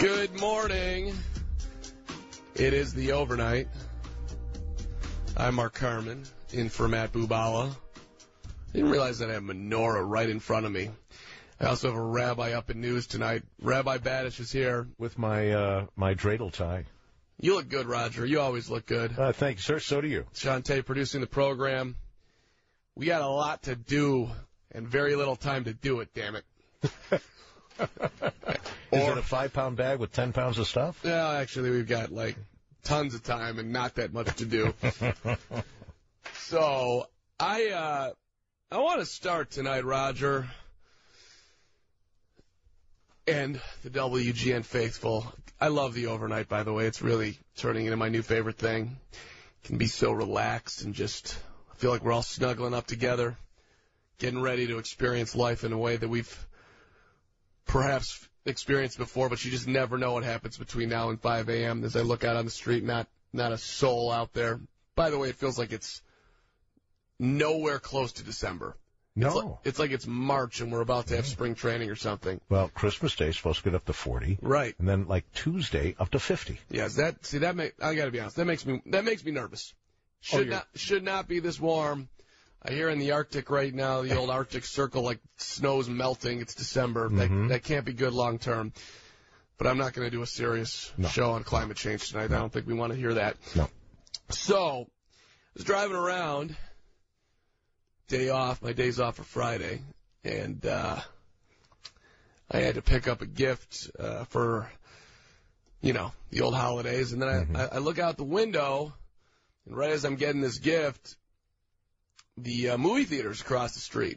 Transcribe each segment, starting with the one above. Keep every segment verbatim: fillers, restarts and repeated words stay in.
Good morning. It is the overnight. I'm Mark Carmen, in for Matt Bubala. Didn't realize that I have menorah right in front of me. I also have a rabbi up in news tonight. Rabbi Badish is here. With my uh, my dreidel tie. You look good, Roger. You always look good. Uh, thank you, sir. So do you. Shantae producing the program. We got a lot to do and very little time to do it, damn it. Is it a five-pound bag with ten pounds of stuff? Yeah, actually, we've got, like, tons of time and not that much to do. So, I, uh, I want to start tonight, Roger, and the W G N faithful. I love the overnight, by the way. It's really turning into my new favorite thing. It can be so relaxed and just I feel like we're all snuggling up together, getting ready to experience life in a way that we've perhaps experienced before, but you just never know what happens between now and five a.m. As I look out on the street, not not a soul out there. By the way, it feels like it's nowhere close to December. No. It's like, it's like it's March and we're about to have spring training or something. Well, Christmas Day is supposed to get up to forty. Right. And then, like, Tuesday, up to fifty. Yes, that, see, that make, I gotta be honest, that makes me, that makes me nervous. Should oh, not, should not be this warm. I hear in the Arctic right now, the old Arctic Circle, like, snow's melting. It's December. Mm-hmm. That, that can't be good long term. But I'm not going to do a serious no. show on climate change tonight. No. I don't think we want to hear that. No. So, I was driving around, day off, my day's off for Friday, and uh, I had to pick up a gift uh, for, you know, the old holidays. And then mm-hmm. I, I look out the window, and right as I'm getting this gift, the uh, movie theater's across the street,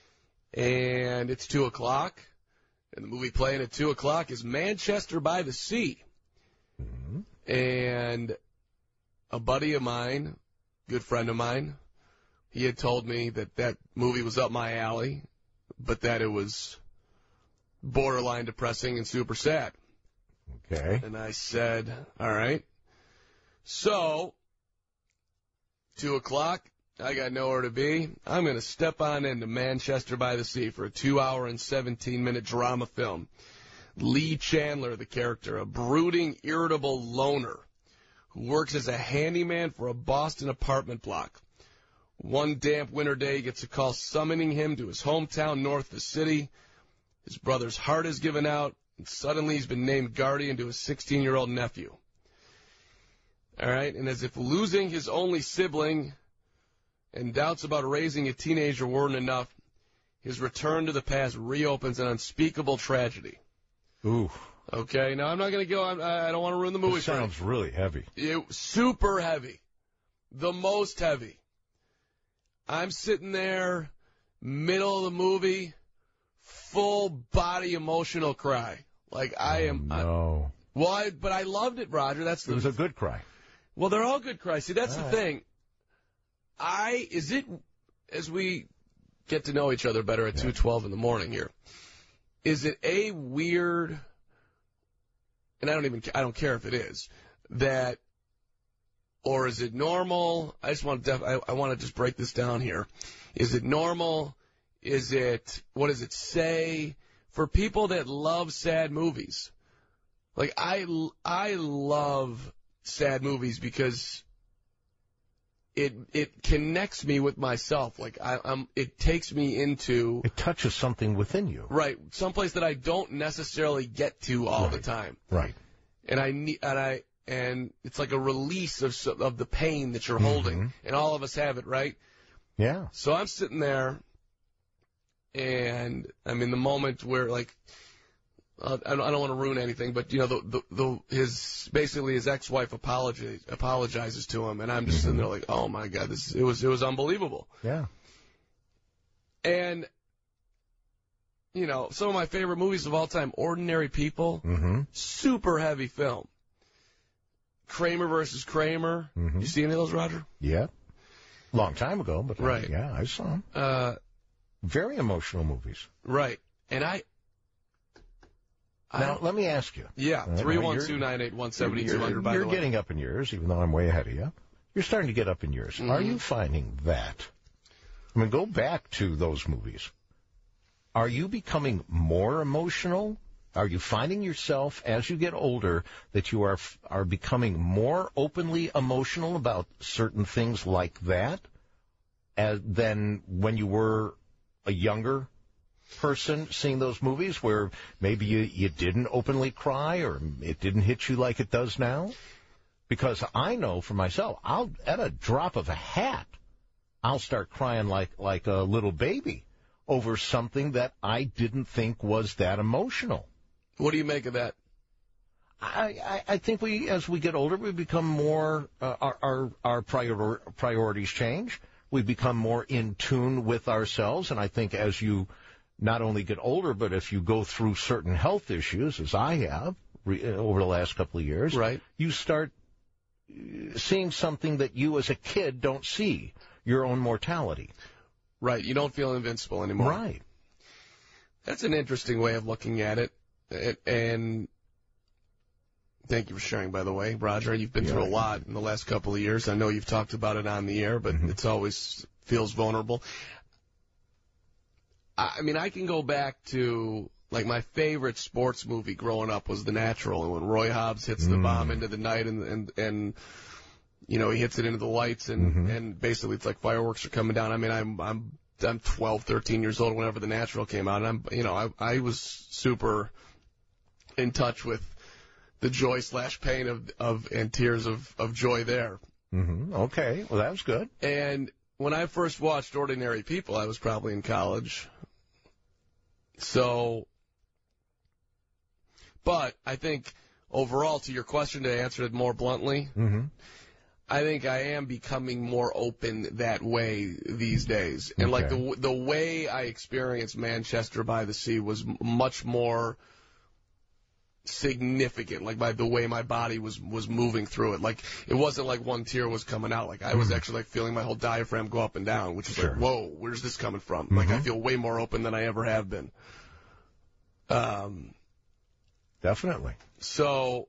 and it's two o'clock, and the movie playing at two o'clock is Manchester by the Sea. Mm-hmm. And a buddy of mine, good friend of mine, he had told me that that movie was up my alley, but that it was borderline depressing and super sad. Okay. And I said, all right. So, two o'clock. I got nowhere to be. I'm going to step on into Manchester by the Sea for a two-hour and seventeen-minute drama film. Lee Chandler, the character, a brooding, irritable loner who works as a handyman for a Boston apartment block. One damp winter day, he gets a call summoning him to his hometown north of the city. His brother's heart is given out, and suddenly he's been named guardian to his sixteen-year-old nephew. All right, and as if losing his only sibling and doubts about raising a teenager weren't enough, his return to the past reopens an unspeakable tragedy. Ooh. Okay, now I'm not going to go, I don't want to ruin the movie. It sounds for really heavy. It, super heavy. The most heavy. I'm sitting there, middle of the movie, full body emotional cry. Like I am. Oh, no. I, well, I, but I loved it, Roger. That's the, it was a good cry. Well, they're all good cries. See, that's all the right. thing. I, is it, as we get to know each other better at yeah. two twelve in the morning here, is it a weird, and I don't even, I don't care if it is, that, or is it normal? I just want to, def, I, I want to just break this down here. Is it normal? Is it, what does it say? For people that love sad movies, like I, I love sad movies because It it connects me with myself. Like I, I'm, it takes me into. It touches something within you, right? Someplace that I don't necessarily get to all right. the time. Right. And I need, and I, and it's like a release of of the pain that you're mm-hmm. holding, and all of us have it, right? Yeah. So I'm sitting there, and I'm in the moment where like. Uh, I don't, I don't want to ruin anything, but you know, the, the, the his basically his ex-wife apologize, apologizes to him, and I'm just mm-hmm. sitting there like, oh my God, this it was it was unbelievable. Yeah. And you know, some of my favorite movies of all time, Ordinary People, mm-hmm. super heavy film. Kramer versus Kramer. Mm-hmm. You see any of those, Roger? Yeah. Long time ago, but right. I, yeah, I saw them. Uh, Very emotional movies. Right, and I. Now, let me ask you. Yeah, three one two, nine eight one, seven two zero zero, by the way. You're getting up in years, even though I'm way ahead of you. You're starting to get up in years. Mm-hmm. Are you finding that? I mean, go back to those movies. Are you becoming more emotional Are you finding yourself, as you get older, that you are are becoming more openly emotional about certain things like that as, than when you were a younger person seeing those movies where maybe you, you didn't openly cry or it didn't hit you like it does now? Because I know for myself, I'll at a drop of a hat, I'll start crying like, like a little baby over something that I didn't think was that emotional. What do you make of that? I, I, I think we, as we get older, we become more, uh, our, our, our prior, priorities change. We become more in tune with ourselves. And I think as you not only get older, but if you go through certain health issues, as I have re, over the last couple of years, right, you start seeing something that you as a kid don't see, your own mortality. Right. You don't feel invincible anymore. Right. That's an interesting way of looking at it. And thank you for sharing, by the way, Roger. You've been yeah. through a lot in the last couple of years. I know you've talked about it on the air, but mm-hmm. it's always feels vulnerable. I mean, I can go back to, like, my favorite sports movie growing up was The Natural, and when Roy Hobbs hits the mm. bomb into the night and, and, and, you know, he hits it into the lights, and, mm-hmm. and basically it's like fireworks are coming down. I mean, I'm, I'm, I'm twelve, thirteen years old whenever The Natural came out, and I'm, you know, I, I was super in touch with the joy slash pain of, of, and tears of, of joy there. Mm-hmm. Okay. Well, that was good. And when I first watched Ordinary People, I was probably in college. So, but I think overall, to your question, to answer it more bluntly, mm-hmm. I think I am becoming more open that way these days. And okay. like the the way I experienced Manchester by the Sea was much more significant, like by the way my body was was moving through it. Like it wasn't like one tear was coming out. Like I was mm-hmm. actually like feeling my whole diaphragm go up and down, which is sure. like, whoa, where's this coming from? Mm-hmm. Like I feel way more open than I ever have been. Um, definitely. So,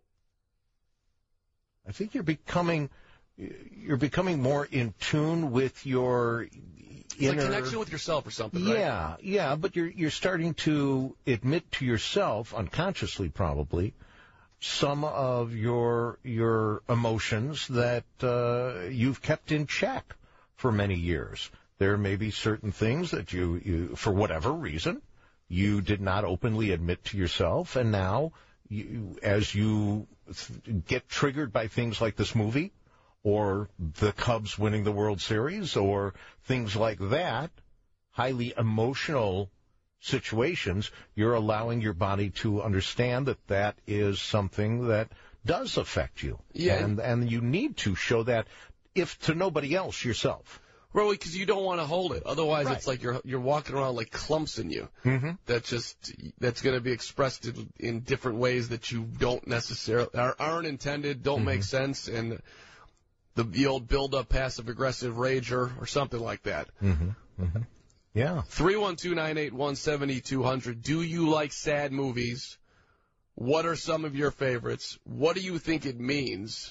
I think you're becoming you're becoming more in tune with your inner like connection with yourself or something. Right? Yeah, yeah. But you're you're starting to admit to yourself, unconsciously probably, some of your your emotions that uh, you've kept in check for many years. There may be certain things that you, you for whatever reason, you did not openly admit to yourself, and now, you, as you get triggered by things like this movie, or the Cubs winning the World Series, or things like that, highly emotional situations, you're allowing your body to understand that that is something that does affect you. Yeah. And, and you need to show that, if to nobody else, yourself. Well, because you don't want to hold it. Otherwise, right. it's like you're you're walking around like clumps in you. Mm-hmm. That just that's going to be expressed in, in different ways that you don't necessarily are, aren't intended, don't mm-hmm. make sense, and the, the old build-up passive-aggressive rager or something like that. Mm-hmm. Mm-hmm. Yeah. three one two, nine eight one, seven two zero zero. Do you like sad movies? What are some of your favorites? What do you think it means?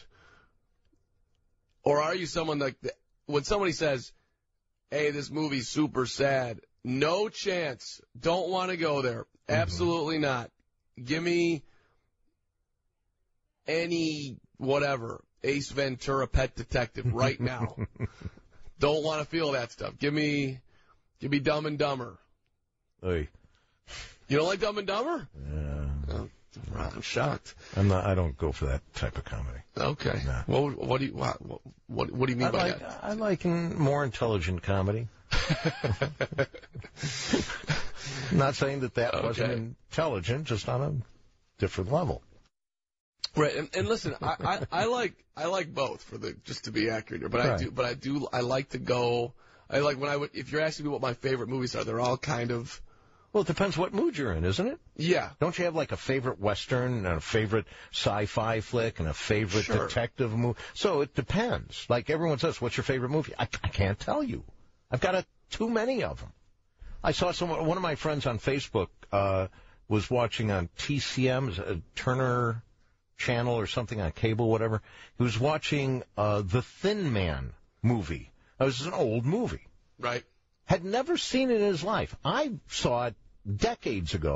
Or are you someone like the, when somebody says, hey, this movie's super sad, no chance, don't want to go there. Mm-hmm. Absolutely not. Give me any whatever, Ace Ventura Pet Detective right now. Don't want to feel that stuff. Give me give me Dumb and Dumber. Hey. You don't like Dumb and Dumber? Yeah. Oh, I'm shocked. I'm not. I don't go for that type of comedy. Okay. Nah. What, what do you what, what What do you mean I by like, that? I like more intelligent comedy. I'm not saying that that okay. wasn't intelligent, just on a different level. Right, and, and listen, I, I, I like I like both for the just to be accurate here, but right. I do but I do I like to go. I like when I would if you're asking me what my favorite movies are, they're all kind of. Well, it depends what mood you're in, isn't it? Yeah. Don't you have like a favorite Western and a favorite sci-fi flick and a favorite sure. detective movie? So it depends. Like everyone says, what's your favorite movie? I, I can't tell you. I've got a, too many of them. I saw someone, one of my friends on Facebook uh, was watching on T C M, a Turner channel or something on cable, whatever. He was watching uh, the Thin Man movie. It was an old movie. Right. Had never seen it in his life. I saw it decades ago,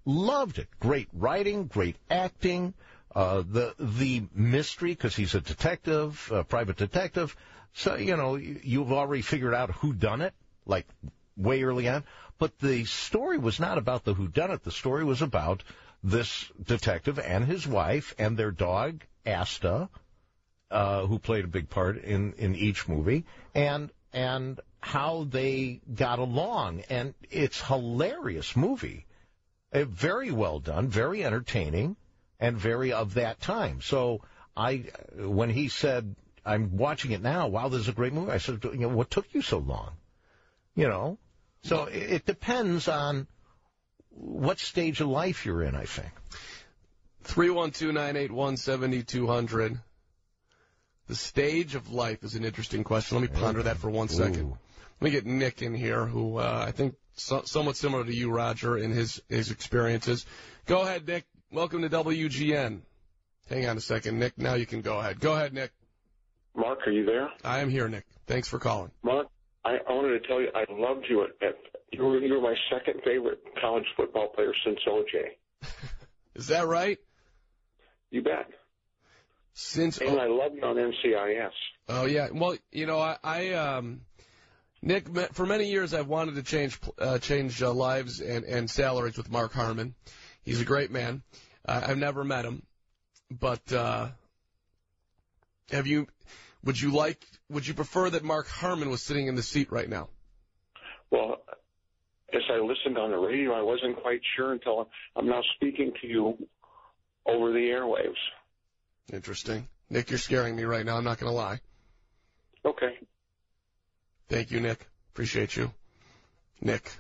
Loved it. Great writing, great acting, uh, the the mystery, because he's a detective, a private detective. So, you know, you've already figured out who done it, like way early on. But the story was not about the whodunit. The story was about this detective and his wife and their dog, Asta, uh, who played a big part in, in each movie, and and how they got along. And it's a hilarious movie. Uh, very well done, very entertaining, and very of that time. So I, when he said, I'm watching it now, wow, this is a great movie, I said, you know, what took you so long? You know? So it depends on what stage of life you're in, I think. three one two, nine eight one, seven two zero zero. The stage of life is an interesting question. Let me ponder that for one second. Ooh. Let me get Nick in here, who uh, I think so, somewhat similar to you, Roger, in his, his experiences. Go ahead, Nick. Welcome to W G N. Hang on a second, Nick. Now you can go ahead. Go ahead, Nick. Mark, are you there? I am here, Nick. Thanks for calling. Mark, I wanted to tell you I loved you. At, at you were you were my second favorite college football player since O J. Is that right? You bet. Since and I love you on N C I S. Oh yeah. Well, you know, I, I um, Nick, for many years I've wanted to change uh, change uh, lives and, and salaries with Mark Harmon. He's a great man. Uh, I've never met him, but uh, have you? Would you like? Would you prefer that Mark Harmon was sitting in the seat right now? Well, as I listened on the radio, I wasn't quite sure until I'm now speaking to you over the airwaves. Interesting. Nick, you're scaring me right now. I'm not going to lie. Okay. Thank you, Nick. Appreciate you. Nick.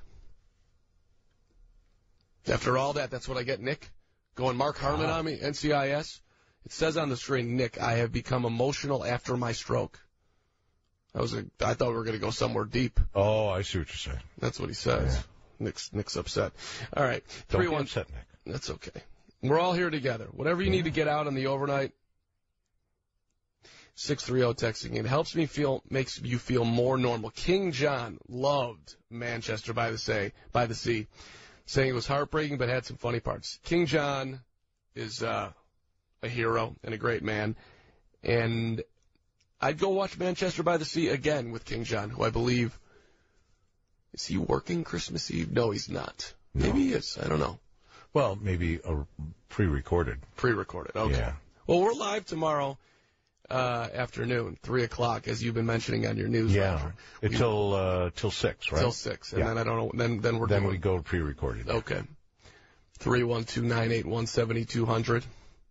After all that, that's what I get, Nick? Going Mark Harmon wow. on me, N C I S? It says on the screen, Nick, I have become emotional after my stroke. That was a, I thought we were going to go somewhere deep. Oh, I see what you're saying. That's what he says. Yeah. Nick's, Nick's upset. All right. Don't three, be one, upset, Nick. That's okay. We're all here together. Whatever you yeah. need to get out on the overnight, six three zero texting. It helps me feel, makes you feel more normal. King John loved Manchester by the Sea, by the Sea, saying it was heartbreaking but had some funny parts. King John is uh, a hero and a great man, and I'd go watch Manchester by the Sea again with King John, who I believe, is he working Christmas Eve? No, he's not. No. Maybe he is. I don't know. Well, maybe a pre-recorded. Pre-recorded, okay. Yeah. Well, we're live tomorrow uh, afternoon, three o'clock, as you've been mentioning on your news. Yeah, Roger. until uh, till six, right? Till six, and yeah. then I don't know. Then then we're then doing, we go pre-recorded. Okay. Three one two nine eight one seventy two hundred.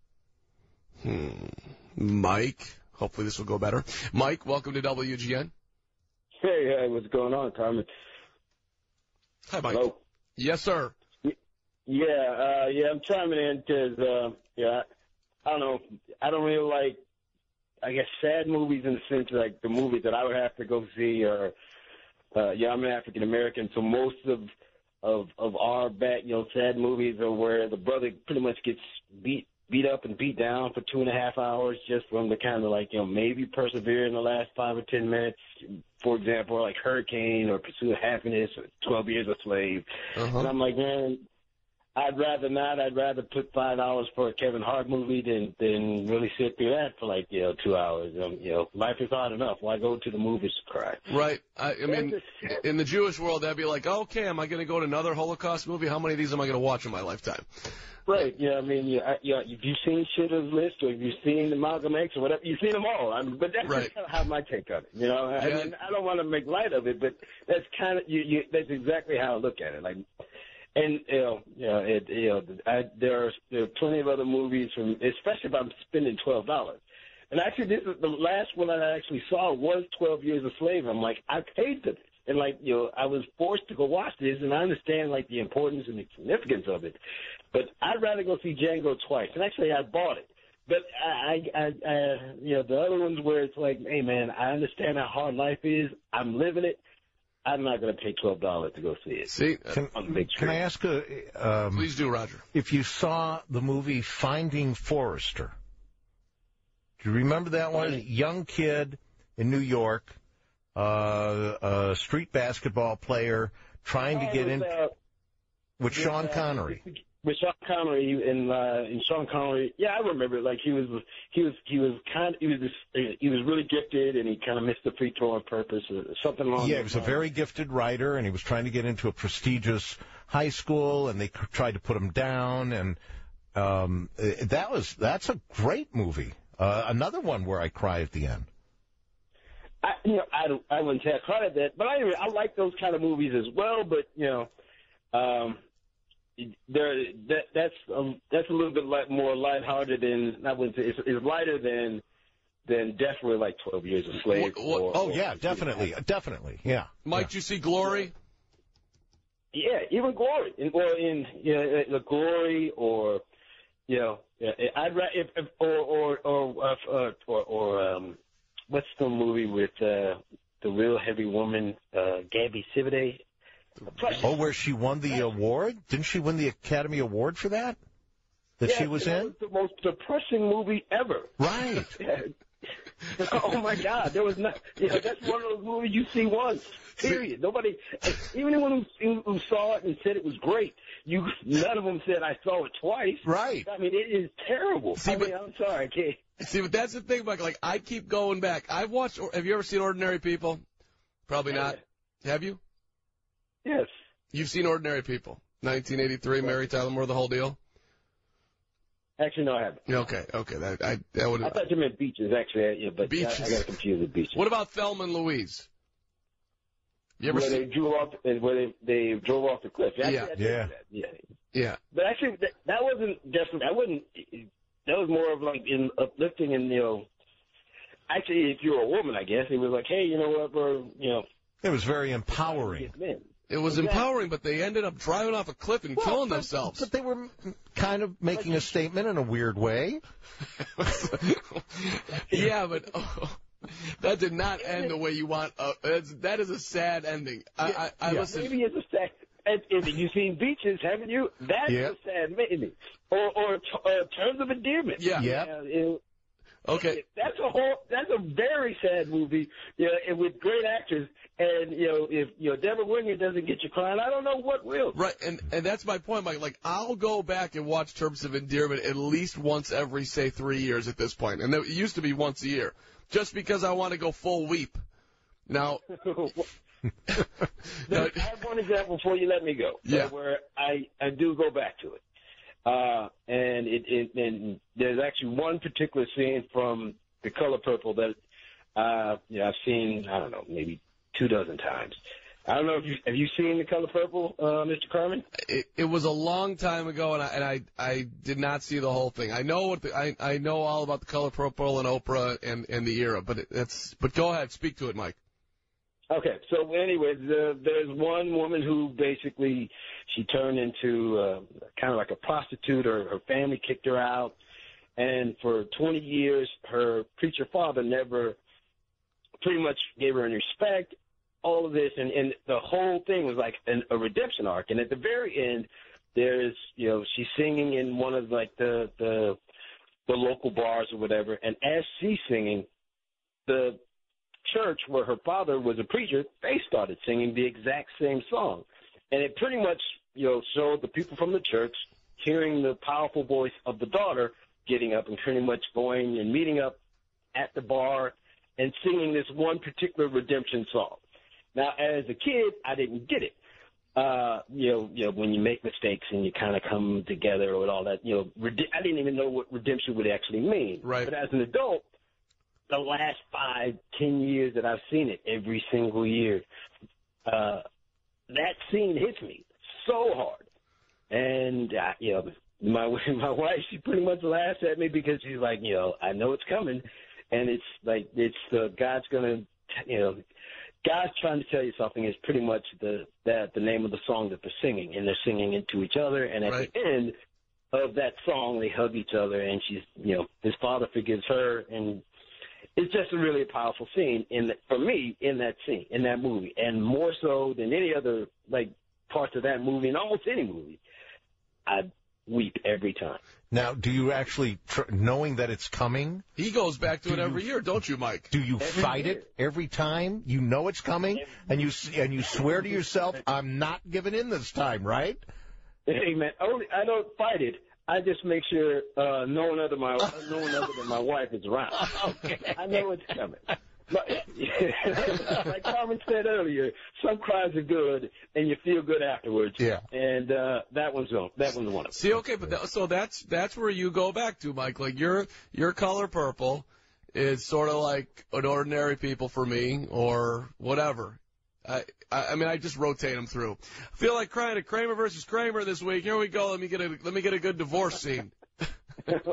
Hmm. Mike. Hopefully this will go better. Mike, welcome to W G N. Hey, hey, what's going on, Carmen? Hi, Mike. Hello? Yes, sir. Yeah, uh, yeah, I'm chiming in because, uh, yeah, I don't know, I don't really like, I guess, sad movies in the sense like the movies that I would have to go see are, uh, yeah, I'm an African American, so most of, of, of our bad, you know, sad movies are where the brother pretty much gets beat, beat up and beat down for two and a half hours just for him to kind of like, you know, maybe persevere in the last five or ten minutes. For example, like Hurricane or Pursuit of Happiness or twelve Years a Slave. Uh-huh. And I'm like, man, I'd rather not. I'd rather put five dollars for a Kevin Hart movie than than really sit through that for like you know two hours. Um, you know, life is hard enough. Why go to the movies to cry? Right. I, I mean, in the Jewish world, that'd be like, okay, am I going to go to another Holocaust movie? How many of these am I going to watch in my lifetime? Right. Yeah. I mean, yeah. yeah if you've seen Schindler's List or if you've seen the Malcolm X or whatever, you've seen them all. I mean, but that's right. just kind of how my take on it. You know, I yeah. mean, I don't want to make light of it, but that's kind of you, you. That's exactly how I look at it. Like. And you know, you know, it, you know, I, there are there are plenty of other movies from, especially if I'm spending twelve dollars. And actually, this is the last one I actually saw was twelve Years a Slave. I'm like, I paid for this, and like, you know, I was forced to go watch this, and I understand like the importance and the significance of it. But I'd rather go see Django twice. And actually, I bought it. But I, I, I, you know, the other ones where it's like, hey man, I understand how hard life is. I'm living it. I'm not going to pay twelve dollars to go see it. See, can, on the big can I ask a? Um, Please do, Roger. If you saw the movie Finding Forrester, do you remember that one? Young kid in New York, uh, a street basketball player trying to get in uh, with Sean uh, Connery. with Sean Connery and uh, and Sean Connery, yeah, I remember. Like he was, he was, he was kind, he was, he was really gifted, and he kind of missed the free throw on purpose, or something along. Yeah, he was lines. a very gifted writer, and he was trying to get into a prestigious high school, and they c- tried to put him down, and um, that was that's a great movie. Uh, another one where I cry at the end. I, you know, I don't, I wouldn't say I cried at that, but I, I like those kind of movies as well. But you know, um. There, that that's a, that's a little bit light, more lighthearted than I wouldn't say it's, it's lighter than than definitely like twelve Years a Slave. What, what, or, Oh or, yeah, definitely, definitely, yeah. Mike, yeah. did you see Glory? Yeah, even Glory, in, or in you know, the Glory, or you know, I'd rather if, if, or or or or, or, or um, what's the movie with uh, the real heavy woman, uh, Gabby Sidibe? Oh, where she won the award? Didn't she win the Academy Award for that? That yeah, she was that in? was the most depressing movie ever. Right. Oh my God! There was not. You know, that's one of those movies you see once. Period. Nobody, even anyone who, who saw it and said it was great, you none of them said I saw it twice. Right. I mean, it is terrible. See, I mean, but- I'm sorry, I can't. See, but that's the thing, Mike. Like, I keep going back. I've watched. Have you ever seen Ordinary People? Probably not. Have you? Yes. You've seen Ordinary People, nineteen eighty-three, Mary Tyler Moore, the whole deal. Actually, no, I haven't. Okay, okay, that I that would. I thought you meant Beaches, actually, yeah, but Beaches. I, I got confused with Beaches. What about Thelma and Louise? You ever where see? they drew off, where they, they drove off the cliff. Actually, Yeah. I did Yeah. That. Yeah. Yeah. But actually, that, that wasn't just. That wasn't. That was more of like in uplifting and you know. Actually, if you're a woman, I guess it was like, hey, you know what, we're you know. It was very empowering. Men. It was Exactly. empowering, but they ended up driving off a cliff and Well, killing but, themselves. But they were kind of making a statement in a weird way. Yeah, but oh, that did not end the way you want. Uh, that's, that is a sad ending. I, I, I Yeah. listen. Maybe it's a sad. And, and you've seen Beaches, haven't you? That's Yeah. a sad maybe. Or or uh, Terms of Endearment. Yeah. Yeah. Uh, it- Okay. That's a whole. That's a very sad movie. You know, and with great actors. And you know, if you know Deborah Winger doesn't get you crying, I don't know what will. Right, and and that's my point, Mike. Like, I'll go back and watch Terms of Endearment at least once every, say, three years at this point. And it used to be once a year, just because I want to go full weep. Now, Now, I have one example before you let me go. Yeah. Where I I do go back to it. Uh, and it, it and there's actually one particular scene from The Color Purple that uh, you know, I've seen, I don't know, maybe two dozen times. I don't know if you have you seen The Color Purple, uh, Mister Carmen? it, it was a long time ago, and I and I I did not see the whole thing. I know what the, I I know all about The Color Purple and Oprah and and the era, but it, it's but go ahead, speak to it, Mike. Okay, so anyways, uh, there's one woman who basically she turned into uh, kind of like a prostitute, or her family kicked her out, and for twenty years her preacher father never pretty much gave her any respect, all of this, and, and the whole thing was like an, a redemption arc. And at the very end, there's, you know, she's singing in one of like the the, the local bars or whatever, and as she's singing, the church where her father was a preacher, they started singing the exact same song. And it pretty much, you know, showed the people from the church hearing the powerful voice of the daughter getting up and pretty much going and meeting up at the bar and singing this one particular redemption song. Now, as a kid, I didn't get it. Uh, you know, you know, when you make mistakes and you kind of come together with all that, you know, rede- I didn't even know what redemption would actually mean. Right. But as an adult, the last five, ten years that I've seen it, every single year, uh, that scene hits me so hard. And, uh, you know, my my wife, she pretty much laughs at me because she's like, you know, I know it's coming. And it's like, it's uh, God's going to, you know, God's trying to tell you something is pretty much the that the name of the song that they're singing. And they're singing into each other. And at Right. the end of that song, they hug each other. And she's, you know, his father forgives her. And it's just a really powerful scene in the, for me in that scene, in that movie. And more so than any other, like, parts of that movie, and almost any movie, I weep every time. Now, do you actually, tr- knowing that it's coming, He goes back to Do it every you- year, don't you, Mike? do you Every fight year. it every time? You know it's coming, and you s- and you swear to yourself, I'm not giving in this time, right? Hey, man, only, I don't fight it. I just make sure uh, no one other my no one other than my wife is around. Okay. I know what's coming. But, like Carmen said earlier, some cries are good, and you feel good afterwards. Yeah. And uh, that one's that one's one of them. See, okay, but that, so that's that's where you go back to, Mike. Like your your color purple is sort of like an ordinary people for me, or whatever. I, I I mean, I just rotate them through. I feel like crying at Kramer versus Kramer this week. Here we go. Let me get a let me get a good divorce scene. let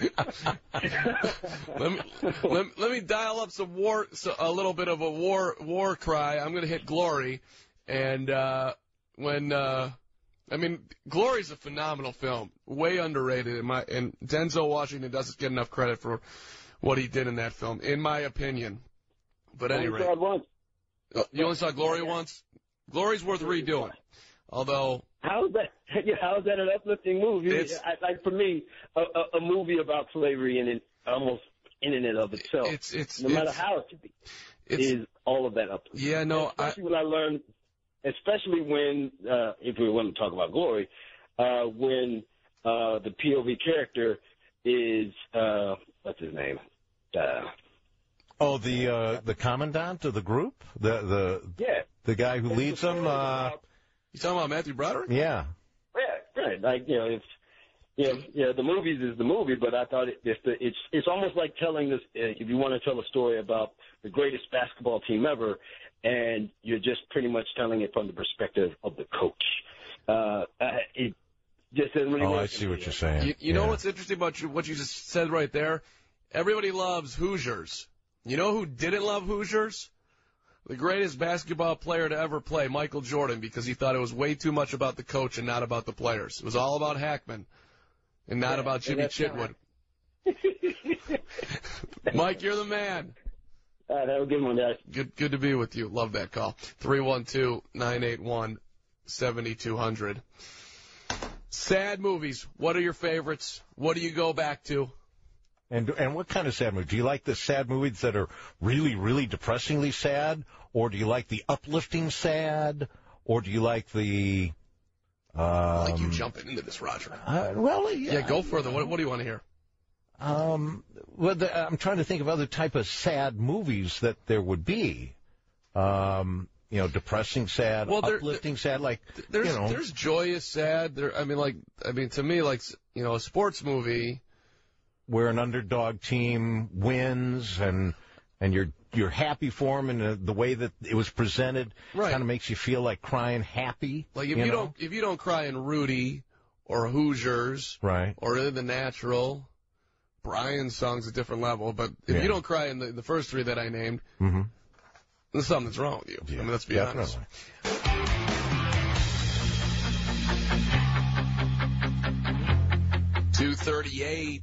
me let, let me dial up some war, so, a little bit of a war war cry. I'm gonna hit Glory, and uh, when uh, I mean, Glory's a phenomenal film, way underrated. In my and Denzel Washington doesn't get enough credit for what he did in that film, in my opinion. But at any rate, uh, you only saw Glory once. Glory's worth redoing, although. How's that? Yeah, how's that an uplifting movie? It's, I, like for me, a, a, a movie about slavery in it, almost in and of itself. It's it's no matter it's, how it be, it's, is all of that uplifting. Yeah, no, especially I, when I learned, especially when uh, if we want to talk about Glory, uh, when uh, the P O V character is uh, what's his name? Uh, oh, the uh, the commandant of the group, the the yeah, the guy who leads them. Uh, you talking about Matthew Broderick? Yeah. Yeah, right. Like you know, it's yeah, yeah. The movies is the movie, but I thought it, it's the, it's it's almost like telling this. Uh, if you want to tell a story about the greatest basketball team ever, and you're just pretty much telling it from the perspective of the coach. Uh, it just doesn't really. Oh, work I see what you're saying. You, you yeah. know what's interesting about you, what you just said right there? Everybody loves Hoosiers. You know who didn't love Hoosiers? The greatest basketball player to ever play, Michael Jordan, because he thought it was way too much about the coach and not about the players. It was all about Hackman and not yeah, about Jimmy Chitwood. Mike, you're the man. All right, have a good one, guys. Good, good to be with you. Love that call. three one two, nine eight one, seven two zero zero. Sad movies. What are your favorites? What do you go back to? And and what kind of sad movie? Do you like the sad movies that are really, really depressingly sad? Or do you like the uplifting sad? Or do you like the... Um, I like you jumping into this, Roger. Uh, well, yeah. Yeah, go further. What, what do you want to hear? Um, well, the, I'm trying to think of other type of sad movies that there would be. Um, you know, depressing sad, well, there, uplifting there, sad, like, there's, you know. There's joyous sad. There, I mean, like, I mean, to me, like, you know, a sports movie... where an underdog team wins and and you're you're happy for them, and the, the way that it was presented right. kind of makes you feel like crying happy. Like if you, you know? don't if you don't cry in Rudy or Hoosiers, right, or in The Natural, Brian's song's a different level. But if yeah. you don't cry in the, the first three that I named, mm-hmm. there's something that's wrong with you. Yeah, I mean, let's be definitely. honest. two thirty-eight.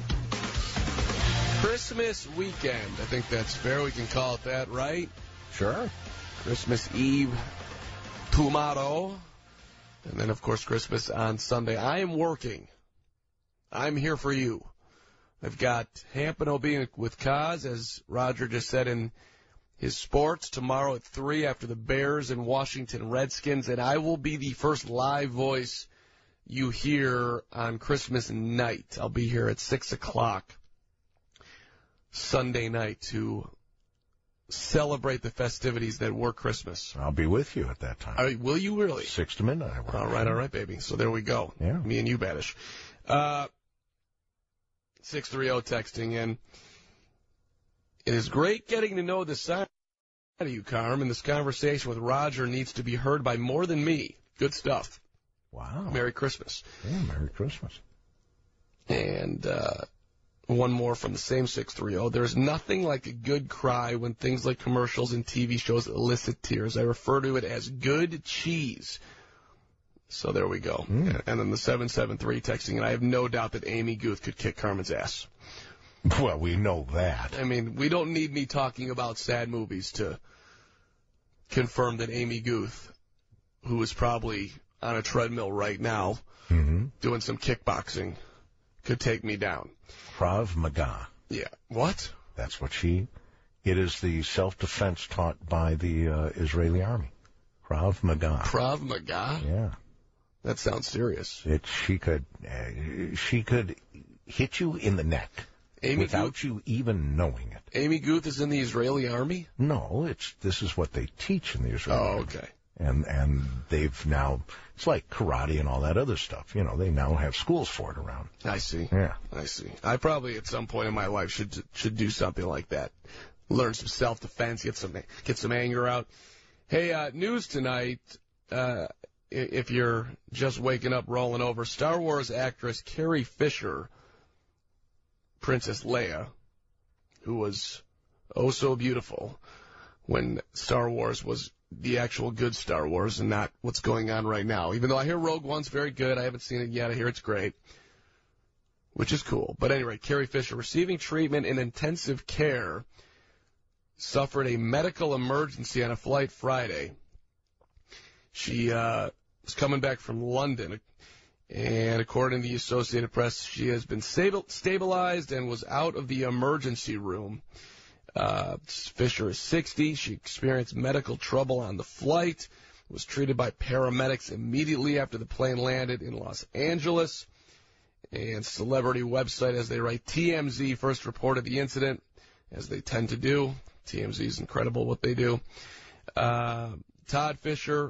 Christmas weekend. I think that's fair. We can call it that, right? Sure. Christmas Eve tomorrow. And then, of course, Christmas on Sunday. I am working. I'm here for you. I've got Hamp and O B with Kaz, as Roger just said in his sports, tomorrow at three after the Bears and Washington Redskins. And I will be the first live voice you hear on Christmas night. I'll be here at six o'clock Sunday night to celebrate the festivities that were Christmas. I'll be with you at that time. All right, will you really? Six to midnight. I work. All right, all right, baby. So there we go. Yeah. Me and you, Badish. Uh, six three zero texting in. It is great getting to know the side of you, Carm, and this conversation with Roger needs to be heard by more than me. Good stuff. Wow. Merry Christmas. Yeah, Merry Christmas. And uh, one more from the same six three zero. There's nothing like a good cry when things like commercials and T V shows elicit tears. I refer to it as good cheese. So there we go. Mm. And then the seven seven three texting, and I have no doubt that Amy Guth could kick Carmen's ass. Well, we know that. I mean, we don't need me talking about sad movies to confirm that Amy Guth, who is probably on a treadmill right now, mm-hmm. doing some kickboxing, could take me down. Krav Maga. Yeah. What? That's what she... It is the self-defense taught by the uh, Israeli army. Krav Maga. Krav Maga? Yeah. That sounds serious. It, she could, uh, she could hit you in the neck Amy without Guth, you even knowing it. Amy Guth is in the Israeli army? No, it's this is what they teach in the Israeli Oh, army. okay. And and they've now, it's like karate and all that other stuff. You know, they now have schools for it around. I see. Yeah. I see. I probably at some point in my life should should do something like that. Learn some self-defense, get some get some anger out. Hey, uh, news tonight, uh, if you're just waking up, rolling over, Star Wars actress Carrie Fisher, Princess Leia, who was oh so beautiful when Star Wars was the actual good Star Wars and not what's going on right now. Even though I hear Rogue One's very good, I haven't seen it yet. I hear it's great, which is cool. But anyway, Carrie Fisher, receiving treatment in intensive care, suffered a medical emergency on a flight Friday. She uh, was coming back from London, and according to the Associated Press, she has been stabil- stabilized and was out of the emergency room. Uh, Fisher is sixty. She experienced medical trouble on the flight, was treated by paramedics immediately after the plane landed in Los Angeles. And celebrity website, as they write, T M Z first reported the incident, as they tend to do. T M Z is incredible what they do. Uh, Todd Fisher,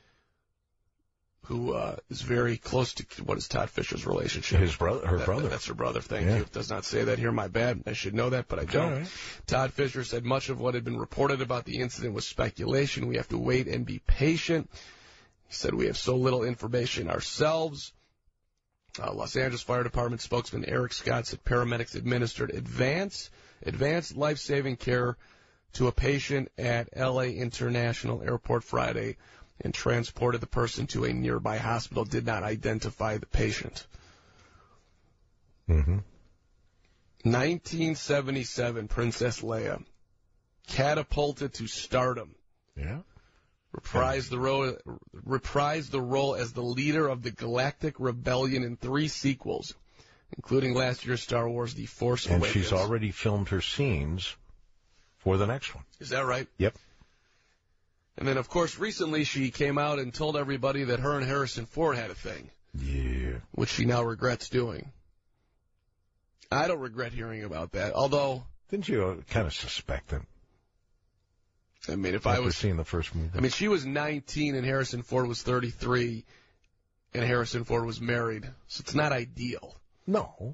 who uh, is very close to, what is Todd Fisher's relationship? His brother, her that, brother. That's her brother, thank yeah. you. It does not say that here, my bad. I should know that, but I don't. Right. Todd Fisher said much of what had been reported about the incident was speculation. We have to wait and be patient. He said we have so little information ourselves. Uh, Los Angeles Fire Department spokesman Eric Scott said paramedics administered advanced, advanced life-saving care to a patient at L A International Airport Friday and transported the person to a nearby hospital, did not identify the patient. Mm-hmm. nineteen seventy-seven, Princess Leia, catapulted to stardom. Yeah. Reprised the role, reprised the role as the leader of the Galactic Rebellion in three sequels, including last year's Star Wars: The Force and Awakens. And she's already filmed her scenes for the next one. Is that right? Yep. And then, of course, recently she came out and told everybody that her and Harrison Ford had a thing. Yeah. Which she now regrets doing. I don't regret hearing about that, although... Didn't you kind of suspect it? I mean, if After I was... seeing the first movie. I mean, she was nineteen and Harrison Ford was thirty-three, and Harrison Ford was married, so it's not ideal. No.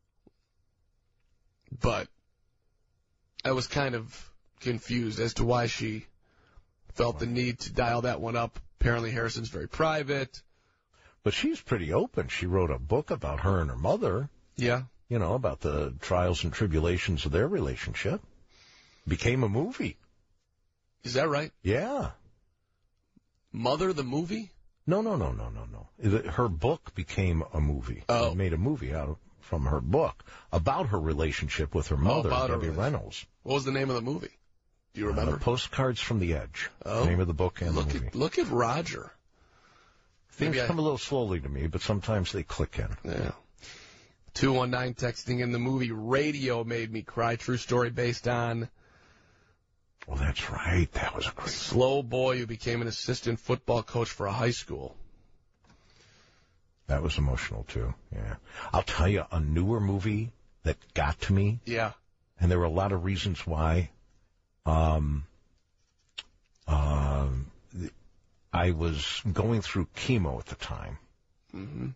But I was kind of confused as to why she felt the need to dial that one up. Apparently Harrison's very private. But she's pretty open. She wrote a book about her and her mother. Yeah. You know, about the trials and tribulations of their relationship. Became a movie. Is that right? Yeah. Mother, the movie? No, no, no, no, no, no. Her book became a movie. Oh. They made a movie out of, from her book about her relationship with her mother, oh, Debbie Reynolds. What was the name of the movie? Do you remember? Uh, Postcards from the Edge. Oh. The name of the book and look the movie. At, look at Roger. Things Maybe come I... a little slowly to me, but sometimes they click in. Yeah. two one nine texting in the movie Radio Made Me Cry. True story based on... Well, that's right. That was a great... slow boy who became an assistant football coach for a high school. That was emotional, too. Yeah. I'll tell you, a newer movie that got to me. Yeah. And there were a lot of reasons why. Um, uh, I was going through chemo at the time. Mm-hmm.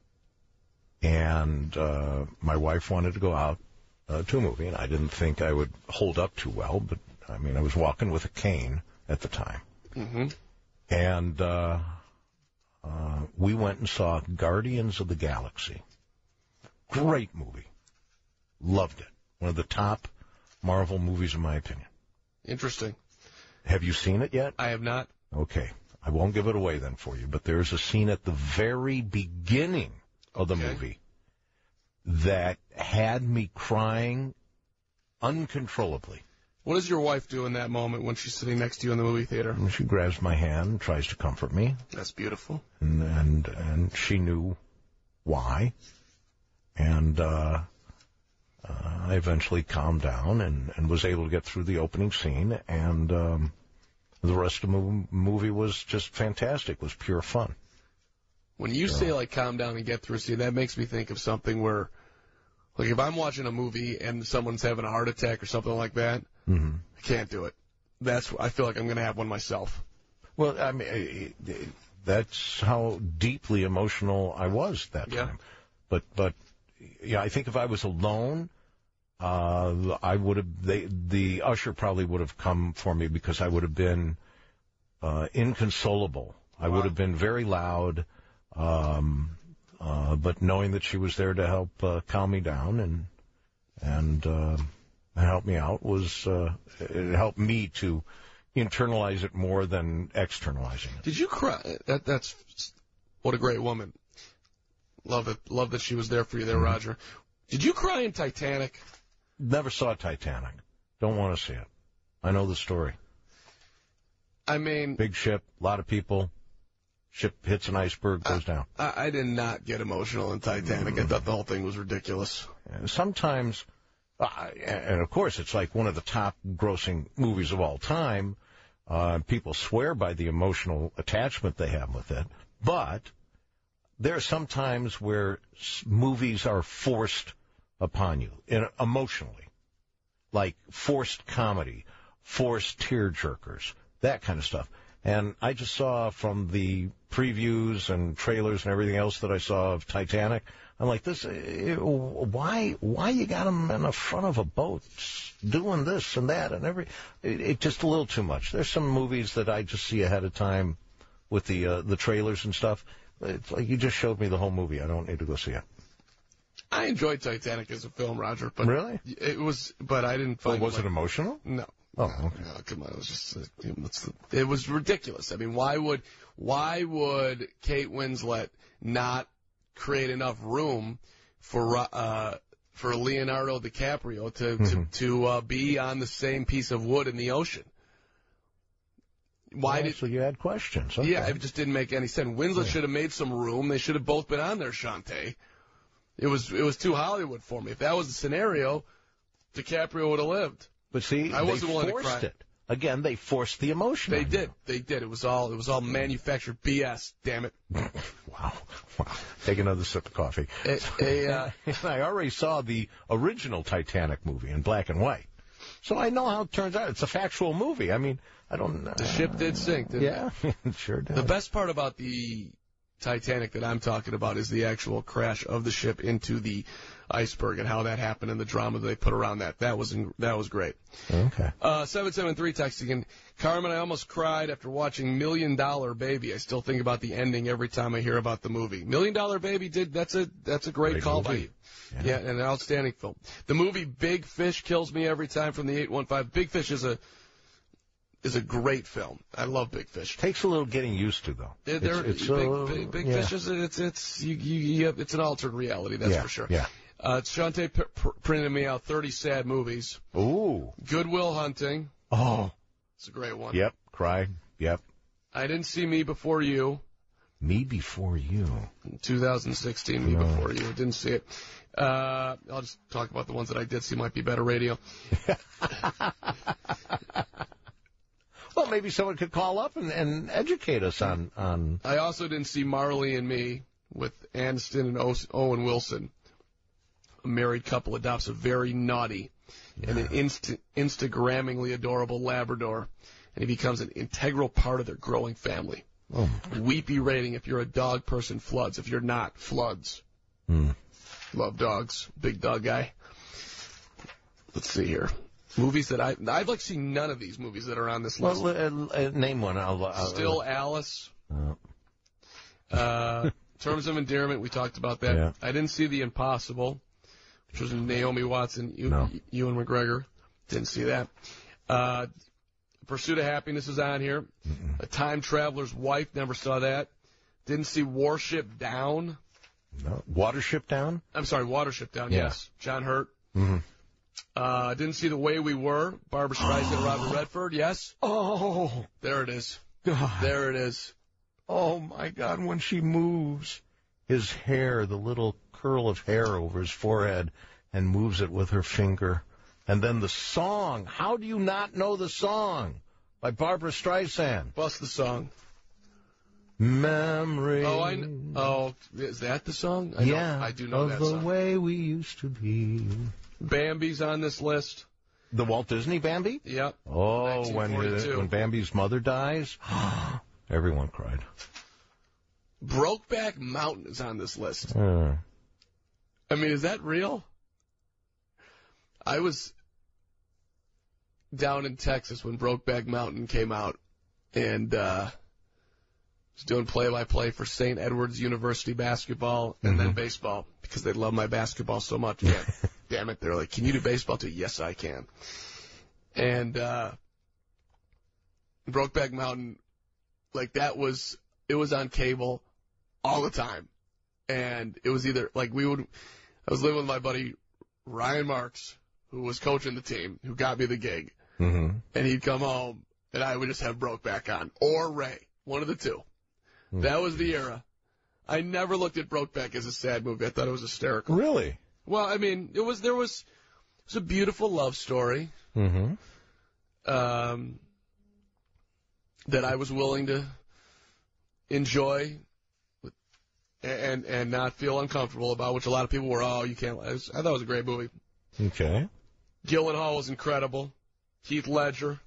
And uh, my wife wanted to go out uh, to a movie, and I didn't think I would hold up too well, but, I mean, I was walking with a cane at the time. Mm-hmm. And uh, uh, we went and saw Guardians of the Galaxy. Great movie. Loved it. One of the top Marvel movies, in my opinion. Interesting. Have you seen it yet? I have not. Okay. I won't give it away then for you, but there's a scene at the very beginning of the okay. movie that had me crying uncontrollably. What does your wife do in that moment when she's sitting next to you in the movie theater? And she grabs my hand and tries to comfort me. That's beautiful. And and, and she knew why. And uh, uh, I eventually calmed down and, and was able to get through the opening scene. And um, the rest of the movie was just fantastic. It was pure fun. When you say, like, calm down and get through a scene, that makes me think of something where, like, if I'm watching a movie and someone's having a heart attack or something like that, mm-hmm. I can't do it. That's I feel like I'm going to have one myself. Well, I mean, that's how deeply emotional I was that yeah. time. But, but, yeah, I think if I was alone, uh, I would have, they, the usher probably would have come for me because I would have been uh, inconsolable. I wow. would have been very loud, um, uh, but knowing that she was there to help uh, calm me down and and uh, help me out was, uh, it helped me to internalize it more than externalizing it. Did you cry? That, that's, what a great woman. Love it. Love that she was there for you there, mm-hmm. Roger. Did you cry in Titanic? Never saw Titanic. Don't want to see it. I know the story. I mean... Big ship, a lot of people. Ship hits an iceberg, goes I, down. I, I did not get emotional in Titanic. Mm-hmm. I thought the whole thing was ridiculous. And sometimes, uh, and of course it's like one of the top grossing movies of all time. Uh, people swear by the emotional attachment they have with it. But there are some times where movies are forced upon you in, emotionally, like forced comedy, forced tearjerkers, that kind of stuff. And I just saw from the previews and trailers and everything else that I saw of Titanic, I'm like, this, why, why you got them in the front of a boat doing this and that and every, it, it just a little too much. There's some movies that I just see ahead of time with the, uh, the trailers and stuff. It's like you just showed me the whole movie. I don't need to go see it. I enjoyed Titanic as a film, Roger. But really? It was, but I didn't find. Well, was it, like, it emotional? No. Oh, okay. No, come on. It was just, uh, it was ridiculous. I mean, why would, why would Kate Winslet not create enough room for, uh, for Leonardo DiCaprio to, mm-hmm. to, to, uh, be on the same piece of wood in the ocean? Why well, did, so you had questions. Okay. Yeah, it just didn't make any sense. Winslet yeah. should have made some room. They should have both been on there, Shantae. It was, it was too Hollywood for me. If that was the scenario, DiCaprio would have lived. But see, I wasn't they willing forced to cry. it. Again, they forced the emotion. They on did. you. They did. It was all. It was all manufactured B S. Damn it. Wow. Wow. Take another sip of coffee. A, a, uh, I already saw the original Titanic movie in black and white, so I know how it turns out. It's a factual movie. I mean, I don't. Uh, the ship did sink. Didn't yeah, it? it sure did. The best part about the Titanic that I'm talking about is the actual crash of the ship into the iceberg and how that happened and the drama that they put around that. That was that was great. Okay. Uh, seven seven three texting in. Carmen, I almost cried after watching Million Dollar Baby. I still think about the ending every time I hear about the movie. Million Dollar Baby did that's a that's a great, great call movie. by you. Yeah. yeah, and an outstanding film. The movie Big Fish kills me every time from the eight one five. Big Fish is a is a great film. I love Big Fish. Takes a little getting used to, though. They're, they're, it's, it's, big uh, big, big yeah. Fish is it's it's you, you, you have, it's an altered reality. That's yeah, for sure. Yeah. Uh, Shantae p- pr- printed me out thirty sad movies. Ooh. Good Will Hunting. Oh. It's a great one. Yep. Cried. Yep. I Didn't See Me Before You. Me Before You. twenty sixteen, Me no. Before You. Didn't see it. Uh, I'll just talk about the ones that I did see. Might be better radio. Well, maybe someone could call up and, and educate us on, on... I also didn't see Marley and Me with Aniston and o- Owen Wilson. A married couple adopts a very naughty and an inst- Instagrammingly adorable Labrador, and he becomes an integral part of their growing family. Oh. Weepy rating if you're a dog person, floods. If you're not, floods. Hmm. Love dogs. Big dog guy. Let's see here. Movies that I, I've like seen none of these movies that are on this list. Well, uh, uh, name one. I'll, I'll, Still Alice. Uh, uh, Terms of Endearment, we talked about that. Yeah. I didn't see The Impossible, which was Naomi Watts and Ewan, no. Ewan McGregor. Didn't see that. Uh, Pursuit of Happiness is on here. Mm-mm. A Time Traveler's Wife, never saw that. Didn't see Warship Down. No. Watership Down? I'm sorry, Watership Down, yeah. yes. John Hurt. Mm-hmm. Uh, didn't see The Way We Were. Barbara Streisand, Robert Redford, yes. Oh. There it is. God. There it is. Oh, my God, when she moves his hair, the little curl of hair over his forehead, and moves it with her finger. And then the song. How do you not know the song? By Barbara Streisand. Bust the song. Memory. Oh, I kn- oh, is that the song? I yeah, know, I do know of that the song. way we used to be. Bambi's on this list. The Walt Disney Bambi? Yep. Oh, when, nineteen forty-two. when Bambi's mother dies, everyone cried. Brokeback Mountain is on this list. Uh, I mean, is that real? I was down in Texas when Brokeback Mountain came out, and uh, was doing play-by-play for Saint Edward's University basketball and Mm-hmm. then baseball because they love my basketball so much. Yeah. Damn it, they're like, can you do baseball too? Yes, I can. And uh, Brokeback Mountain, like that was, it was on cable all the time. And it was either, like we would, I was living with my buddy Ryan Marks, who was coaching the team, who got me the gig. mm-hmm. And he'd come home, and I would just have Brokeback on. Or Ray, one of the two. Mm-hmm. That was the era. I never looked at Brokeback as a sad movie. I thought it was hysterical. Really? Well, I mean, it was there was it was a beautiful love story Mm-hmm. um, that I was willing to enjoy with, and and not feel uncomfortable about, which a lot of people were. Oh, you can't. I, was, I thought it was a great movie. Okay. Gyllenhaal was incredible. Heath Ledger,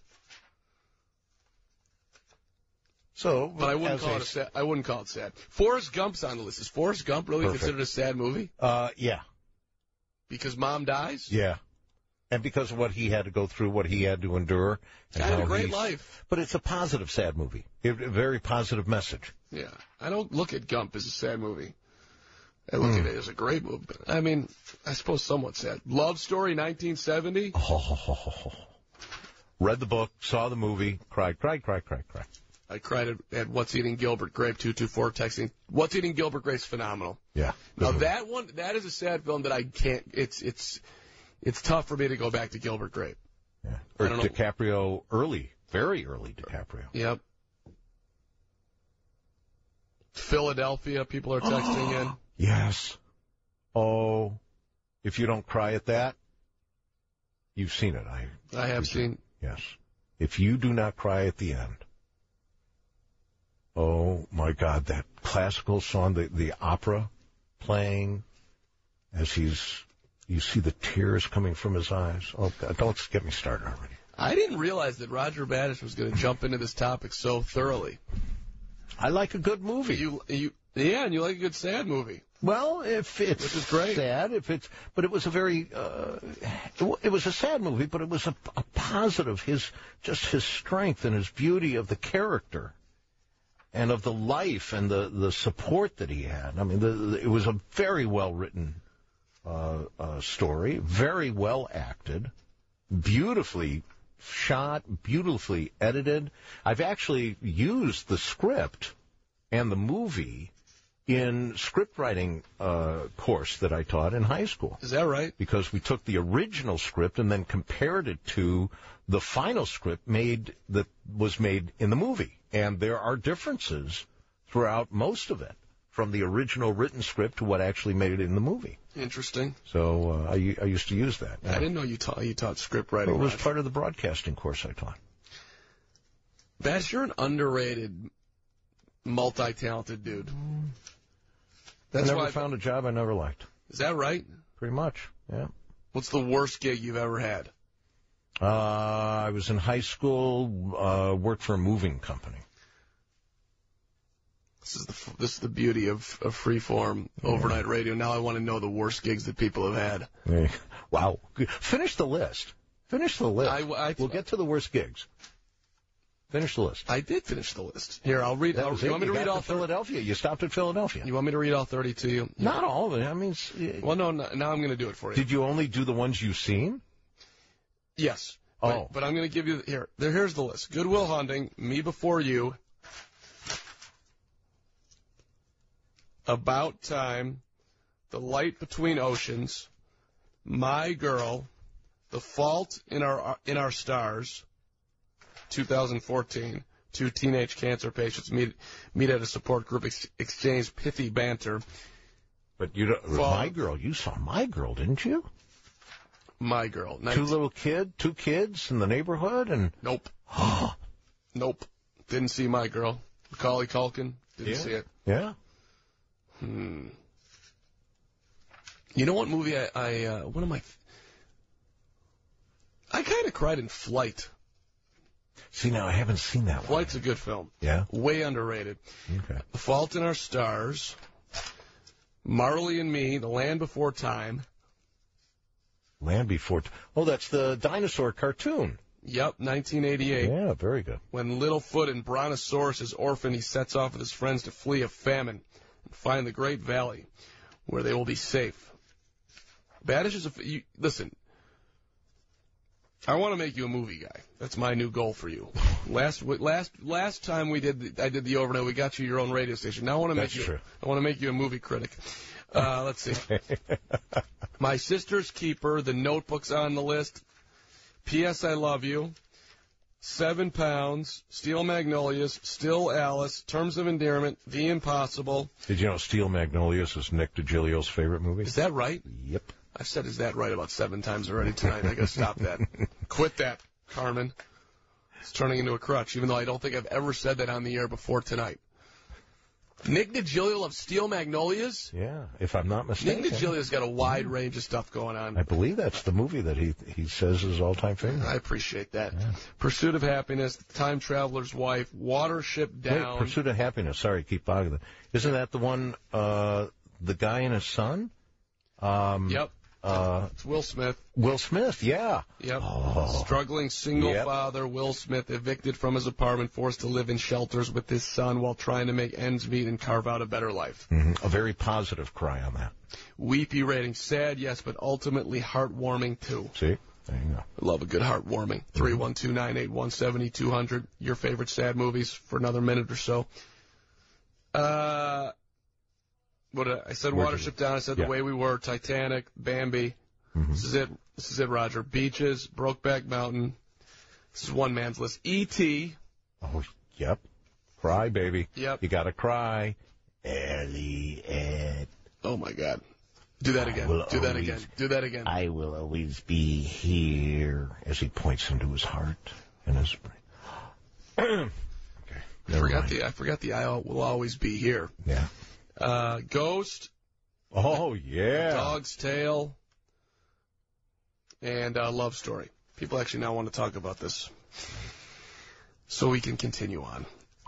So, but I wouldn't as call a- it a sad. I wouldn't call it sad. Forrest Gump's on the list. Is Forrest Gump really Perfect. considered a sad movie Uh, yeah, because mom dies? yeah. And because of what he had to go through, what he had to endure. He and had a how great he's- life. But it's a positive, sad movie. It, a very positive message. Yeah, I don't look at Gump as a sad movie. I look Hmm. at it as a great movie. But, I mean, I suppose somewhat sad. Love Story, nineteen seventy. Oh. Read the book, saw the movie, cried, cried, cried, cried, cried. I cried at, at What's Eating Gilbert Grape two two four texting. What's Eating Gilbert Grape's phenomenal. Yeah. Now that one, that is a sad film that I can't. It's it's it's tough for me to go back to Gilbert Grape. Yeah. I Or don't know. DiCaprio, early, very early DiCaprio. Yep. Philadelphia, people are texting in. Yes. Oh, if you don't cry at that, you've seen it. I I have seen. Yes. If you do not cry at the end, oh my God, that classical song, the, the opera playing as he's, you see the tears coming from his eyes. Oh God, don't get me started already. I didn't realize that Roger Badish was going to jump into this topic so thoroughly. I like a good movie. You, you, yeah, and you like a good sad movie. Well, if it's Which is great. sad, if it's, but it was a very, uh, it, w- it was a sad movie, but it was a, a positive. His, just his strength and his beauty of the character, and of the life and the the support that he had. I mean, the, the, it was a very well written uh, uh, story, very well acted, beautifully shot, beautifully edited. I've actually used the script and the movie in script writing uh, course that I taught in high school. Is that right? Because we took the original script and then compared it to the final script made that was made in the movie. And there are differences throughout most of it, from the original written script to what actually made it in the movie. Interesting. So uh, I, u- I used to use that. I didn't know you taught you taught script writing. It was Roger. part of the broadcasting course I taught. Bash, you're an underrated, multi-talented dude. That's I never why. found a job I never liked. Is that right? Pretty much, yeah. What's the worst gig you've ever had? Uh, I was in high school, uh, worked for a moving company. This is the this is the beauty of, of freeform overnight radio. Now I want to know the worst gigs that people have had. Hey, wow. Finish the list. Finish the list. I, I, we'll get to the worst gigs. Finish the list. I did finish the list. Here, I'll read. That I'll, was you it. want me to You read got all to thirty? Philadelphia. You stopped at Philadelphia. You want me to read all thirty to you? Not all of it. I mean, s- Well, no, no now I'm going to do it for you. did you only do the ones you've seen? Yes. Oh. But, but I'm going to give you here. There, here's the list: Goodwill Hunting, Me Before You, About Time, The Light Between Oceans, My Girl, The Fault in Our in Our Stars, two thousand fourteen. Two teenage cancer patients meet meet at a support group, ex- exchange pithy banter. But you don't, Fall- My Girl, you saw My Girl, didn't you? My Girl. Two nineteen little kid, two kids in the neighborhood, and Nope. Nope. Didn't see My Girl. Macaulay Culkin. Didn't yeah. see it. Yeah. Hmm. You know what movie I, I uh, one of my, I kind of cried in Flight. See, now I haven't seen that one. Flight's a good film. Yeah? Way underrated. Okay. The Fault in Our Stars, Marley and Me, The Land Before Time. Land Before... T- oh, that's the dinosaur cartoon. Yep, nineteen eighty-eight. Yeah, very good. When Littlefoot and Brontosaurus is orphaned, he sets off with his friends to flee a famine and find the Great Valley, where they will be safe. Badish is a... You, listen, I want to make you a movie guy. That's my new goal for you. Last last last time we did, the, I did the overnight. We got you your own radio station. Now I want to make That's you. True. I want to make you a movie critic. Uh, let's see. My Sister's Keeper. The Notebook's on the list. P S. I Love You. Seven Pounds. Steel Magnolias. Still Alice. Terms of Endearment. The Impossible. Did you know Steel Magnolias is Nick DiGilio's favorite movie? Is that right? Yep. I've said is that right about seven times already tonight. I gotta stop that. Quit that, Carmen. It's turning into a crutch, even though I don't think I've ever said that on the air before tonight. Nick DiGilio of Steel Magnolias? Yeah, if I'm not mistaken. Nick DiGilio's got a wide range of stuff going on. I believe that's the movie that he he says is all-time favorite. I appreciate that. Yeah. Pursuit of Happiness, Time Traveler's Wife, Watership Down. Wait, Pursuit of Happiness. Sorry, keep boggling. Isn't that the one, uh, the guy and his son? Um, Yep. Uh, it's Will Smith. Will Smith, yeah. Yep. Oh. Struggling single Yep. father, Will Smith, evicted from his apartment, forced to live in shelters with his son while trying to make ends meet and carve out a better life. Mm-hmm. A very positive cry on that. Weepy rating. Sad, yes, but ultimately heartwarming, too. See? There you go. I love a good heartwarming. three one two, nine eight one, seven two zero zero. Your favorite sad movies for another minute or so. Uh... What did I, I said? Where'd Watership Down. I said yeah. The Way We Were. Titanic. Bambi. Mm-hmm. This is it. This is it, Roger. Beaches. Brokeback Mountain. This is one man's list. E T. Oh, yep. Cry, baby. Yep. You gotta cry. Elliot. Oh my God. Do that again. Do that always, again. Do that again. I will always be here, as he points into his heart and his brain. Okay. I forgot the. I forgot the. I will always be here. Yeah. Uh, Ghost. Oh yeah. Dog's Tale. And uh, Love Story. People actually now want to talk about this, so we can continue on.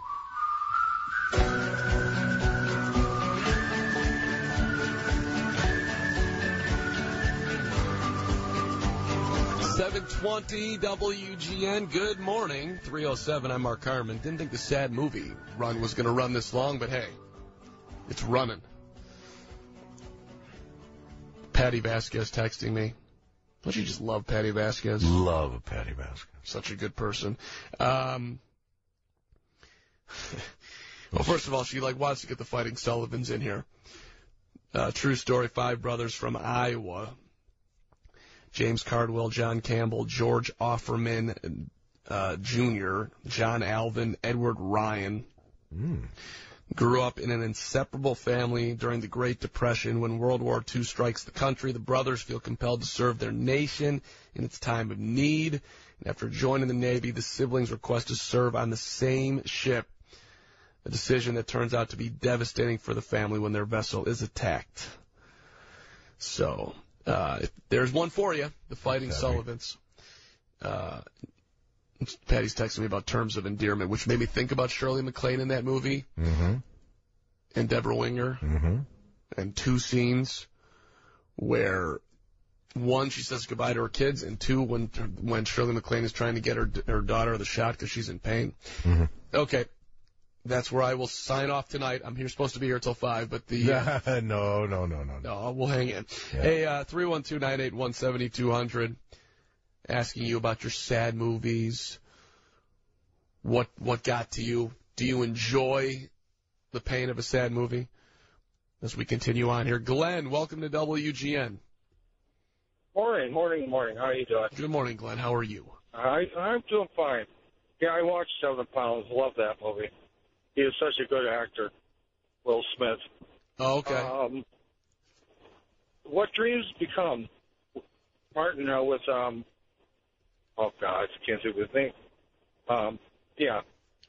seven twenty W G N. Good morning. three oh seven. I'm Mark Harmon. Didn't think the sad movie run was going to run this long, but hey, it's running. Patty Vasquez texting me. Don't you just love Patty Vasquez? Love Patty Vasquez. Such a good person. Um, well, first of all, she like wants to get the Fighting Sullivans in here. Uh, true story, five brothers from Iowa. James Cardwell, John Campbell, George Offerman uh, Junior, John Alvin, Edward Ryan. Mm. Grew up in an inseparable family during the Great Depression. When World War Two strikes the country, the brothers feel compelled to serve their nation in its time of need. And after joining the Navy, the siblings request to serve on the same ship, a decision that turns out to be devastating for the family when their vessel is attacked. So, uh, there's one for you, the Fighting Sullivans. Uh, Patty's texting me about Terms of Endearment, which made me think about Shirley MacLaine in that movie, mm-hmm. and Deborah Winger, mm-hmm. and two scenes where, one, she says goodbye to her kids, and two, when when Shirley MacLaine is trying to get her her daughter the shot because she's in pain. Mm-hmm. Okay, that's where I will sign off tonight. I'm here supposed to be here till five, but the uh, no, no, no, no, no. no, we'll hang in. Yeah. Hey, uh, three one two, nine eight one, seven two zero zero. Asking you about your sad movies. What what got to you? Do you enjoy the pain of a sad movie? As we continue on here. Glenn, welcome to W G N. Morning, morning, morning. How are you doing? Good morning, Glenn. How are you? I, I'm doing fine. Yeah, I watched Seven Pounds. Love that movie. He is such a good actor, Will Smith. Oh, okay. Um, what Dreams Become? Martin uh, with, um, oh, God, I can't think of his name. Um, yeah.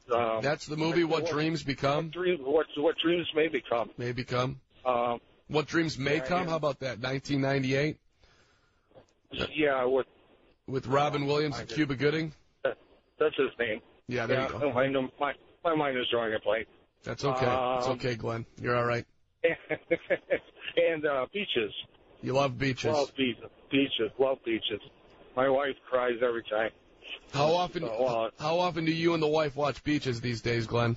Um, That's the movie, What, what Dreams Become? What, dream, what, what dreams may become. May Become. Um, What Dreams May yeah, Come? yeah. How about that? nineteen ninety-eight? Yeah, what, With Robin Williams I and did. Cuba Gooding? that, that's his name. Yeah, there yeah, you go. I know my, my mind is drawing a blank. That's okay. It's Um, okay, Glenn. You're all right. and uh, beaches. You love beaches. Love beaches. Beaches. Love beaches. My wife cries every time. How often? So, uh, How often do you and the wife watch beaches these days, Glenn?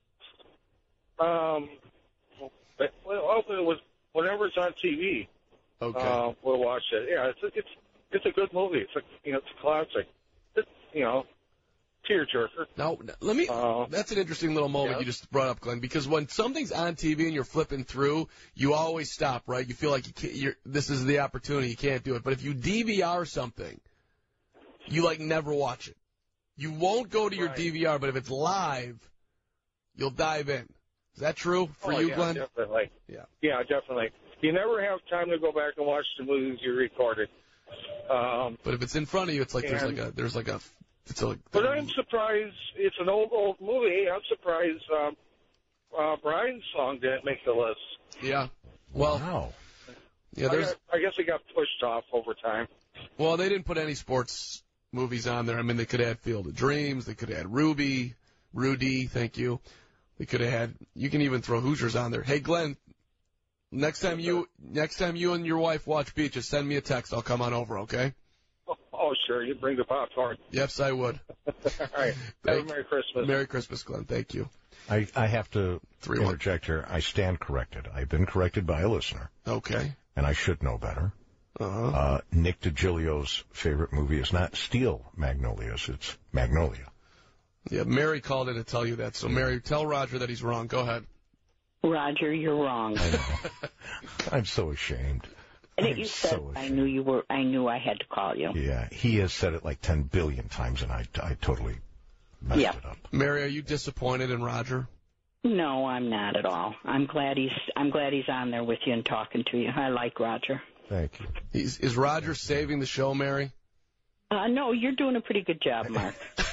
Um, but, well, it was whenever it's on T V. Okay. Uh, we'll watch it. Yeah, it's a, it's it's a good movie. It's a you know it's a classic. It's you know, tearjerker. Now, let me. Uh, That's an interesting little moment yeah. you just brought up, Glenn. Because when something's on T V and you're flipping through, you always stop, right? You feel like you can't. You're, this is the opportunity. You can't do it. But if you D V R something, you like never watch it. You won't go to your Right. D V R, but if it's live, you'll dive in. Is that true for oh, you, yeah, Glenn? Definitely. Yeah. Yeah, definitely. You never have time to go back and watch the movies you recorded. Um, But if it's in front of you, it's like there's And- like a there's like a it's like. but I'm surprised. It's an old old movie. I'm surprised um, uh, Brian's song didn't make the list. Yeah. Well, Wow. yeah. I, There's got, I guess it got pushed off over time. well, they didn't put any sports movies on there. I mean, they could have had Field of Dreams. They could have had Ruby, Rudy. Thank you. They could have had. You can even throw Hoosiers on there. Hey, Glenn. Next time you next time you and your wife watch Beaches, send me a text. I'll come on over. Okay. Oh, oh sure. You bring the popcorn. Yes, I would. All right. Have a Thank- Merry Christmas. Merry Christmas, Glenn. Thank you. I, I have to Three one. interject here. I stand corrected. I've been corrected by a listener, Okay. and I should know better. Uh-huh. Uh, Nick DiGilio's favorite movie is not Steel Magnolias, it's Magnolia. Yeah, Mary called in to tell you that. So, Mary, tell Roger that he's wrong. Go ahead. Roger, you're wrong. I know. I'm so ashamed. And I'm you said so I ashamed. knew you were. I knew I had to call you. Yeah, he has said it like ten billion times, and I, I totally messed Yeah. it up. Mary, are you disappointed in Roger? No, I'm not at all. I'm glad he's. I'm glad he's on there with you and talking to you. I like Roger. Thank you. He's, is Roger saving the show, Mary? Uh, no, you're doing a pretty good job, Mark.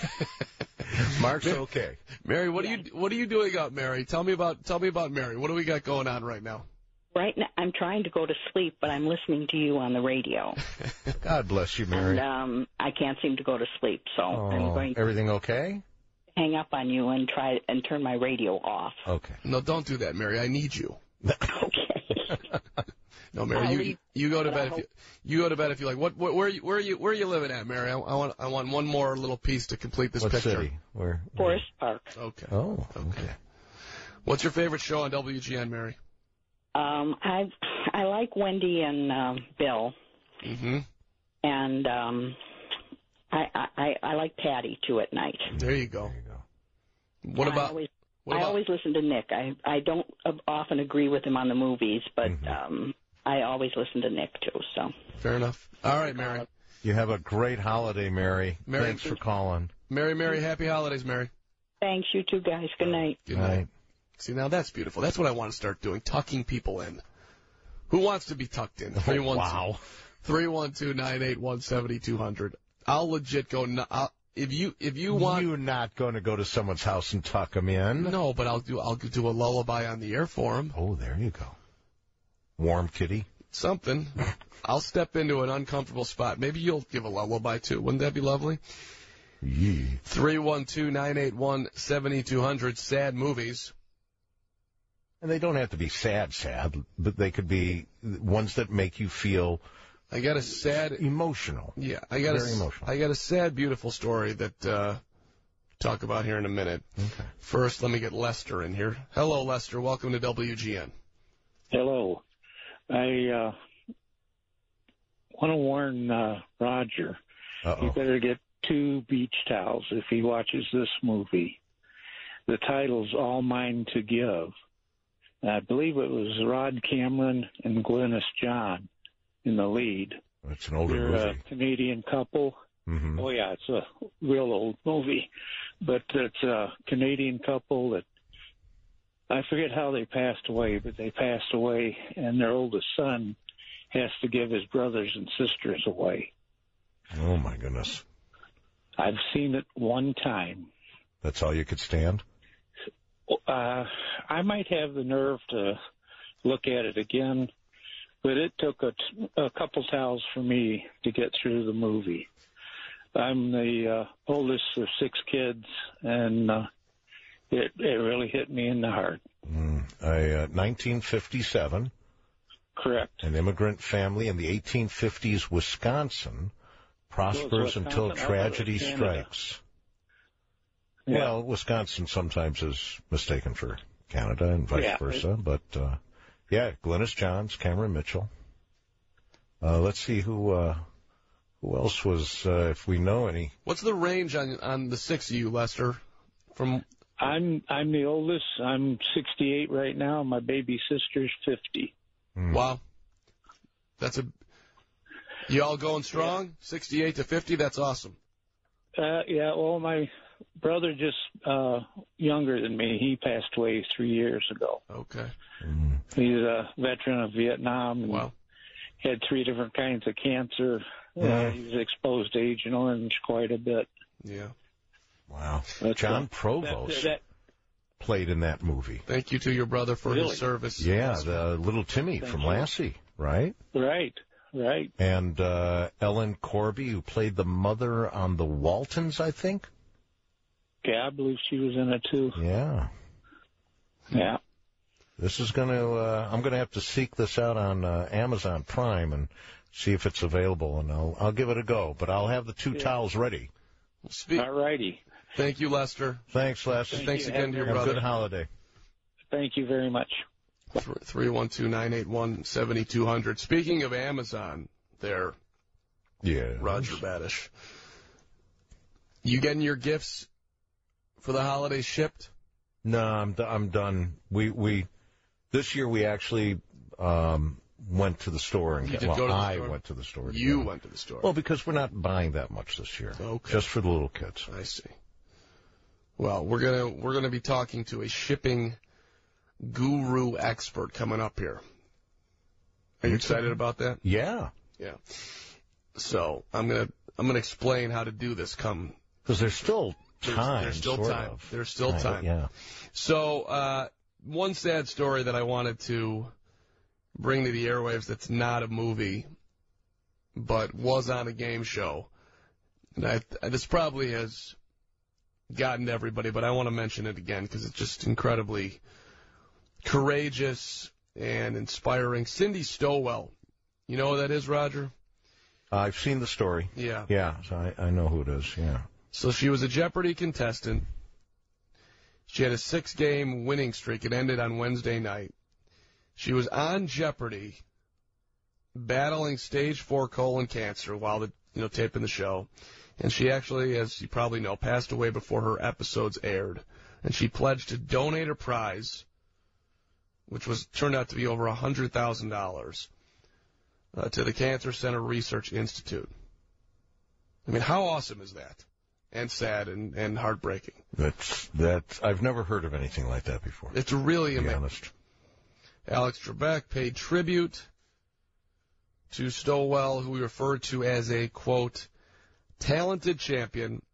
Mark's okay. Mary, what are you what are you doing up, Mary? Tell me about tell me about Mary. What do we got going on right now? Right now, I'm trying to go to sleep, but I'm listening to you on the radio, God bless you, Mary. and um, I can't seem to go to sleep. So I'm Oh, going to everything okay? hang up on you and try and turn my radio off. Okay. No, don't do that, Mary. I need you. Okay. No, Mary, I'll you leave, you go to but bed I if you hope- you go to bed if you like. What, what where are you where are you where are you living at, Mary? I, I want I want one more little piece to complete this What picture. city? Where? Forest Park. Okay. Oh, okay. What's your favorite show on W G N, Mary? Um, I I like Wendy and um, Bill, Mm-hmm. and um, I, I I like Patty too at night. There you go. There you go. What I about always, what I about always listen to Nick. I I don't often agree with him on the movies, but Mhm. um, I always listen to Nick too. So fair enough. All right, Mary. You have a great holiday, Mary. Mary- Thanks for calling. Mary, Mary, happy holidays, Mary. thanks, you two guys. Good night. Good All night. right. See, now that's beautiful. That's what I want to start doing, tucking people in. Who wants to be tucked in? three one two Wow. three one two nine eight one seven two zero zero. I'll legit go. n- I'll, if you if you want, You're not going to go to someone's house and tuck them in. no, but I'll do I'll do a lullaby on the air for him. Oh, there you go. Warm kitty. Something. I'll step into an uncomfortable spot. Maybe you'll give a lullaby too. Wouldn't that be lovely? Yee. three one two nine eight one seven two zero zero. Sad movies. And they don't have to be sad, sad, but they could be ones that make you feel I got a sad. emotional. Yeah, I got Very a, emotional. I got a sad, beautiful story that uh, talk about here in a minute. Okay. First, let me get Lester in here. Hello, Lester. Welcome to W G N. Hello. I uh, want to warn uh, Roger. He Uh-oh. better get two beach towels if he watches this movie. The title's All Mine to Give. And I believe it was Rod Cameron and Glynis John in the lead. It's an older They're a movie. Canadian couple. Mm-hmm. Oh, yeah, it's a real old movie. But it's a Canadian couple that I forget how they passed away, but they passed away, and their oldest son has to give his brothers and sisters away. Oh, my goodness. I've seen it one time. That's all you could stand? Uh, I might have the nerve to look at it again, but it took a, t- a couple towels for me to get through the movie. I'm the uh, oldest of six kids, and uh, it, it really hit me in the heart. Mm, I, uh, nineteen fifty-seven. Correct. An immigrant family in the eighteen fifties Wisconsin prospers Wisconsin, until tragedy Canada. strikes. Yeah. Well, Wisconsin sometimes is mistaken for Canada and vice Yeah. versa, but uh, yeah, Glynis Johns, Cameron Mitchell. Uh, let's see who uh, who else was, uh, if we know any. What's the range on on the six of you, Lester? From I'm I'm the oldest. I'm sixty-eight right now. My baby sister's fifty. Hmm. Wow, that's a you all going strong? Sixty-eight to fifty. That's awesome. Uh, yeah. Well, my brother just uh, younger than me. He passed away three years ago. Okay. Mm. He's a veteran of Vietnam and Wow. had three different kinds of cancer. Uh, Yeah. he was exposed to Agent Orange quite a bit. Yeah. Wow. But, John uh, Provost that, that, played in that movie. Thank you to your brother for Really? his service. Yeah, the little Timmy Thank from you. Lassie, right? right, right. And uh, Ellen Corby, who played the mother on The Waltons, I think. Yeah, I believe she was in it too. Yeah. Yeah. This is going to, uh, I'm going to have to seek this out on uh, Amazon Prime and see if it's available, and I'll, I'll give it a go. But I'll have the two Yeah. towels ready. Speak. All righty. Thank you, Lester. Thanks, Les. Thank Thanks you. again Have to your a Have a brother. good holiday. Thank you very much. three one two, nine eight one, seven two zero zero. Speaking of Amazon, there, Yeah. Roger Badish. You getting your gifts for the holidays shipped? No, I'm d- I'm done. We we this year we actually um, went to the store and You get, did well, go to the I store? went to the store. to You get 'em. went to the store. Well, because we're not buying that much this year. Okay. Just for the little kids. I see. Well, we're gonna we're gonna be talking to a shipping guru expert coming up here. Are you excited about that? Yeah, Yeah. So I'm gonna I'm gonna explain how to do this. Come. because there's still There's, time. there's still sort time. of. There's still Kinda, time. Yeah. So, uh, one sad story that I wanted to bring to the airwaves that's not a movie, but was on a game show. And I, this probably has gotten to everybody, but I want to mention it again because it's just incredibly courageous and inspiring. Cindy Stowell. You know who that is, Roger? I've seen the story. Yeah. Yeah, so I, I know who it is. Yeah. So she was a Jeopardy contestant. She had a six-game winning streak. It ended on Wednesday night. She was on Jeopardy, battling stage four colon cancer while the you know taping the show, and she actually, as you probably know, passed away before her episodes aired. And she pledged to donate her prize, which was turned out to be over a hundred thousand dollars, uh, to the Cancer Center Research Institute. I mean, how awesome is that? And sad and, and heartbreaking. That's that's. I've never heard of anything like that before. It's really to be amazing. honest. Alex Trebek paid tribute to Stowell, who we referred to as a, quote, talented champion.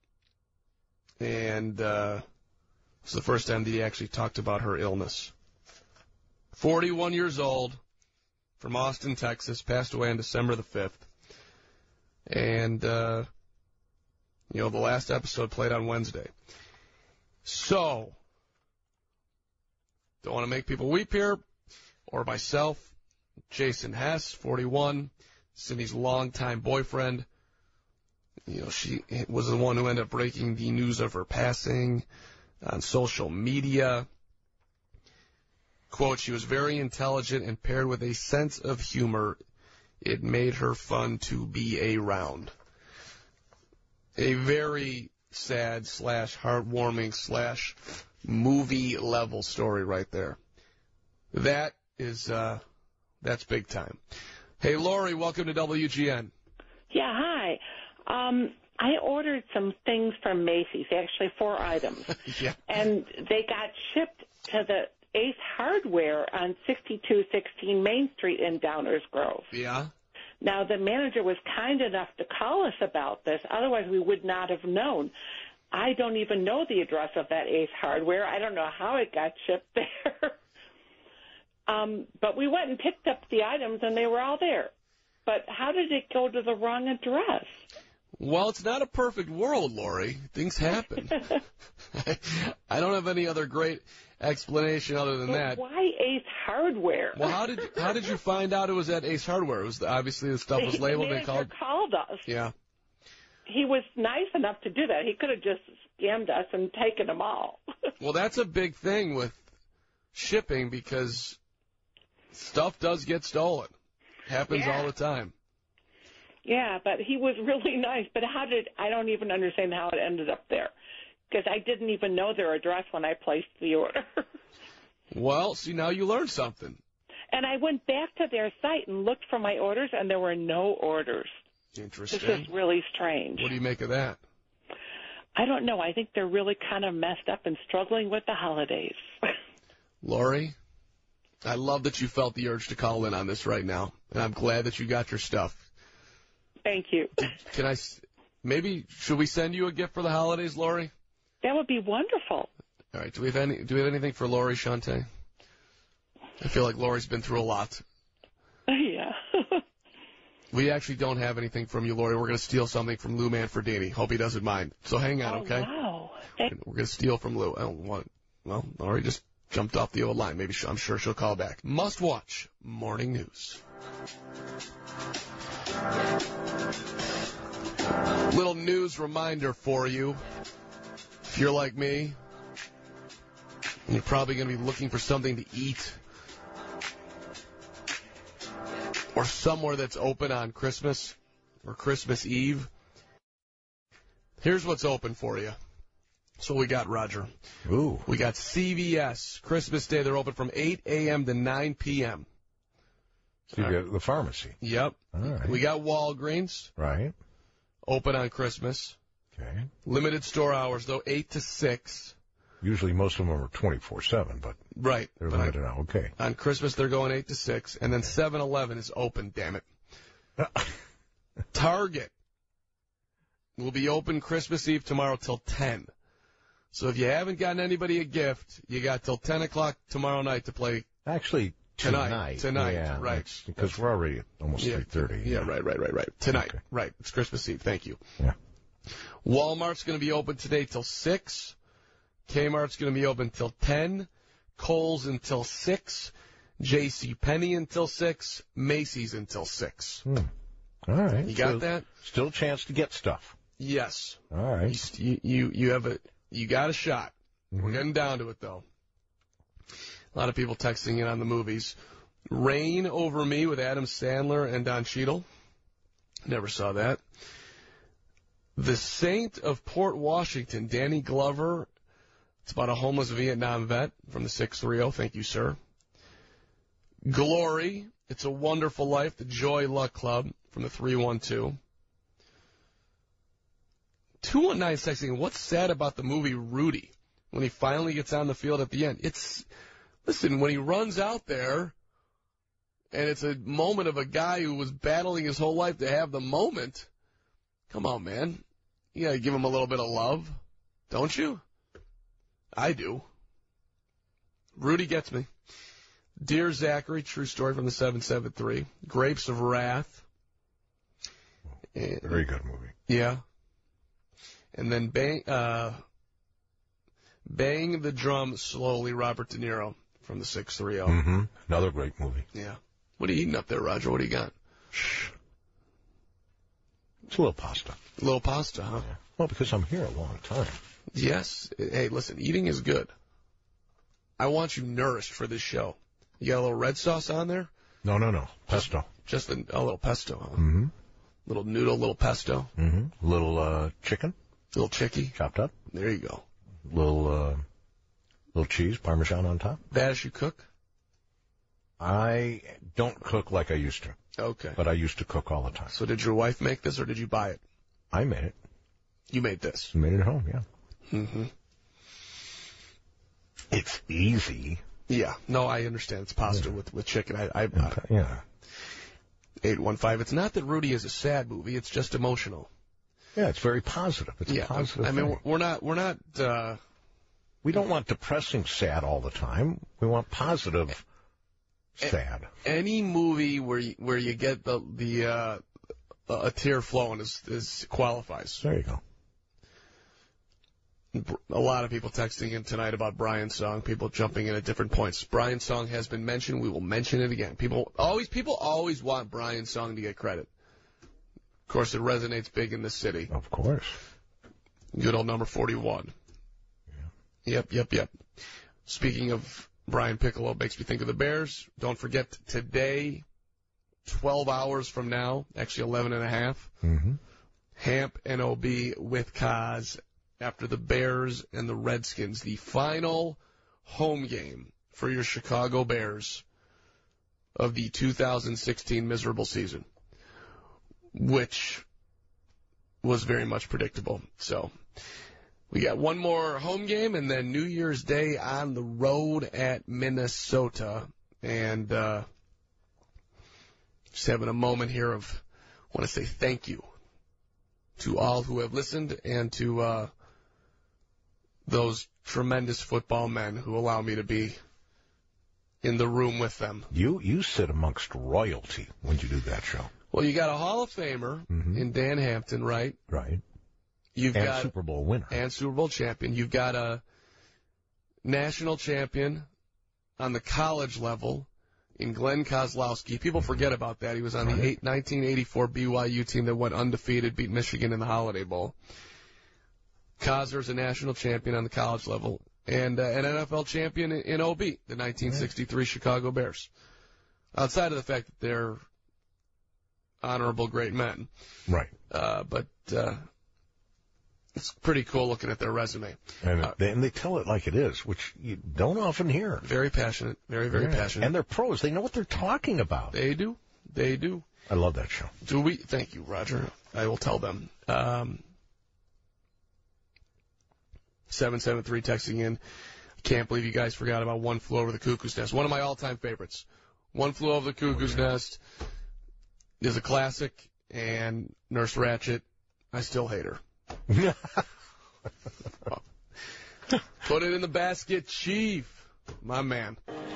And uh, it's the first time that he actually talked about her illness. forty-one years old, from Austin, Texas, passed away on December the fifth. And, uh, you know, the last episode played on Wednesday. So, don't want to make people weep here, or myself. Jason Hess, forty-one, Cindy's longtime boyfriend. You know, she was the one who ended up breaking the news of her passing on social media. Quote, she was very intelligent and paired with a sense of humor. It made her fun to be around. A very sad slash heartwarming slash movie level story right there. That is, uh, that's big time. Hey, Lori, welcome to W G N. Yeah, hi. Um, I ordered some things from Macy's, actually four items. Yeah. And they got shipped to the Ace Hardware on sixty-two sixteen Main Street in Downers Grove. Yeah. Now, the manager was kind enough to call us about this. Otherwise, we would not have known. I don't even know the address of that Ace Hardware. I don't know how it got shipped there. um, but we went and picked up the items, and they were all there. But how did it go to the wrong address? Well, it's not a perfect world, Lori. Things happen. I don't have any other great explanation other than but that. Why Ace Hardware? Well, how did how did you find out it was at Ace Hardware? It was obviously the stuff was labeled. The They called. called us. Yeah. He was nice enough to do that. He could have just scammed us and taken them all. Well, that's a big thing with shipping because stuff does get stolen. Happens Yeah. all the time. Yeah, but he was really nice. But how did I don't even understand how it ended up there because I didn't even know their address when I placed the order. Well, see, now you learned something. And I went back to their site and looked for my orders, and there were no orders. Interesting. This is really strange. What do you make of that? I don't know. I think they're really kind of messed up and struggling with the holidays. Lori, I love that you felt the urge to call in on this right now, and I'm glad that you got your stuff. Thank you. Can I, maybe, should we send you a gift for the holidays, Lori? That would be wonderful. All right. Do we have any? Do we have anything for Lori, Shante? I feel like Lori's been through a lot. Yeah. We actually don't have anything from you, Lori. We're going to steal something from Lou Manfredini. Hope he doesn't mind. So hang on, oh, okay? Wow. We're going to steal from Lou. I don't want. Well, Lori just jumped off the old line. Maybe she, I'm sure she'll call back. Must watch morning news. Little news reminder for you. If you're like me, you're probably going to be looking for something to eat or somewhere that's open on Christmas or Christmas Eve. Here's what's open for you. So we got, Roger. Ooh. We got C V S. Christmas Day, they're open from eight a.m. to nine p.m. So you got the pharmacy. Yep. All right. We got Walgreens. Right. Open on Christmas. Okay. Limited store hours, though, eight to six. Usually most of them are twenty-four seven, but right. they're but limited on, now. Okay. On Christmas, they're going eight to six. And then seven eleven is open, damn it. Target will be open Christmas Eve tomorrow till ten. So if you haven't gotten anybody a gift, you got till ten o'clock tomorrow night to play. Actually, tonight. Tonight. Tonight, yeah, right. Because we're already at almost yeah, three thirty. Yeah, yeah, right, right, right, right. Tonight, okay. Right. It's Christmas Eve. Thank you. Yeah. Walmart's going to be open today till six. Kmart's going to be open till ten. Kohl's until six. JCPenney until six. Macy's until six. Hmm. All right. You got so that? Still a chance to get stuff. Yes. All right. You, you, you have a, you got a shot. Mm-hmm. We're getting down to it, though. A lot of people texting in on the movies. Rain Over Me with Adam Sandler and Don Cheadle. Never saw that. The Saint of Port Washington, Danny Glover. It's about a homeless Vietnam vet from the six three zero. Thank you, sir. Glory. It's a Wonderful Life, the Joy Luck Club from the three one two. two one nine texting, what's sad about the movie Rudy when he finally gets on the field at the end? It's, listen, when he runs out there and it's a moment of a guy who was battling his whole life to have the moment, come on, man. You gotta give him a little bit of love, don't you? I do. Rudy gets me. Dear Zachary, true story from the seven seven three. Grapes of Wrath. Very good movie. Yeah. And then Bang, uh, Bang the Drum Slowly, Robert De Niro from the six three zero. Mm-hmm. Another great movie. Yeah. What are you eating up there, Roger? What do you got? Shh. It's a little pasta. A little pasta, huh? Yeah. Well, because I'm here a long time. Yes. Hey, listen, eating is good. I want you nourished for this show. You got a little red sauce on there? No, no, no. Pesto. Just, just a, a little pesto, huh? Mm-hmm. Little noodle, little pesto. Mm-hmm. Little uh, chicken. Little chickie. Chopped up. There you go. Little, uh, little cheese, Parmesan on top. Bad as you cook? I don't cook like I used to. Okay. But I used to cook all the time. So did your wife make this or did you buy it? I made it. You made this? I made it at home, yeah. Mm-hmm. It's easy. Yeah. No, I understand. It's pasta yeah. with, with chicken. I, I, I Yeah. eight one five. It's not that Rudy is a sad movie. It's just emotional. Yeah, it's very positive. It's yeah, a positive I mean, thing. we're not, we're not, uh, We don't want depressing sad all the time. We want positive sad. Any movie where you, where you get the, the, uh, a tear flowing is, is qualifies. There you go. A lot of people texting in tonight about Brian's song, people jumping in at different points. Brian's song has been mentioned. We will mention it again. People always people always want Brian's song to get credit. Of course, it resonates big in this city. Of course. Good old number forty-one. Yeah. Yep, yep, yep. Speaking of Brian Piccolo, makes me think of the Bears. Don't forget today, twelve hours from now, actually eleven and a half, mm-hmm. Hamp and O B with Kaz after the Bears and the Redskins, the final home game for your Chicago Bears of the two thousand sixteen miserable season, which was very much predictable. So we got one more home game and then New Year's Day on the road at Minnesota. And uh, just having a moment here of, I want to say thank you to all who have listened and to uh, those tremendous football men who allow me to be in the room with them. You you sit amongst royalty when you do that show. Well, you got a Hall of Famer mm-hmm. in Dan Hampton, right? Right. You've and got Super Bowl winner. And Super Bowl champion. You've got a national champion on the college level in Glenn Kozlowski. People forget about that. He was on the eight, nineteen eighty-four B Y U team that went undefeated, beat Michigan in the Holiday Bowl. Kozer's a national champion on the college level and uh, an N F L champion in, in O B, the nineteen sixty-three Chicago Bears. Outside of the fact that they're honorable, great men. Right. Uh, but uh, it's pretty cool looking at their resume. And, uh, they, and they tell it like it is, which you don't often hear. Very passionate. Very, very yeah. passionate. And they're pros. They know what they're talking about. They do. They do. I love that show. Do we? Thank you, Roger. I will tell them. Um, seven seven three texting in. I can't believe you guys forgot about One Flew Over the Cuckoo's Nest. One of my all-time favorites. One Flew Over the Cuckoo's oh, yeah. Nest is a classic, and Nurse Ratched, I still hate her. Put it in the basket, Chief. My man.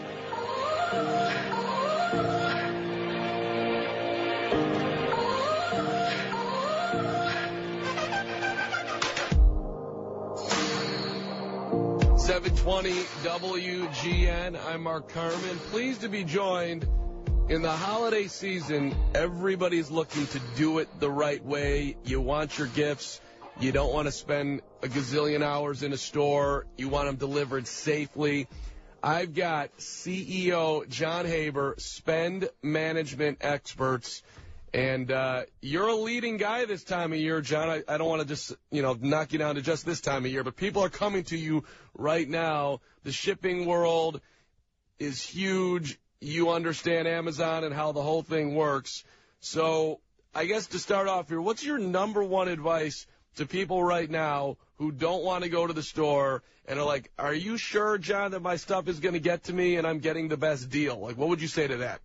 seven twenty W G N. I'm Mark Carmen. Pleased to be joined in the holiday season. Everybody's looking to do it the right way. You want your gifts. You don't want to spend a gazillion hours in a store. You want them delivered safely. I've got C E O John Haber, spend management experts. And uh, you're a leading guy this time of year, John. I, I don't want to just, you know, knock you down to just this time of year, but people are coming to you right now. The shipping world is huge. You understand Amazon and how the whole thing works. So I guess to start off here, what's your number one advice to people right now who don't want to go to the store and are like, are you sure, John, that my stuff is going to get to me and I'm getting the best deal? Like, what would you say to that?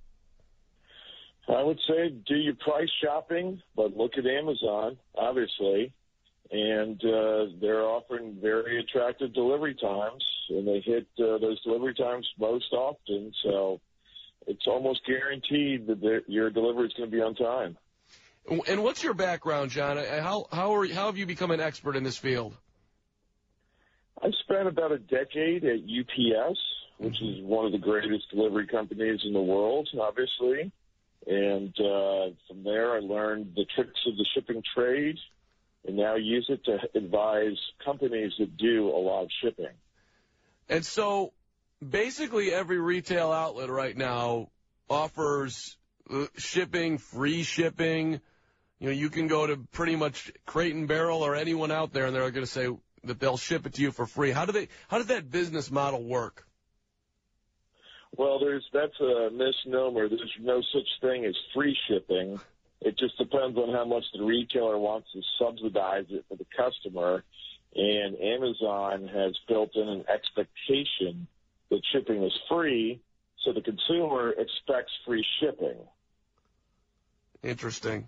I would say do your price shopping, but look at Amazon, obviously. And uh, they're offering very attractive delivery times, and they hit uh, those delivery times most often. So it's almost guaranteed that your delivery is going to be on time. And what's your background, John? How how are how have you become an expert in this field? I've spent about a decade at U P S, which is one of the greatest delivery companies in the world, obviously. And uh, from there, I learned the tricks of the shipping trade, and now use it to advise companies that do a lot of shipping. And so, basically, every retail outlet right now offers shipping, free shipping. You know, you can go to pretty much Crate and Barrel or anyone out there, and they're going to say that they'll ship it to you for free. How do they? How does that business model work? Well, there's that's a misnomer. There's no such thing as free shipping. It just depends on how much the retailer wants to subsidize it for the customer. And Amazon has built in an expectation that shipping is free, so the consumer expects free shipping. Interesting.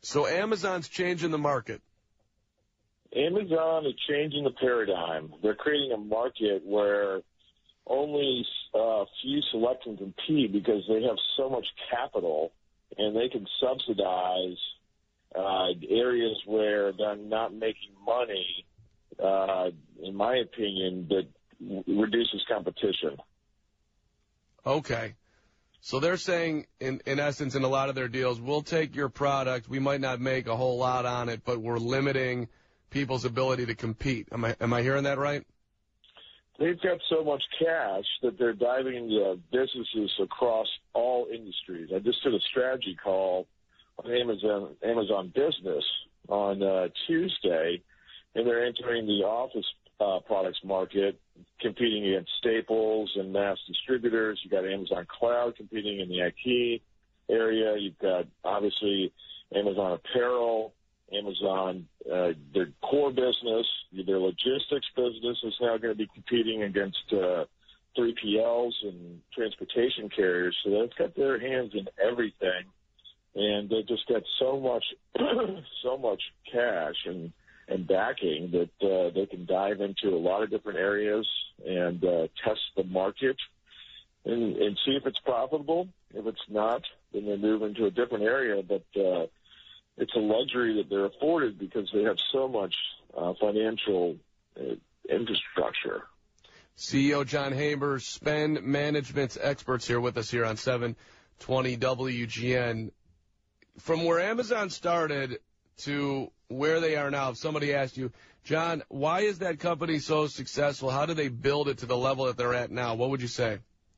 So Amazon's changing the market. Amazon is changing the paradigm. They're creating a market where only uh, few select can compete because they have so much capital and they can subsidize uh, areas where they're not making money, uh, in my opinion, that reduces competition. Okay. So they're saying, in, in essence, in a lot of their deals, we'll take your product. We might not make a whole lot on it, but we're limiting people's ability to compete. Am I, am I hearing that right? They've got so much cash that they're diving into businesses across all industries. I just did a strategy call on Amazon Amazon Business on uh, Tuesday, and they're entering the office uh, products market, competing against Staples and mass distributors. You've got Amazon Cloud competing in the I T area. You've got, obviously, Amazon Apparel, Amazon, uh, their core business, their logistics business is now going to be competing against uh, three P Ls and transportation carriers. So they've got their hands in everything, and they've just got so much, so much cash and and backing that uh, they can dive into a lot of different areas and uh, test the market and, and see if it's profitable. If it's not, then they move into a different area. But uh, it's a luxury that they're afforded because they have so much uh, financial uh, infrastructure. C E O John Haber, Spend Management's experts here with us here on seven twenty W G N. From where Amazon started to where they are now, if somebody asked you, John, why is that company so successful? How do they build it to the level that they're at now? What would you say?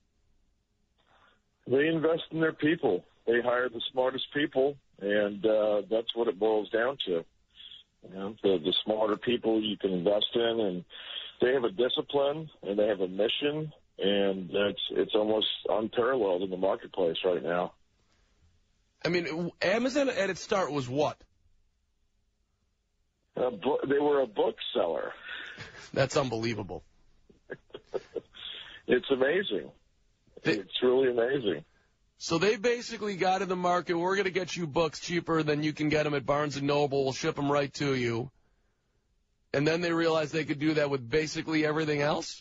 They invest in their people. They hire the smartest people, and uh, that's what it boils down to. You know, the, the smarter people you can invest in, and they have a discipline, and they have a mission, and it's it's almost unparalleled in the marketplace right now. I mean, Amazon at its start was what? Uh, they were a bookseller. That's unbelievable. It's amazing. They, it's really amazing. So they basically got in the market, we're going to get you books cheaper than you can get them at Barnes and Noble. We'll ship them right to you. And then they realized they could do that with basically everything else?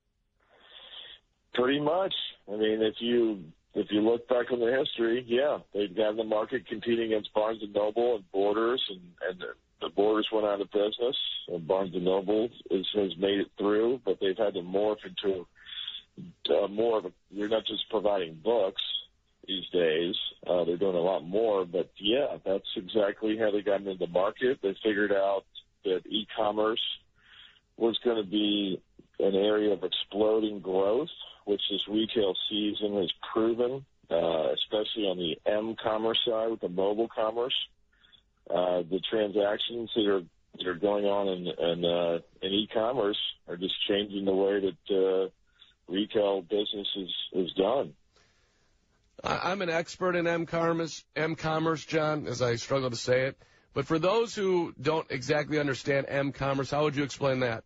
Pretty much. I mean, if you if you look back on the history, yeah, they've got in the market competing against Barnes and Noble and Borders, and, and the, the Borders went out of business, and Barnes and Noble is, has made it through, but they've had to morph into uh, more of a, you're not just providing books these days. Uh, they're doing a lot more, but yeah, that's exactly how they got into the market. They figured out that e-commerce was going to be an area of exploding growth, which this retail season has proven, uh, especially on the m-commerce side with the mobile commerce. Uh, the transactions that are that are going on in in, uh, in e-commerce are just changing the way that uh, retail business is, is done. I'm an expert in m-commerce, m-commerce, John, as I struggle to say it. But for those who don't exactly understand m-commerce, how would you explain that?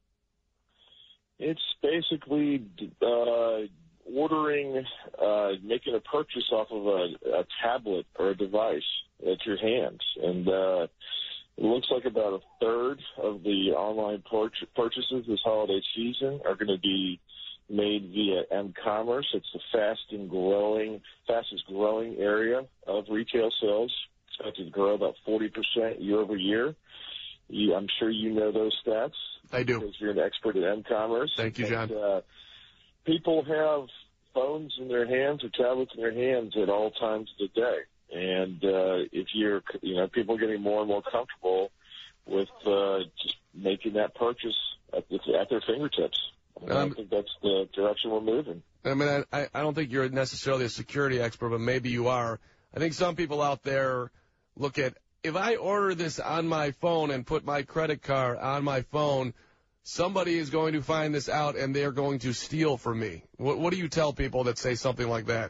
It's basically uh, ordering, uh, making a purchase off of a, a tablet or a device at your hands. And uh, it looks like about a third of the online pur- purchases this holiday season are going to be made via m-commerce. It's the fast and growing, fastest growing area of retail sales. Expected to grow about forty percent year over year. You, I'm sure you know those stats. I do. Because you're an expert at m-commerce. Thank you, John. And, uh, people have phones in their hands or tablets in their hands at all times of the day. And uh, if you're, you know, people are getting more and more comfortable with uh, just making that purchase at, the, at their fingertips. And um, I think that's the direction we're moving. I mean, I, I don't think you're necessarily a security expert, but maybe you are. I think some people out there look at, if I order this on my phone and put my credit card on my phone, somebody is going to find this out and they're going to steal from me. What, what do you tell people that say something like that?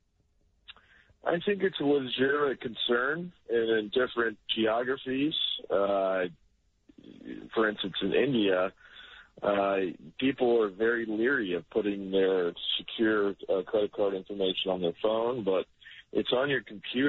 I think it's a legitimate concern, and in different geographies, uh, for instance, in India, uh, people are very leery of putting their secure uh, credit card information on their phone, but it's on your computer,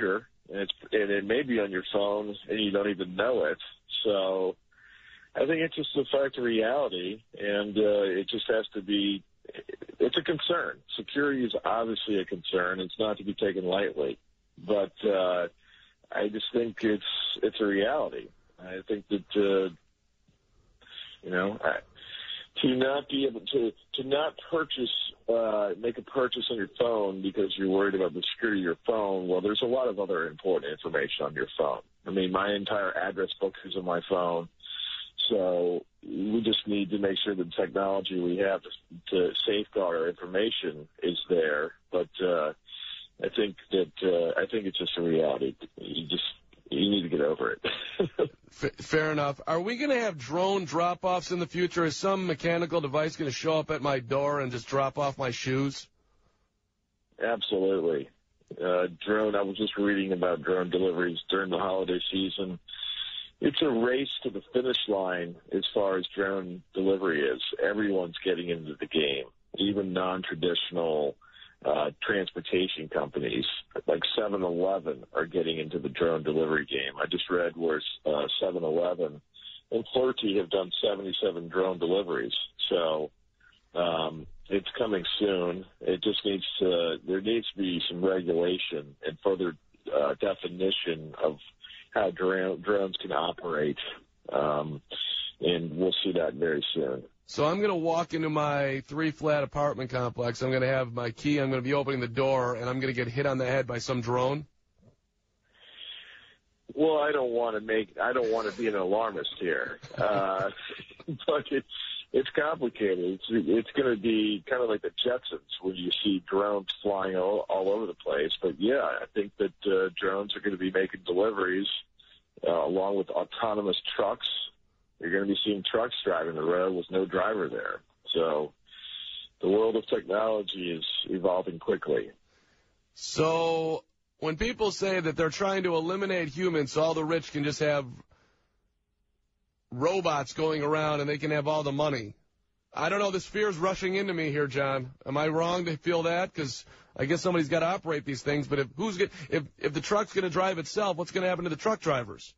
and, it's, and it may be on your phone, and you don't even know it. So I think it's just a fact of reality, and uh, it just has to be – it's a concern. Security is obviously a concern. It's not to be taken lightly. But uh, I just think it's it's a reality. I think that, uh, you know, I, to not be able to, to not purchase, uh, make a purchase on your phone because you're worried about the security of your phone, well, there's a lot of other important information on your phone. I mean, my entire address book is on my phone. So we just need to make sure that the technology we have to, to safeguard our information is there. But uh, I think that uh, I think it's just a reality. You just you need to get over it. Fair enough. Are we going to have drone drop-offs in the future? Is some mechanical device going to show up at my door and just drop off my shoes? Absolutely. Uh, drone. I was just reading about drone deliveries during the holiday season. It's a race to the finish line as far as drone delivery is. Everyone's getting into the game, even non-traditional uh, transportation companies like seven eleven are getting into the drone delivery game. I just read where uh, seven eleven and Flirty have done seventy-seven drone deliveries. So um, it's coming soon. It just needs to, there needs to be some regulation and further uh, definition of how drone, drones can operate, um, and we'll see that very soon. So I'm going to walk into my three-flat apartment complex. I'm going to have my key. I'm going to be opening the door, and I'm going to get hit on the head by some drone. Well, I don't want to make. I don't want to be an alarmist here, uh, but it's it's complicated. It's it's going to be kind of like the Jetsons when you see drones flying all, all over the place. But yeah, I think that uh, drones are going to be making deliveries uh, along with autonomous trucks. You're going to be seeing trucks driving the road with no driver there. So the world of technology is evolving quickly. So when people say that they're trying to eliminate humans so all the rich can just have robots going around and they can have all the money, I don't know, this fear is rushing into me here, John. Am I wrong to feel that? Because I guess somebody's got to operate these things. But if who's get, if if the truck's going to drive itself, what's going to happen to the truck drivers?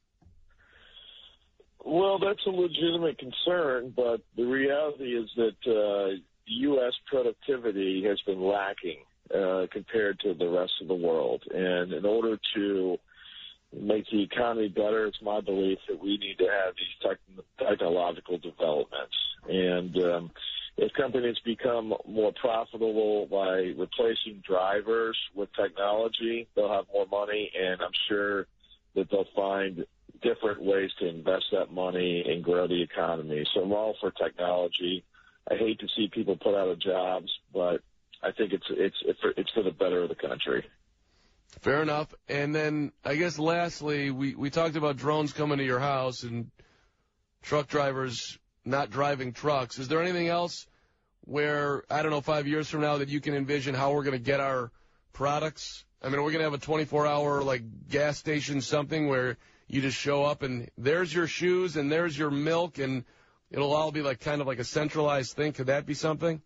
Well, that's a legitimate concern, but the reality is that uh, U S productivity has been lacking uh, compared to the rest of the world. And in order to make the economy better, it's my belief that we need to have these tech- technological developments. And um, if companies become more profitable by replacing drivers with technology, they'll have more money, and I'm sure that they'll find different ways to invest that money and grow the economy. So I'm all for technology. I hate to see people put out of jobs, but I think it's it's it's for, it's for the better of the country. Fair enough. And then I guess lastly, we, we talked about drones coming to your house and truck drivers not driving trucks. Is there anything else where, I don't know, five years from now that you can envision how we're going to get our products? I mean, are we going to have a twenty-four hour, like, gas station something where you just show up and there's your shoes and there's your milk and it'll all be like kind of like a centralized thing? Could that be something?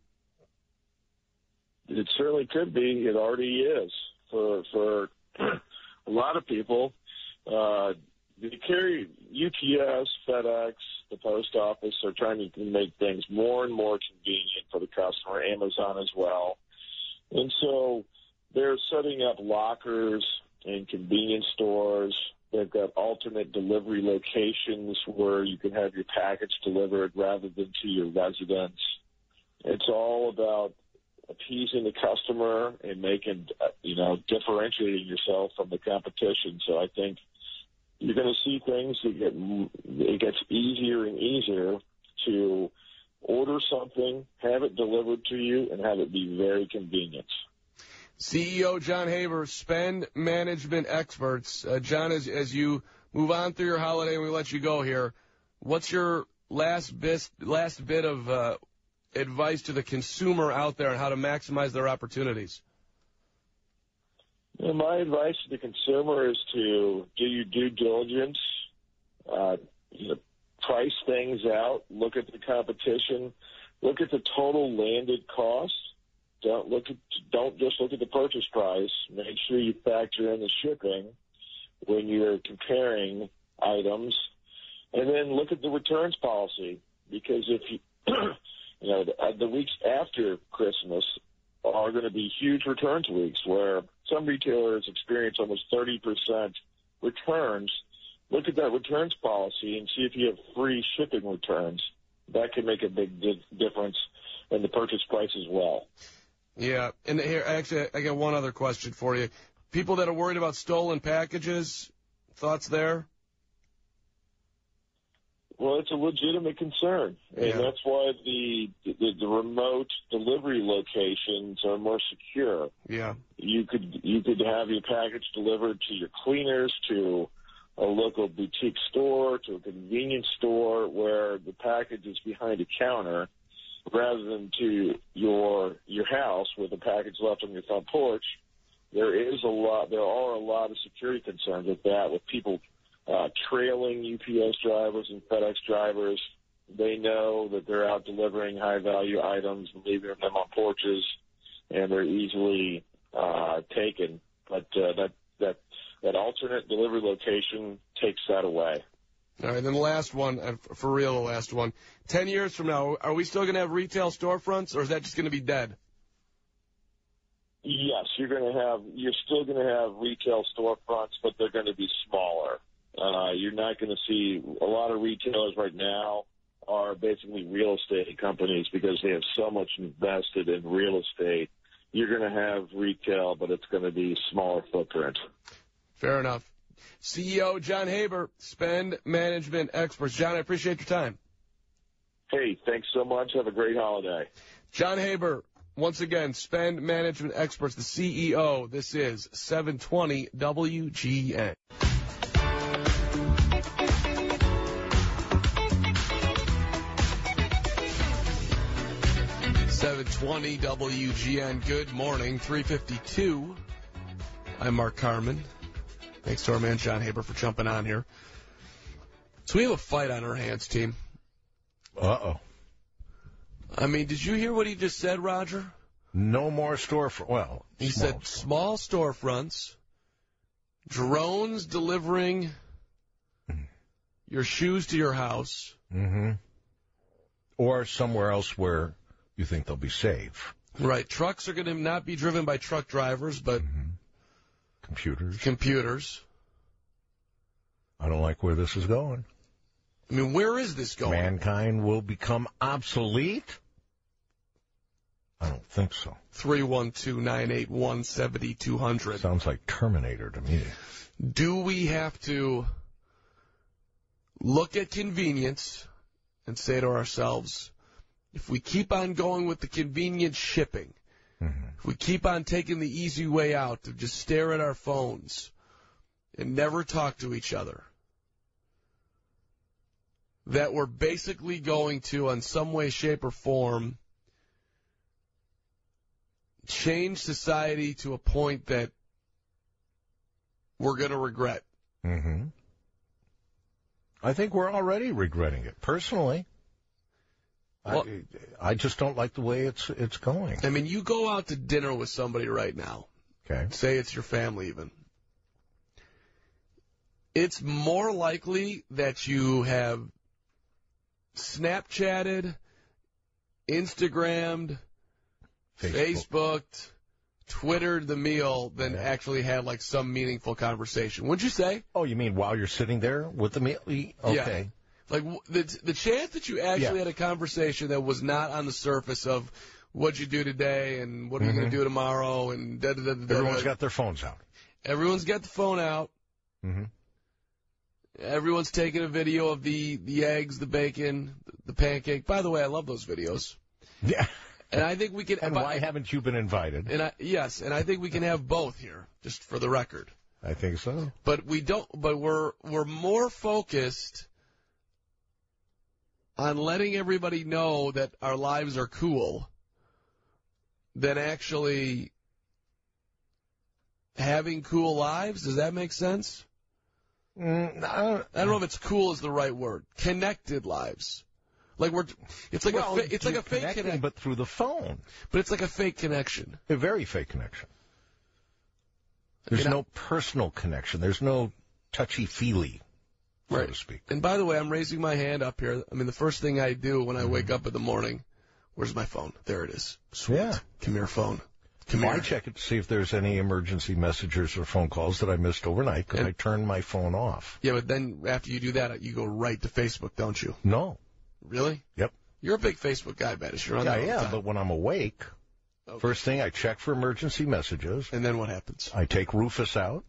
It certainly could be. It already is. For for a lot of people, uh, the carry U P S, FedEx, the post office are trying to make things more and more convenient for the customer, Amazon as well. And so they're setting up lockers in convenience stores. They've got alternate delivery locations where you can have your package delivered rather than to your residence. It's all about appeasing the customer and making, you know, differentiating yourself from the competition. So I think you're going to see things that get, it gets easier and easier to order something, have it delivered to you, and have it be very convenient. C E O John Haver, Spend Management Experts. Uh, John, as, as you move on through your holiday and we let you go here, what's your last bit, last bit of uh, advice to the consumer out there on how to maximize their opportunities? You know, my advice to the consumer is to do your due diligence, uh, you know, price things out, look at the competition, look at the total landed cost, Don't look at don't just look at the purchase price. Make sure you factor in the shipping when you're comparing items, and then look at the returns policy, because if you you know the, the weeks after Christmas are going to be huge returns weeks where some retailers experience almost thirty percent returns. Look at that returns policy and see if you have free shipping returns. That can make a big di- difference in the purchase price as well. Yeah, and here, actually, I got one other question for you. People that are worried about stolen packages, thoughts there? Well, it's a legitimate concern, and Yeah. that's why the, the the remote delivery locations are more secure. Yeah. You could you could have your package delivered to your cleaners, to a local boutique store, to a convenience store where the package is behind a counter, rather than to your your house with the package left on your front porch. There is a lot. There are a lot of security concerns with that, with people uh, trailing U P S drivers and FedEx drivers. They know that they're out delivering high-value items and leaving them on porches, and they're easily uh, taken. But uh, that that that alternate delivery location takes that away. All right, then the last one, and for real, the last one. Ten years from now, are we still going to have retail storefronts, or is that just going to be dead? Yes, you're going to have. You're still going to have retail storefronts, but they're going to be smaller. Uh, you're not going to see a lot of retailers right now are basically real estate companies because they have so much invested in real estate. You're going to have retail, but it's going to be smaller footprint. Fair enough. C E O John Haber, Spend Management Experts. John, I appreciate your time. Hey, thanks so much. Have a great holiday. John Haber, once again, Spend Management Experts, the C E O. This is seven twenty W G N. seven twenty W G N. Good morning. three fifty-two. I'm Mark Carmen. Thanks to our man John Haber for jumping on here. So we have a fight on our hands, team. Uh-oh. I mean, did you hear what he just said, Roger? No more storefront. Well, he small said small storefronts, drones delivering your shoes to your house. Mm-hmm. Or somewhere else where you think they'll be safe. Right. Trucks are going to not be driven by truck drivers, but mm-hmm. computers. Computers. I don't like where this is going. I mean, where is this going? Mankind will become obsolete? I don't think so. three one two, nine eight one, seven two zero zero. Sounds like Terminator to me. Do we have to look at convenience and say to ourselves, if we keep on going with the convenient shipping, mm-hmm. if we keep on taking the easy way out to just stare at our phones and never talk to each other, that we're basically going to, in some way, shape, or form, change society to a point that we're going to regret. Mm-hmm. I think we're already regretting it, personally. Well, I, I just don't like the way it's it's going. I mean, you go out to dinner with somebody right now. Okay. Say it's your family even. It's more likely that you have Snapchatted, Instagrammed, Facebook. Facebooked, Twittered the meal than Yeah. actually had like some meaningful conversation. Wouldn't you say? Oh, you mean while you're sitting there with the meal? Okay. Yeah. Like w- the the chance that you actually Yeah. had a conversation that was not on the surface of what'd you do today and what are you Mm-hmm. going to do tomorrow and da da da da. Everyone's da. got their phones out. Everyone's got the phone out. Mm-hmm. Everyone's taking a video of the, the eggs, the bacon, the pancake. By the way, I love those videos. Yeah. And I think we can. And but, why haven't you been invited? And I, yes, and I think we can have both here, just for the record. I think so. But we don't. But we're we're more focused on letting everybody know that our lives are cool than actually having cool lives. Does that make sense? Mm, I, don't, I don't know if it's cool is the right word. Connected lives. Like we're, it's like well, a, fa- it's like a fake connecting, connection, but through the phone. But it's like a fake connection. A very fake connection. There's You know, no personal connection. There's no touchy-feely, so right. to speak. And by the way, I'm raising my hand up here. I mean, the first thing I do when I Mm-hmm. wake up in the morning, where's my phone? There it is. Sweet. Yeah. Come here, phone. Come Well, here. I check it to see if there's any emergency messages or phone calls that I missed overnight because And- I turned my phone off. Yeah, but then after you do that, you go right to Facebook, don't you? No. Really? Yep. You're a big Facebook guy, Bettis. You're on Yeah, there all the yeah, time. but when I'm awake, Okay. first thing I check for emergency messages. And then what happens? I take Rufus out.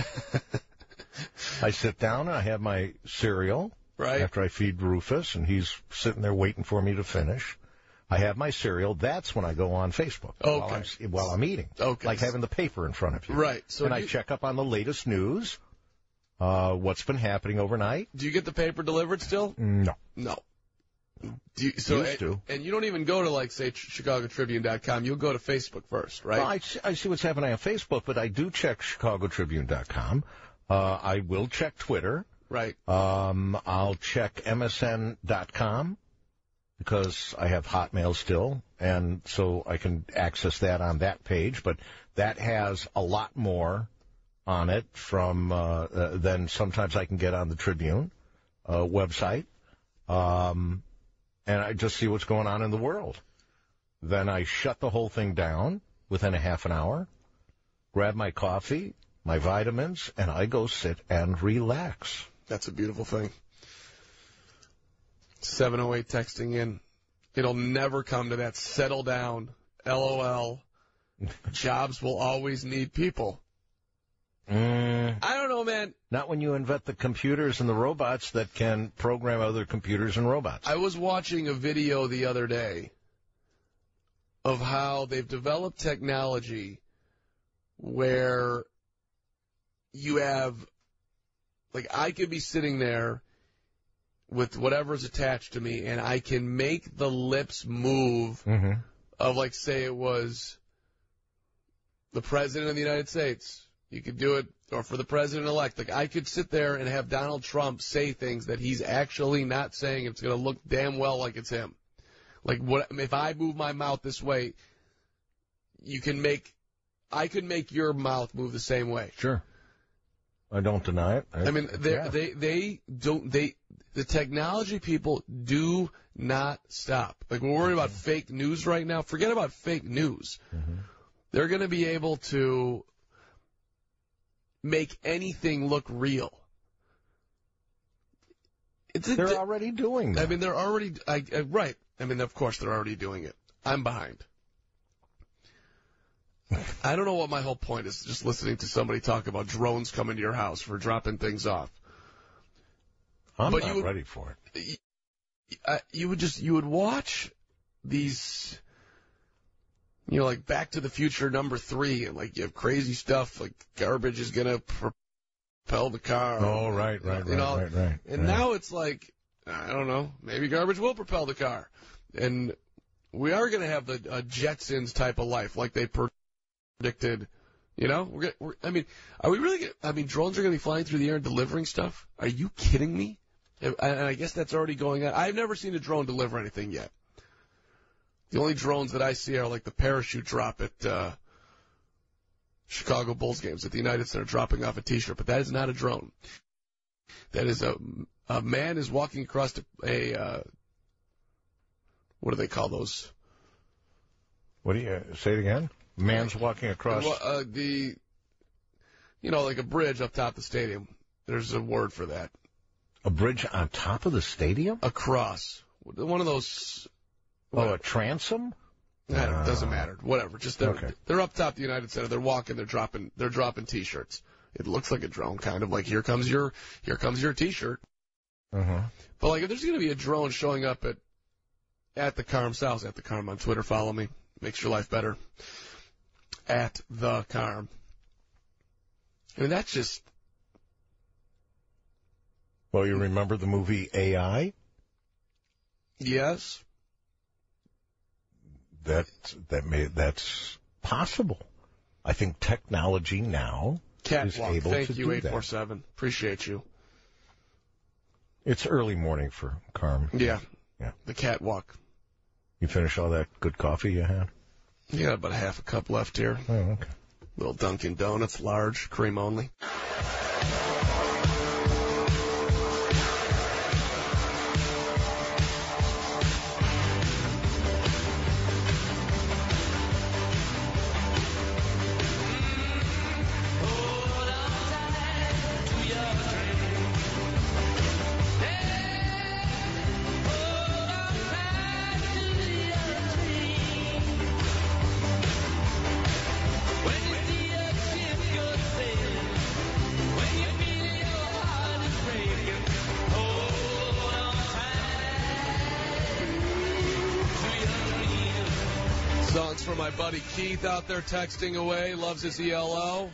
I sit down and I have my cereal. Right. After I feed Rufus, and he's sitting there waiting for me to finish. I have my cereal. That's when I go on Facebook Okay. while, I'm, while I'm eating. Okay. Like having the paper in front of you. Right. So and I you- check up on the latest news, uh, what's been happening overnight. Do you get the paper delivered still? No. No. Do you, so Used to. And you don't even go to, like, say, Chicago Tribune dot com. You'll go to Facebook first, right? Well, I, see- I see what's happening on Facebook, but I do check Chicago Tribune dot com. Uh, I will check Twitter. Right. Um, I'll check M S N dot com because I have Hotmail still, and so I can access that on that page. But that has a lot more on it from uh, uh, than sometimes I can get on the Tribune uh, website. Um, and I just see what's going on in the world. Then I shut the whole thing down within a half an hour, grab my coffee, my vitamins, and I go sit and relax. That's a beautiful thing. seven oh eight texting in. It'll never come to that. Settle down. LOL. Jobs will always need people. Mm, I don't know, man. not when you invent the computers and the robots that can program other computers and robots. I was watching a video the other day of how they've developed technology where you have, like, I could be sitting there with whatever's attached to me, and I can make the lips move Mm-hmm. of, like, say it was the President of the United States. You could do it, or for the President-elect. Like, I could sit there and have Donald Trump say things that he's actually not saying. It's going to look damn well like it's him. Like, what if I move my mouth this way, you can make, I could make your mouth move the same way. Sure. I don't deny it. I mean, they yeah. they they don't they the technology people do not stop. Like, we're worried about fake news right now. Forget about fake news. Mm-hmm. They're going to be able to make anything look real. It's a, They're already doing that. I mean, they're already I, I, right. I mean, of course, they're already doing it. I'm behind. I don't know what my whole point is. Just listening to somebody talk about drones coming to your house for dropping things off. I'm but not you would, ready for it. You, uh, you would just you would watch these, you know, like Back to the Future number three, and like you have crazy stuff like garbage is gonna propel the car. Oh, right, right, you right, know? right, right. And right. now it's like, I don't know, maybe garbage will propel the car, and we are gonna have the uh, Jetsons type of life, like they predicted. You know, we're, gonna, we're I mean, are we really? Gonna, I mean, drones are gonna be flying through the air and delivering stuff. Are you kidding me? And I guess that's already going on. I've never seen a drone deliver anything yet. The only drones that I see are like the parachute drop at uh, Chicago Bulls games at the United Center, dropping off a T-shirt. But that is not a drone. That is a a man is walking across a uh, what do they call those? What do you say it again? Man's walking across Well, uh, the you know, like a bridge up top of the stadium. There's a word for that. a bridge on top of the stadium? Across. One of those. Oh, a transom? It Uh, doesn't matter. Whatever. Just they're, okay. they're up top of the United Center. They're walking. They're dropping. They're dropping T-shirts. It looks like a drone, kind of like here comes your here comes your T-shirt. Uh-huh. But like, if there's going to be a drone showing up at at the Carm South, at the Carm on Twitter, follow me. Makes your life better. At the Carm. I mean, that's just. Well, you remember the movie A I? Yes. That that may that's possible. I think technology now is Catwalk. able Thank to you, do eight four that. seven. Appreciate you. It's early morning for Carm. Yeah. Yeah. The catwalk. You finish all that good coffee you had? Yeah, about a half a cup left here. Oh, okay. Little Dunkin' Donuts, large, cream only. Songs for my buddy Keith out there texting away. Loves his E L O.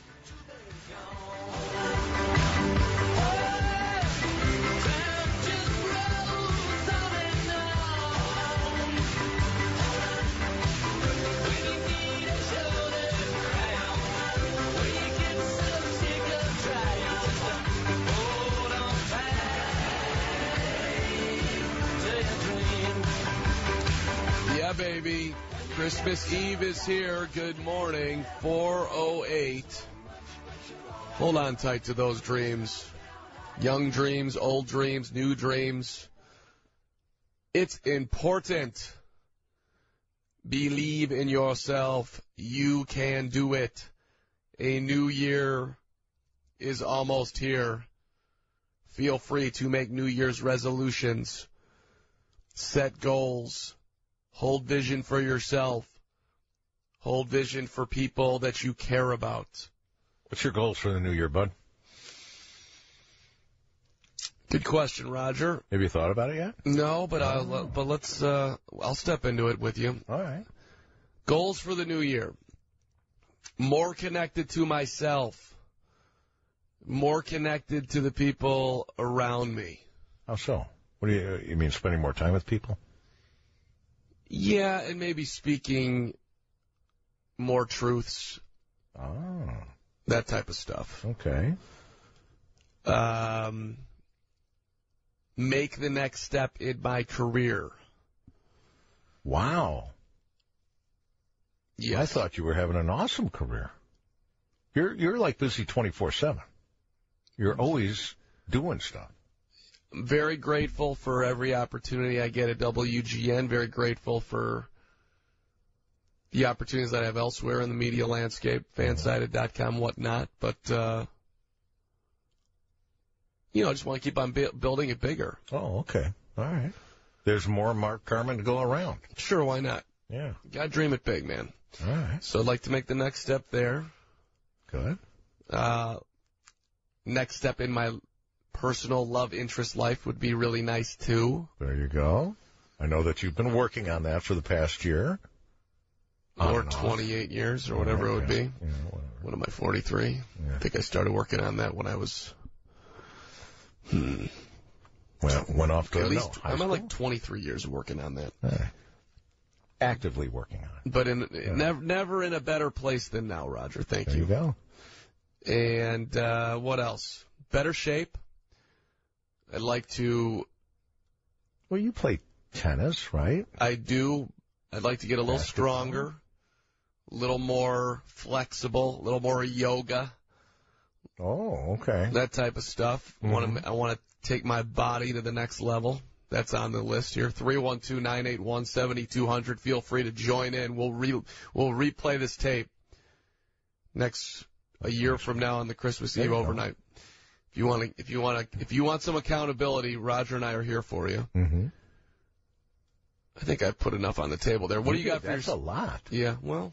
Yeah, baby. Christmas Eve is here. Good morning. four oh eight. Hold on tight to those dreams. Young dreams, old dreams, new dreams. It's important. Believe in yourself. You can do it. A new year is almost here. Feel free to make New Year's resolutions. Set goals. Hold vision for yourself. Hold vision for people that you care about. What's your goals for the new year, bud? Good question, Roger. Have you thought about it yet? No, but oh. I'll but let's uh, I'll step into it with you. All right. Goals for the new year. More connected to myself. More connected to the people around me. How so? What do you you mean spending more time with people? Yeah, and maybe speaking more truths. Oh. That type of stuff. Okay. Um, make the next step in my career. Wow. Yes. I thought you were having an awesome career. You're you're like busy twenty-four seven. You're always doing stuff. I'm very grateful for every opportunity I get at W G N. Very grateful for the opportunities that I have elsewhere in the media landscape, fansided dot com, whatnot. But, uh, you know, I just want to keep on bu- building it bigger. Oh, okay. All right. There's more Mark Carman to go around. Sure, why not? Yeah. Got to dream it big, man. All right. So I'd like to make the next step there. Good. Uh, next step in my personal love interest life would be really nice, too. There you go. I know that you've been working on that for the past year. Or twenty-eight years, or whatever oh, okay. it would be. Yeah, whatever. What am I, forty-three? Yeah. I think I started working on that when I was, hmm. Well, went off to At least, no, high I'm school? at like twenty-three years of working on that. All right. Actively working on it. But in Yeah. never, never in a better place than now, Roger. Thank There you go. And uh, what else? Better shape. I'd like to. Well, you play tennis, right? I do. I'd like to get a little Basketball. stronger, a little more flexible, a little more yoga, Oh, okay. that type of stuff. Mhm. Want to? I want to take my body to the next level. That's on the list here. three one two, nine eight one, seven two zero zero. Feel free to join in. We'll re, we'll replay this tape next a year from now on the Christmas There Eve you go. overnight. If you want to, if you want to, if you want some accountability, Roger and I are here for you. Mm-hmm. I think I put enough on the table there. What do you got for That's your? a lot. Yeah, well,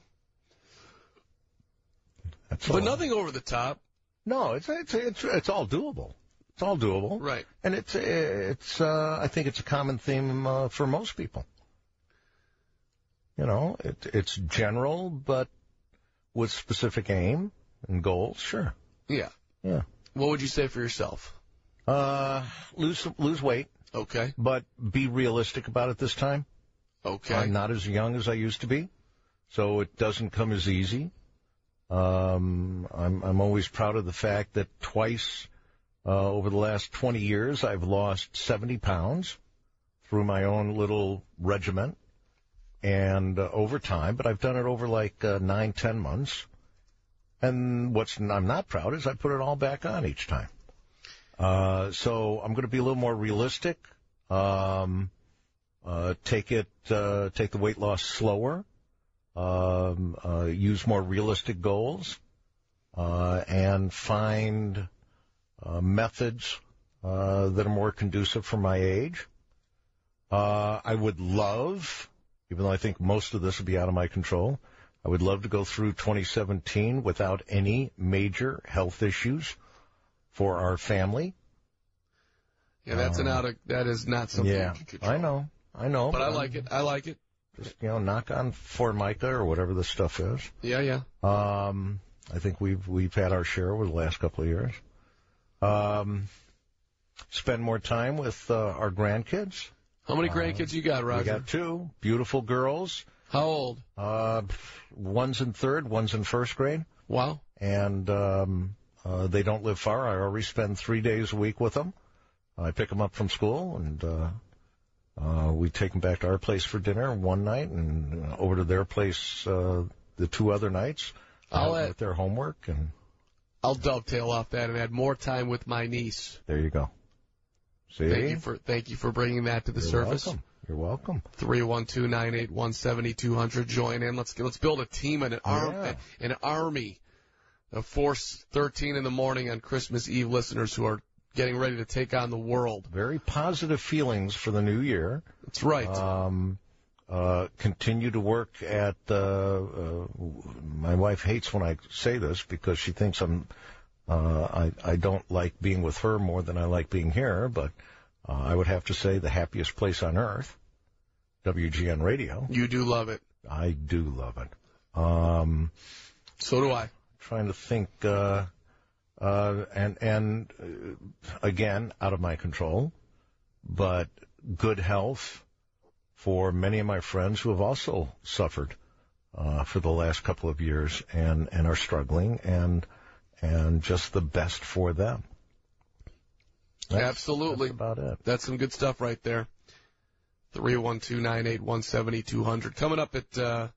That's a but lot. nothing over the top. No, it's it's it's it's all doable. It's all doable. Right. And it's it's uh, I think it's a common theme uh, for most people. You know, it, it's general, but with specific aim and goals. Sure. Yeah. Yeah. What would you say for yourself? Uh, lose lose weight, Okay. but be realistic about it this time. Okay. I'm not as young as I used to be, so it doesn't come as easy. Um, I'm I'm always proud of the fact that twice uh, over the last twenty years I've lost seventy pounds through my own little regiment and uh, over time, but I've done it over like uh, nine, ten months. And what's I'm not proud is I put it all back on each time. Uh, so I'm going to be a little more realistic. Um, uh, take it, uh, take the weight loss slower. Um, uh, use more realistic goals, uh, and find uh, methods uh, that are more conducive for my age. Uh, I would love, even though I think most of this will be out of my control, I would love to go through twenty seventeen without any major health issues for our family. Yeah, that's an Uh, out of, that is not something yeah, you can control. I know, I know. But I like it. I like it. Just, you know, knock on Formica or whatever the stuff is. Yeah, yeah. Um, I think we've we've had our share over the last couple of years. Um, spend more time with uh, our grandkids. How many grandkids you got, Roger? We got two beautiful girls. How old? Uh, one's in third, one's in first grade. Wow. And um, uh, they don't live far. I already spend three days a week with them. I pick them up from school, and uh, uh, we take them back to our place for dinner one night, and uh, over to their place uh, the two other nights I'll uh, add, with their homework. And I'll dovetail off that and add more time with my niece. there you go. See? Thank you for thank you for bringing that to the You're surface. welcome. You're welcome. Three one two nine eight one seventy two hundred. Join in. Let's let's build a team and an arm Yeah. an army of Force thirteen in the morning on Christmas Eve listeners who are getting ready to take on the world. Very positive feelings for the new year. That's right. Um, uh, continue to work at, uh, uh, my wife hates when I say this because she thinks I'm, uh, I, I don't like being with her more than I like being here, but, uh, I would have to say the happiest place on earth, W G N Radio. You do love it. I do love it. Um, so do I. Trying to think, uh, Uh, and, and uh, again, out of my control, but good health for many of my friends who have also suffered, uh, for the last couple of years and, and are struggling, and, and just the best for them. That's, Absolutely. That's about it. That's some good stuff right there. three one two nine eight one seven two hundred. Coming up at, uh,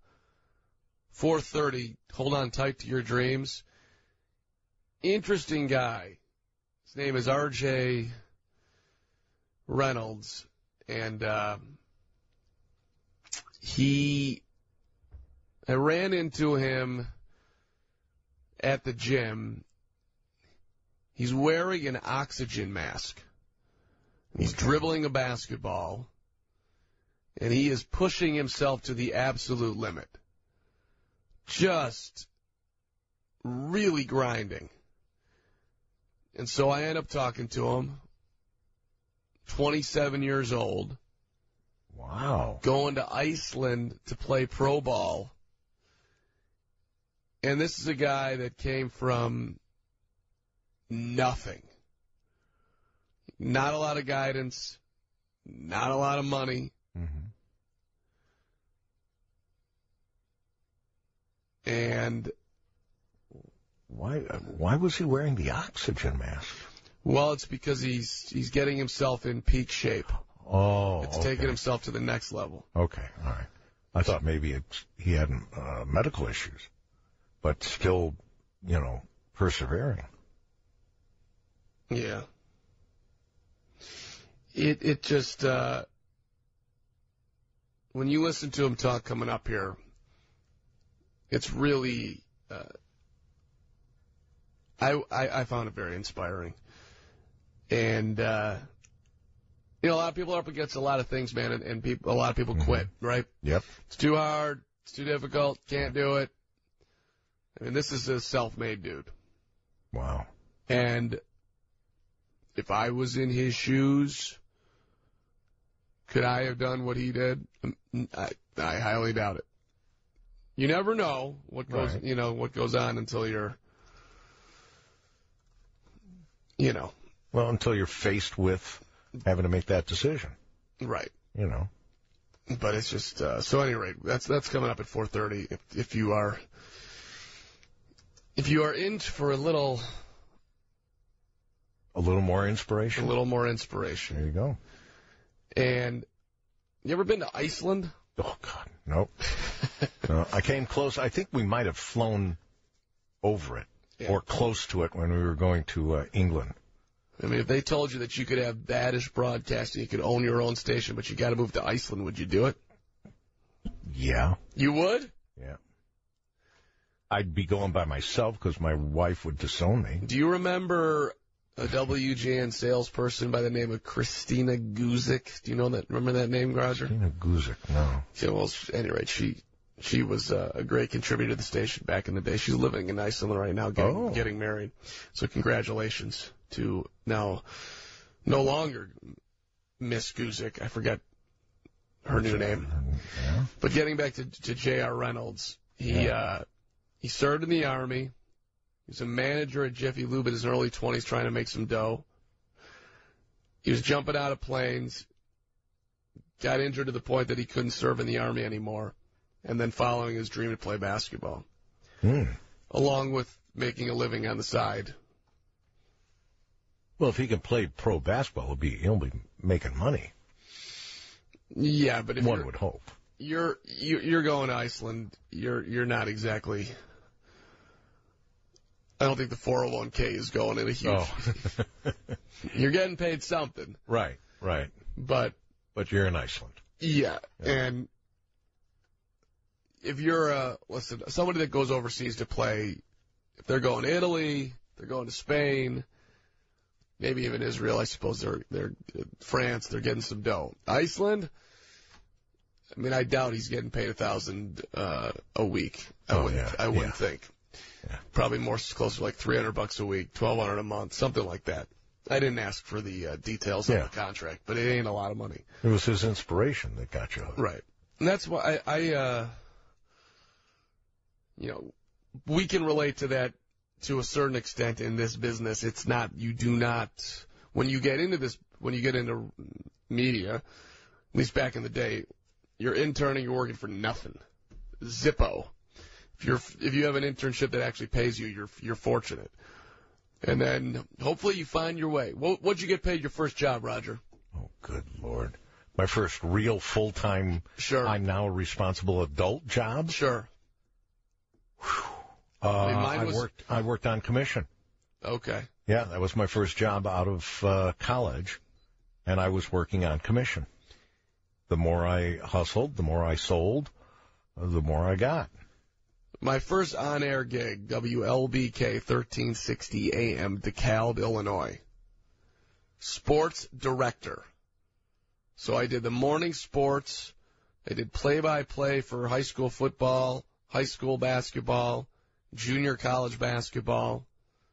four thirty, hold on tight to your dreams. Interesting guy. His name is R J Reynolds, and uh, he, I ran into him at the gym. He's wearing an oxygen mask. He's dribbling a basketball, and he is pushing himself to the absolute limit. Just really grinding. And so I end up talking to him, twenty-seven years old. Wow. Going to Iceland to play pro ball. And this is a guy that came from nothing. Not a lot of guidance, not a lot of money. Mm-hmm. And Why, why was he wearing the oxygen mask? well, it's because he's he's getting himself in peak shape. Oh, It's okay. taking himself to the next level. Okay, all right. I thought maybe it's, he had uh, medical issues, but still, you know, persevering. Yeah. It it just uh, when you listen to him talk coming up here, it's really uh, I, I I found it very inspiring, and uh, you know, a lot of people are up against a lot of things, man, and, and people, a lot of people Mm-hmm. quit, right? Yep. It's too hard, it's too difficult, can't do it. I mean, this is a self-made dude. Wow. And if I was in his shoes, could I have done what he did? I, I highly doubt it. You never know what goes, Right. you know, what goes on until you're, you know. Well, until you're faced with having to make that decision, Right. you know. But it's just, uh, so at any rate, that's, that's coming up at four thirty. If, if you are, if you are in for a little, A little more a inspiration. little more inspiration. There you go. And You ever been to Iceland? Oh, God, nope. No, I came close. I think we might have flown over it Yeah. or close to it when we were going to uh, England. I mean, if they told you that you could have baddish broadcasting, you could own your own station, but you got to move to Iceland, would you do it? Yeah. You would? Yeah. I'd be going by myself because my wife would disown me. Do you remember a W G N salesperson by the name of Christina Guzik? Do you know that? Remember that name, Roger? Christina Guzik, no. Yeah, well, at any rate, she she was uh, a great contributor to the station back in the day. She's living in Iceland right now, getting, Oh. getting married. So congratulations to now no longer Miss Guzik. I forget her new name. Yeah. But getting back to, to J R. Reynolds, he Yeah. uh, he served in the Army. He was a manager at Jiffy Lube in his early twenties trying to make some dough. He was jumping out of planes, got injured to the point that he couldn't serve in the Army anymore, and then following his dream to play basketball, Hmm. along with making a living on the side. Well, if he can play pro basketball, he'll be, he'll be making money. Yeah, but if One you're, would hope. you're you- you're going to Iceland, you're you're not exactly. I don't think the four oh one k is going in a huge. Oh. You're getting paid something, Right, right. but But you're in Iceland. yeah, Yeah. and if you're uh listen, somebody that goes overseas to play, if they're going to Italy, they're going to Spain, maybe even Israel. I suppose they're they're uh, France. They're getting some dough. Iceland. I mean, I doubt he's getting paid a thousand uh, a week. I Oh, wouldn't. yeah, I wouldn't yeah. think. Yeah. Probably more closer to like three hundred bucks a week, twelve hundred a month, something like that. I didn't ask for the uh, details Yeah. of the contract, but it ain't a lot of money, It was his inspiration that got you hooked. right? And that's why I, I uh, you know, we can relate to that to a certain extent in this business. It's not, you do not, when you get into this, when you get into media, at least back in the day, you're interning, you're working for nothing. Zippo. If you're, if you have an internship that actually pays you, you're, you're fortunate. And then hopefully you find your way. What, what'd you get paid your first job, Roger? Oh, good Lord. My first real full-time, Sure. I'm now responsible adult job? Sure. Uh, mean, mine I was- worked, I worked on commission. Okay. Yeah, that was my first job out of uh, college, and I was working on commission. The more I hustled, the more I sold, uh, the more I got. My first on-air gig, W L B K thirteen sixty A M, DeKalb, Illinois. Sports director. So I did the morning sports. I did play-by-play for high school football, high school basketball, junior college basketball.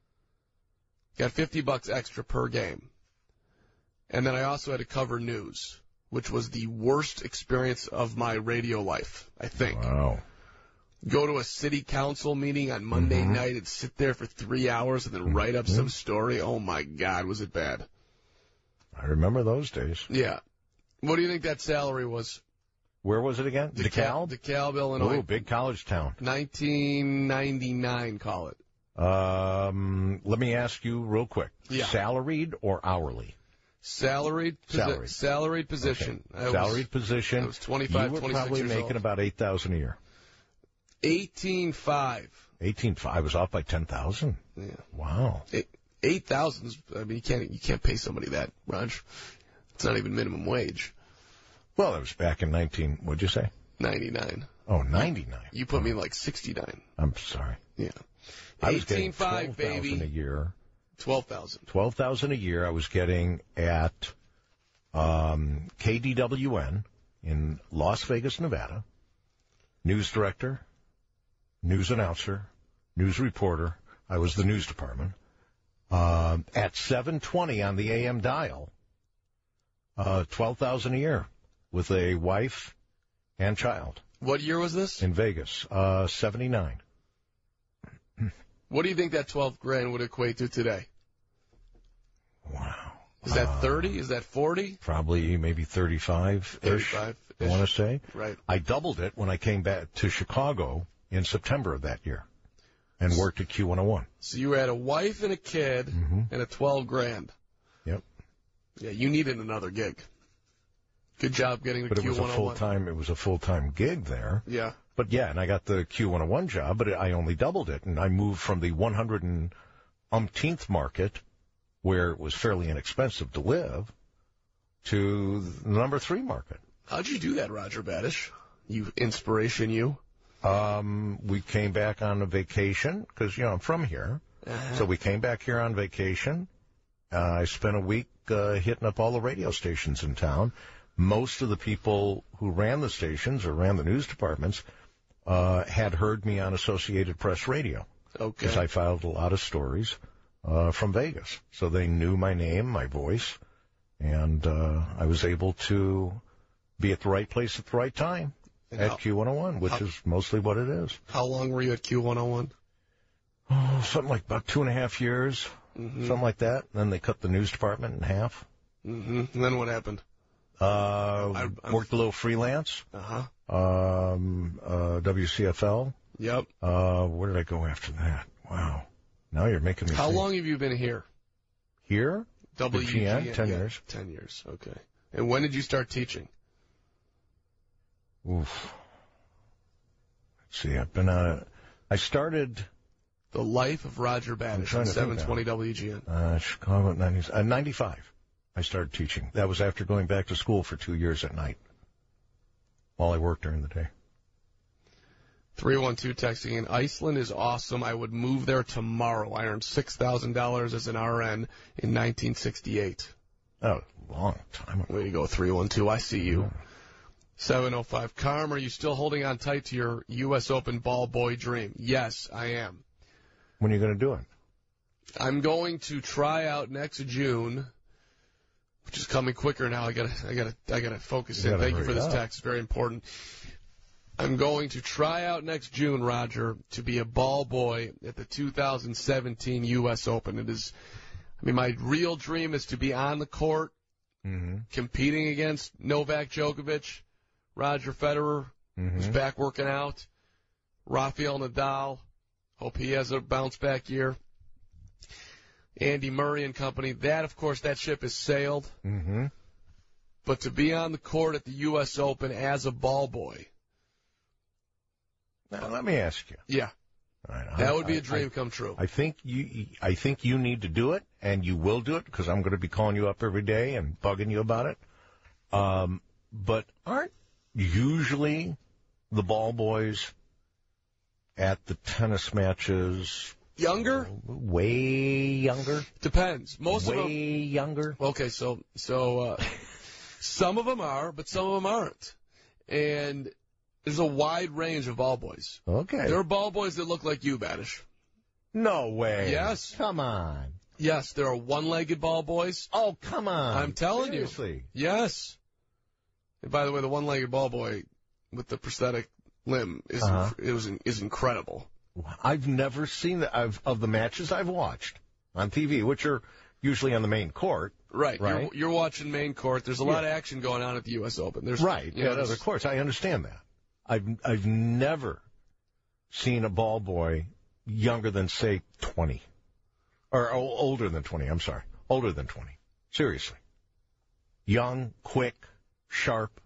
Got fifty bucks extra per game. And then I also had to cover news, which was the worst experience of my radio life, I think. Wow. Go to a city council meeting on Monday Mhm. night and sit there for three hours and then write up some story. Oh, my God, was it bad. I remember those days. Yeah. What do you think that salary was? Where was it again? DeKalb? DeKalb, Illinois. Oh, big college town. nineteen ninety-nine, call it. Um, let me ask you real quick. Yeah. Salaried or hourly? Salaried, posi- Salaried. salaried position. Okay. I was- Salaried position. I was twenty-five, you were twenty-six probably years making old. about eight thousand a year. eighteen five. Eighteen five was off by ten thousand. Yeah. Wow. Eight thousand. I mean, you can't you can't pay somebody that, Raj. It's not even minimum wage. Well, it was back in nineteen. What'd you say? Ninety-nine. Oh, ninety-nine. You put me in like sixty-nine. I'm sorry. Yeah. I was getting eighteen five, twelve thousand a baby. year. Twelve thousand. Twelve thousand a year. I was getting at um, K D W N in Las Vegas, Nevada. News director, news announcer, news reporter. I was the news department. Um, at seven twenty on the A M dial, uh, twelve thousand a year with a wife and child What year was this? in Vegas. Uh, seventy-nine. What do you think that twelve grand would equate to today? Wow. Is that Uh, thirty? Is that forty? Probably maybe thirty-five-ish, Thirty-five. I want to say. Right. I doubled it when I came back to Chicago in September of that year and worked at Q one oh one. So you had a wife and a kid Mhm. and a twelve grand. Yep. Yeah, you needed another gig. Good job getting the but Q it was one a oh one. full-time, it was a full-time gig there. Yeah. But yeah, and I got the Q one oh one job, but I only doubled it, and I moved from the one hundred and umpteenth market, where it was fairly inexpensive to live, to the number three market. How'd you do that, Roger Badish? You inspiration, you? Um, we came back on a vacation, because, you know, I'm from here. Uh-huh. So we came back here on vacation. Uh, I spent a week uh, hitting up all the radio stations in town. Most of the people who ran the stations or ran the news departments uh, had heard me on Associated Press Radio. Okay. Because I filed a lot of stories uh, from Vegas. So they knew my name, my voice, and uh, I was able to be at the right place at the right time And at how- Q one oh one, which how- is mostly what it is. How long were you at Q one oh one? Oh, something like about two and a half years, Mm-hmm. something like that. And then they cut the news department in half. Mm-hmm. And then what happened? Uh, I- I'm- worked a little freelance, Uh-huh. um, uh, W C F L. Yep. Uh, where did I go after that? Wow. Now you're making me How think. long have you been here? Here? W G N? G N, Ten yeah, years. Ten years, okay. And when did you start teaching? Oof. Let's see, I've been on it. I started, The Life of Roger I'm Badish trying on to think seven now. twenty W G N. uh, Chicago at ninety, uh, ninety-five. I started teaching. That was after going back to school for two years at night while I worked during the day. three one two texting in, Iceland is awesome. I would move there tomorrow. I earned six thousand dollars as an R N in nineteen sixty-eight. Oh, long time ago. Way to go, three one two. I see you. seven oh five. Carm, are you still holding on tight to your U S Open ball boy dream? Yes, I am. When are you going to do it? I'm going to try out next June, which is coming quicker now. I gotta, I gotta, I gotta focus You in. gotta Thank you hurry for this up. text. Very important. I'm going to try out next June, Roger, to be a ball boy at the two thousand seventeen U S Open. It is, I mean, my real dream is to be on the court, Mm-hmm. competing against Novak Djokovic, Roger Federer, who's Mm-hmm. back working out, Rafael Nadal. Hope he has a bounce back year. Andy Murray and company. That, of course, that ship has sailed. Mm-hmm. But to be on the court at the U S Open as a ball boy, Now, let me ask you. yeah, All right, that I- would be I- a dream I- come true. I think you, I think you need to do it, and you will do it because I'm going to be calling you up every day and bugging you about it. Um, but aren't usually the ball boys at the tennis matches Younger? way younger? Depends. Most way of them. younger. Okay, so so uh, some of them are, but some of them aren't. And there's a wide range of ball boys. Okay. There are ball boys that look like you, Badish. No way. Yes. Come on. Yes, there are one-legged ball boys. Oh, come on. I'm telling you. Seriously. Yes. And by the way, the one-legged ball boy with the prosthetic limb is Uh-huh. it was is incredible. I've never seen that I've, of the matches I've watched on T V, which are usually on the main court. Right. Right. You're, you're watching main court. There's a lot of action going on at the U S Open. There's Right. You Yeah, know, no, there's- of course. I understand that. I've I've never seen a ball boy younger than, say, twenty. Or o- older than twenty, I'm sorry. Older than twenty. Seriously. Young, quick, sharp.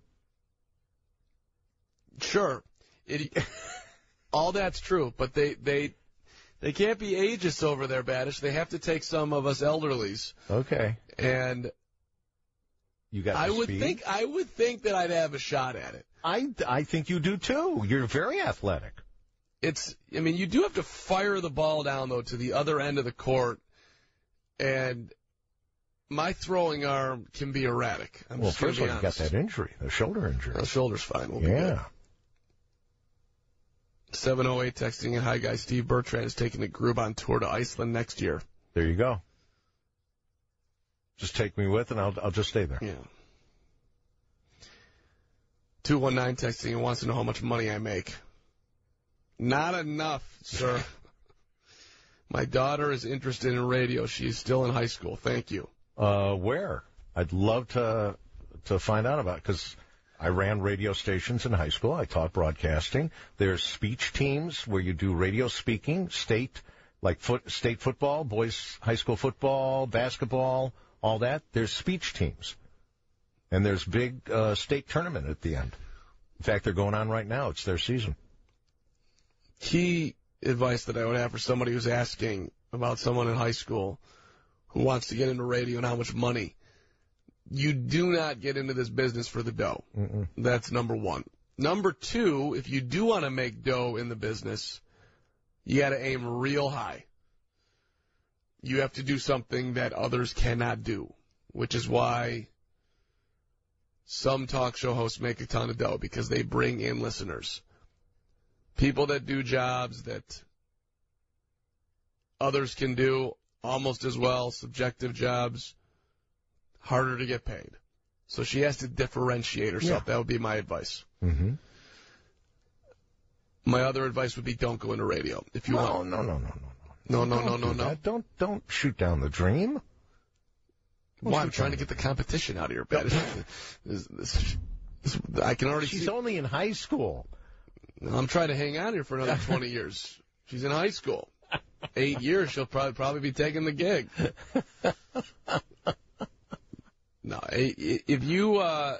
Sure. It, all that's true, but they, they they can't be ageist over there, Badish. They have to take some of us elderlies. Okay. And You got the I would speed. think I would think that I'd have a shot at it. I, I think you do, too. You're very athletic. It's I mean, you do have to fire the ball down though to the other end of the court, and my throwing arm can be erratic. I'm Well, just gonna first of be all, you got honest. that injury, the shoulder injury. The shoulder's fine. We'll be good. Yeah. seven oh eight texting in, hi guys, Steve Bertrand is taking the group on tour to Iceland next year. There you go. Just take me with, and I'll I'll just stay there. Yeah. two one nine texting and wants to know how much money I make. Not enough, sir. My daughter is interested in radio. She is still in high school. Thank you. Uh, where? I'd love to to find out about it, because I ran radio stations in high school. I taught broadcasting. There's speech teams where you do radio speaking, state, like foot, state football, boys high school football, basketball, all that. There's speech teams. And there's big uh, state tournament at the end. In fact, they're going on right now. It's their season. Key advice that I would have for somebody who's asking about someone in high school who wants to get into radio and how much money. You do not get into this business for the dough. Mm-mm. That's number one. Number two, if you do want to make dough in the business, you got to aim real high. You have to do something that others cannot do, which is why some talk show hosts make a ton of dough, because they bring in listeners. People that do jobs that others can do almost as well, subjective jobs, harder to get paid. So she has to differentiate herself. Yeah. That would be my advice. Mm-hmm. My other advice would be don't go into radio. If you no, want. no, no, no, no, no, no, don't no, no, do no. That. Don't, don't shoot down the dream. Well, I'm trying to get the competition out of your bed. this, this, this, I can already She's see. She's only in high school. I'm trying to hang on here for another twenty years. She's in high school. Eight years, she'll probably probably be taking the gig. No, if you uh,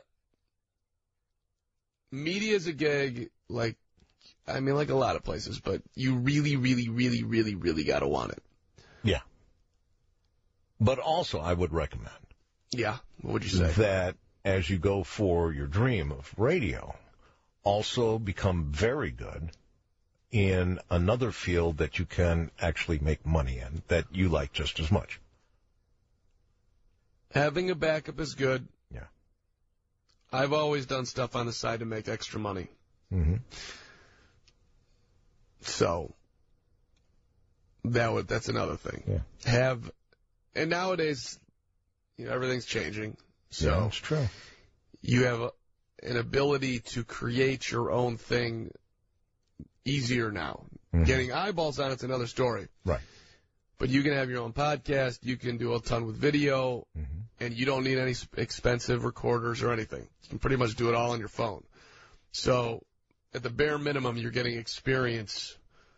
media's a gig, like I mean, like a lot of places, but you really, really, really, really, really got to want it. Yeah. But also, I would recommend. Yeah. What would you say? That as you go for your dream of radio, also become very good in another field that you can actually make money in, that you like just as much. Having a backup is good. Yeah. I've always done stuff on the side to make extra money. Mm-hmm. So that would that's another thing. Yeah. Have and nowadays, you know, everything's changing. So yeah, that's true. You have a, an ability to create your own thing easier now. Mm-hmm. Getting eyeballs on it's another story. Right. But you can have your own podcast. You can do a ton with video, mm-hmm. and you don't need any expensive recorders or anything. You can pretty much do it all on your phone. So at the bare minimum, you're getting experience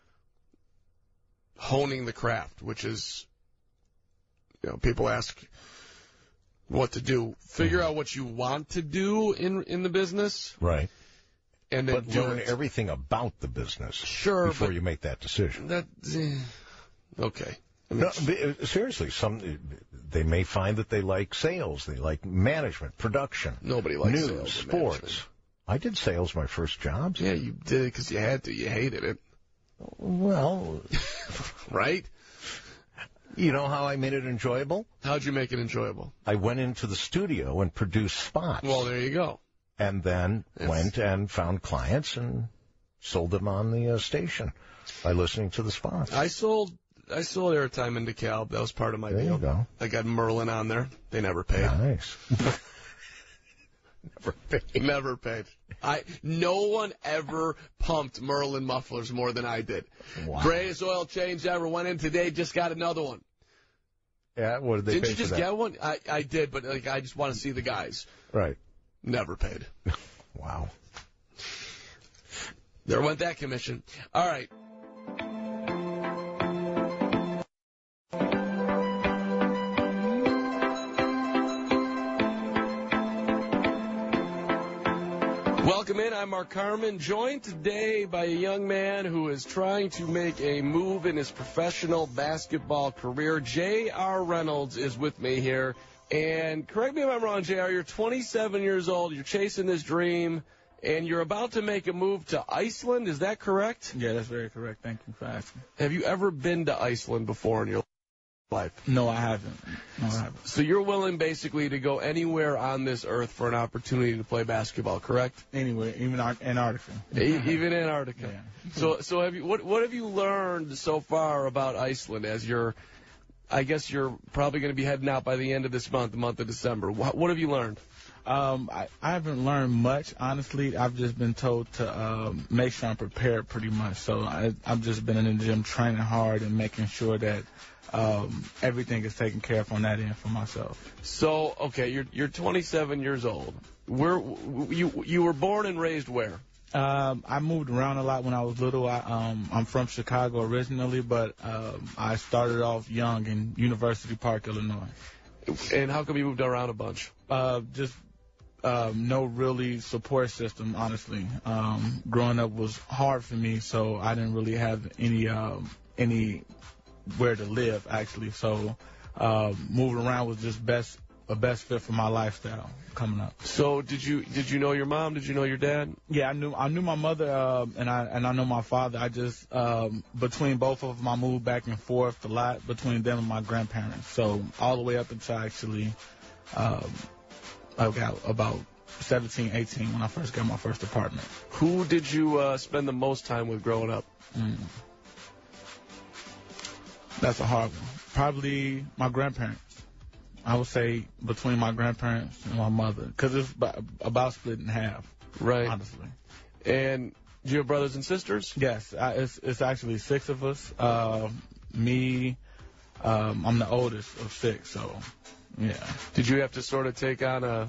honing the craft, which is, you know, people ask what to do. Figure mm-hmm. out what you want to do in in the business. Right. And then but do learn it. everything about the business sure, before but you make that decision. That, eh, okay. I mean, no, but, seriously, some they may find that they like sales, they like management, production, nobody likes news, sales sports. Management. I did sales my first jobs. Yeah, you did it because you had to. You hated it. Well, right? You know how I made it enjoyable? How'd you make it enjoyable? I went into the studio and produced spots. Well, there you go. And then Yes. went and found clients and sold them on the uh, station by listening to the spots. I sold I sold airtime in DeKalb. That was part of my there deal. you go. I got Merlin on there. They never paid. Nice. Never paid. Never paid. I no one ever pumped Merlin mufflers more than I did. Wow. Greatest oil change ever. Went in today. Just got another one. Yeah, what did they Didn't pay you just for that? get one? I I did, but like I just want to see the guys. Right. Never paid. Wow. There went that commission. All right. Welcome in. I'm Mark Carman, joined today by a young man who is trying to make a move in his professional basketball career. J R. Reynolds is with me here. And correct me if I'm wrong, J R, you're twenty-seven years old, you're chasing this dream, and you're about to make a move to Iceland. Is that correct? Yeah, that's very correct. Thank you for asking. Have you ever been to Iceland before in your life? No, I haven't. No, I haven't. So you're willing basically to go anywhere on this earth for an opportunity to play basketball, correct? Anywhere, even Ar- Antarctica. E- even Antarctica. Yeah. So, so have you? What, what have you learned so far about Iceland? As you're, I guess you're probably going to be heading out by the end of this month, the month of December. What, what have you learned? Um, I, I haven't learned much, honestly. I've just been told to um, make sure I'm prepared pretty much. So I, I've just been in the gym training hard and making sure that um, everything is taken care of on that end for myself. So, okay, you're you're twenty-seven years old. Where you you were born and raised where? Um, I moved around a lot when I was little. I, um, I'm from Chicago originally, but um, I started off young in University Park, Illinois. And how come you moved around a bunch? Uh, just um, no really support system, honestly. Um, growing up was hard for me, so I didn't really have any um, anywhere to live, actually. So uh, moving around was just best a best fit for my lifestyle coming up. So did you did you know your mom? Did you know your dad? Yeah, I knew I knew my mother uh, and I and I know my father. I just um, between both of them, I moved back and forth a lot between them and my grandparents. So all the way up until actually um, I got about seventeen, eighteen when I first got my first apartment. Who did you uh, spend the most time with growing up? Mm. That's a hard one. Probably my grandparents. I would say between my grandparents and my mother, because it's about split in half. Right. Honestly. And do you have brothers and sisters? Yes, I, it's it's actually six of us. Uh, me, um, I'm the oldest of six, so yeah. Did you have to sort of take on a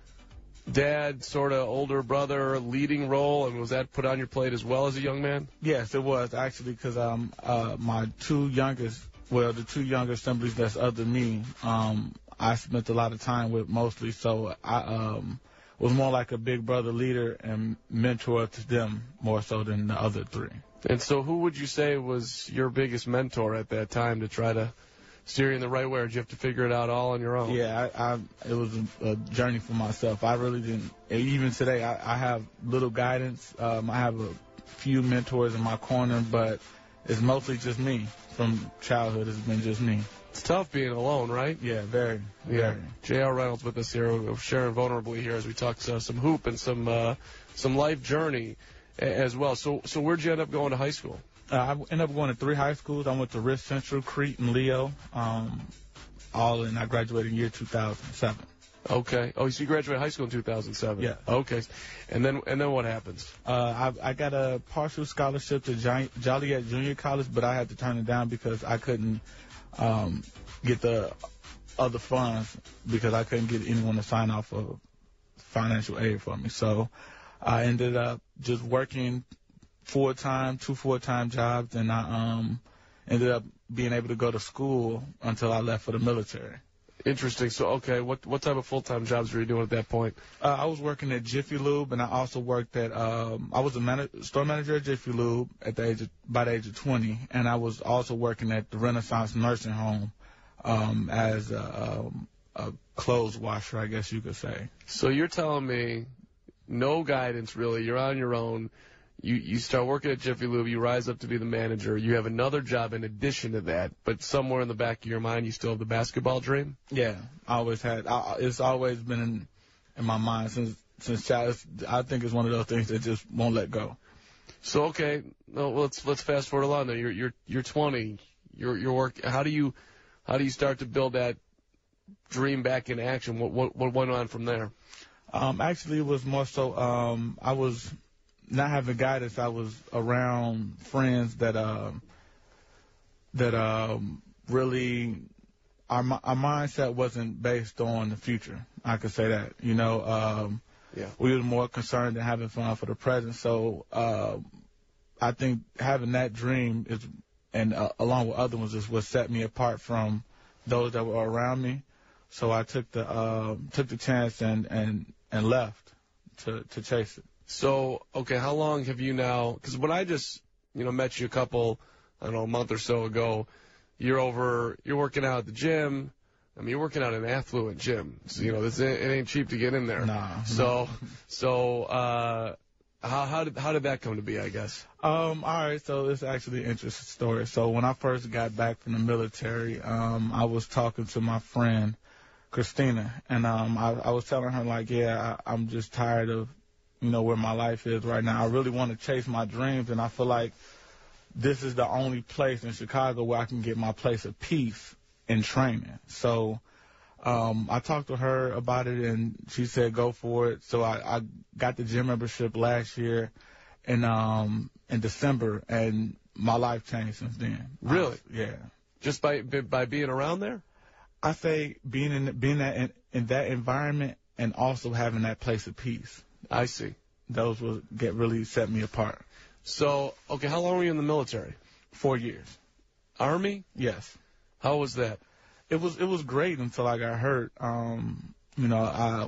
dad, sort of older brother leading role, and was that put on your plate as well as a young man? Yes, it was actually, because um, uh, my two youngest, well, the two younger siblings that's other me, um, I spent a lot of time with mostly, so I um, was more like a big brother leader and mentor to them more so than the other three. And so who would you say was your biggest mentor at that time to try to steer you in the right way, or did you have to figure it out all on your own? Yeah, I, I, it was a, a journey for myself. I really didn't, even today, I, I have little guidance. Um, I have a few mentors in my corner, but it's mostly just me. From childhood, it's been just me. It's tough being alone, right? Yeah, very. Yeah. Very. J R Reynolds with us here, sharing vulnerably here as we talk uh, some hoop and some uh, some life journey as well. So, so where'd you end up going to high school? Uh, I ended up going to three high schools. I went to Risk Central, Crete, and Leo. Um, all in. I graduated in year two thousand seven. Okay. Oh, so you graduated high school in two thousand seven. Yeah. Okay. And then and then what happens? Uh, I, I got a partial scholarship to Gi- Joliet Junior College, but I had to turn it down because I couldn't um, get the other funds because I couldn't get anyone to sign off of financial aid for me. So I ended up just working full time, two full time jobs, and I um, ended up being able to go to school until I left for the military. Interesting. So, okay, what what type of full-time jobs were you doing at that point? Uh, I was working at Jiffy Lube, and I also worked at, um, I was a man- store manager at Jiffy Lube at the age of, by the age of twenty, and I was also working at the Renaissance Nursing Home um, as a, um, a clothes washer, I guess you could say. So you're telling me no guidance, really. You're on your own. You you start working at Jiffy Lube, you rise up to be the manager, you have another job in addition to that, but somewhere in the back of your mind you still have the basketball dream? Yeah, I always had. I, it's always been in, in my mind since since child. I think it's one of those things that just won't let go. So okay, no, let's let's fast forward along. Now you're you're you're twenty. You're you're work. How do you how do you start to build that dream back in action? What what what went on from there? Um, actually, it was more so. Um, I was. Not having guidance, I was around friends that um, that um, really our our mindset wasn't based on the future. I could say that, you know, um, yeah. we were more concerned than having fun for the present. So uh, I think having that dream is, and uh, along with other ones, is what set me apart from those that were around me. So I took the uh, took the chance and and and left to to chase it. So, okay, how long have you now, because when I just, you know, met you a couple, I don't know, a month or so ago, you're over, you're working out at the gym. I mean, you're working out in an affluent gym. So, you know, this, it ain't cheap to get in there. Nah. So, so, uh, how, how did, how did that come to be, I guess? Um, all right, so it's actually an interesting story. So when I first got back from the military, um, I was talking to my friend, Christina, and, um, I, I was telling her, like, yeah, I, I'm just tired of, you know, where my life is right now. I really want to chase my dreams, and I feel like this is the only place in Chicago where I can get my place of peace in training. So um, I talked to her about it, and she said go for it. So I, I got the gym membership last year in, um, in December, and my life changed since then. Really? I, yeah. Just by by being around there? I say being in being that in, in that environment and also having that place of peace. I see. Those will get really set me apart. So, okay, how long were you in the military? Four years. Army? Yes. How was that? It was it was great until I got hurt. Um, you know, I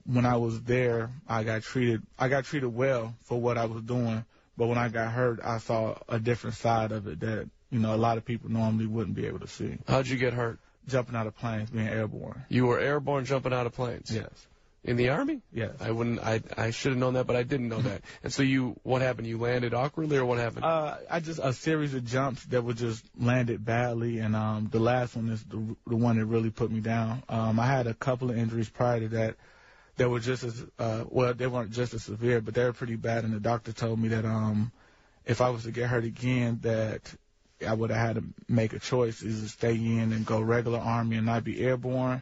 when I was there, I got treated I got treated well for what I was doing. But when I got hurt, I saw a different side of it that, you know, a lot of people normally wouldn't be able to see. How'd you get hurt? Jumping out of planes, being airborne. You were airborne jumping out of planes? Yes. In the Army? Yes. I wouldn't. I I should have known that, but I didn't know that. And so you, what happened? You landed awkwardly, or what happened? Uh, I just a series of jumps that were just landed badly, and um, the last one is the the one that really put me down. Um, I had a couple of injuries prior to that that were just as uh, well. They weren't just as severe, but they were pretty bad. And the doctor told me that um, if I was to get hurt again, that I would have had to make a choice: is to stay in and go regular Army and not be airborne,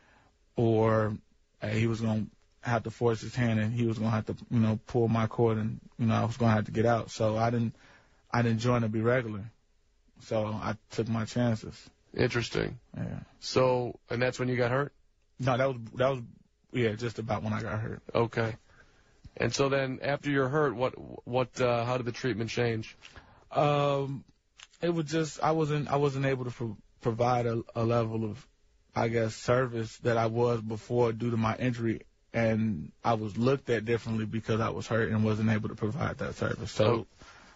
or uh, he was going to have to force his hand and he was going to have to, you know, pull my cord and, you know, I was going to have to get out. So I didn't, I didn't join to be regular. So I took my chances. Interesting. Yeah. So, and that's when you got hurt? No, that was, that was, yeah, just about when I got hurt. Okay. And so then after you're hurt, what, what, uh, how did the treatment change? Um, it was just, I wasn't, I wasn't able to pro- provide a, a level of, I guess, service that I was before due to my injury. And I was looked at differently because I was hurt and wasn't able to provide that service. So,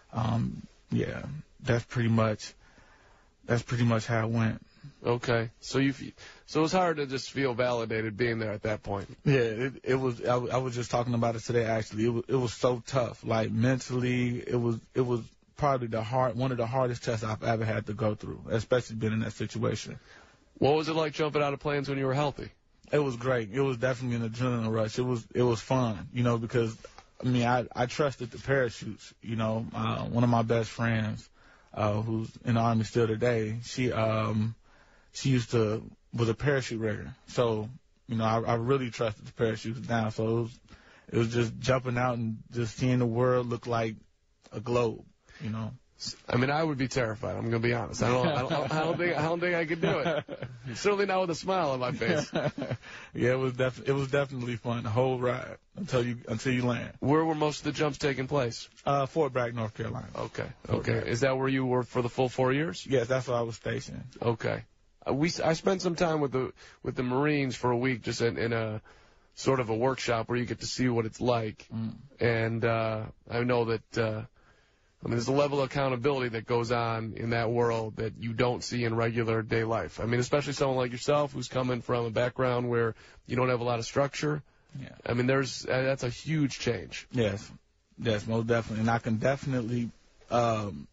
um, yeah, that's pretty much that's pretty much how it went. Okay, so you so it was hard to just feel validated being there at that point. Yeah, it, it was. I, I was just talking about it today. Actually, it was it was so tough. Like mentally, it was it was probably the hard one of the hardest tests I've ever had to go through, especially being in that situation. What was it like jumping out of planes when you were healthy? It was great. It was definitely an adrenaline rush. It was it was fun, you know, because, I mean, I, I trusted the parachutes. You know, uh, one of my best friends, uh, who's in the Army still today, she um she used to was a parachute rigger. So, you know, I, I really trusted the parachutes down. So it was it was just jumping out and just seeing the world look like a globe, you know. I mean, I would be terrified. I'm going to be honest. I don't, I don't, I don't think, I don't think I could do it. Certainly not with a smile on my face. Yeah, it was def- it was definitely fun the whole ride until you until you land. Where were most of the jumps taking place? Uh, Fort Bragg, North Carolina. Okay, Fort okay. Bragg. Is that where you were for the full four years? Yes, that's where I was stationed. Okay. Uh, we I spent some time with the with the Marines for a week, just in, in a sort of a workshop where you get to see what it's like, Mm. and uh, I know that. Uh, I mean, there's a level of accountability that goes on in that world that you don't see in regular day life. I mean, especially someone like yourself who's coming from a background where you don't have a lot of structure. Yeah. I mean, there's uh, that's a huge change. Yes, yes, most definitely, and I can definitely um,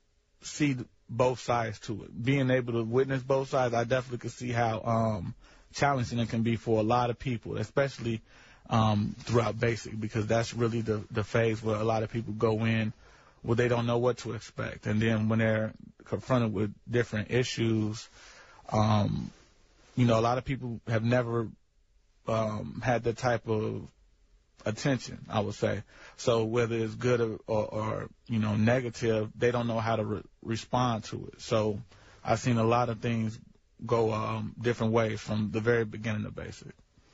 see th- both sides to it. Being able to witness both sides, I definitely could see how um, challenging it can be for a lot of people, especially um, throughout basic, because that's really the the phase where a lot of people go in. Well, they don't know what to expect. And then when they're confronted with different issues, um, you know, a lot of people have never um, had that type of attention, I would say. So whether it's good or, or, or you know, negative, they don't know how to re- respond to it. So I've seen a lot of things go um, different ways from the very beginning of basic.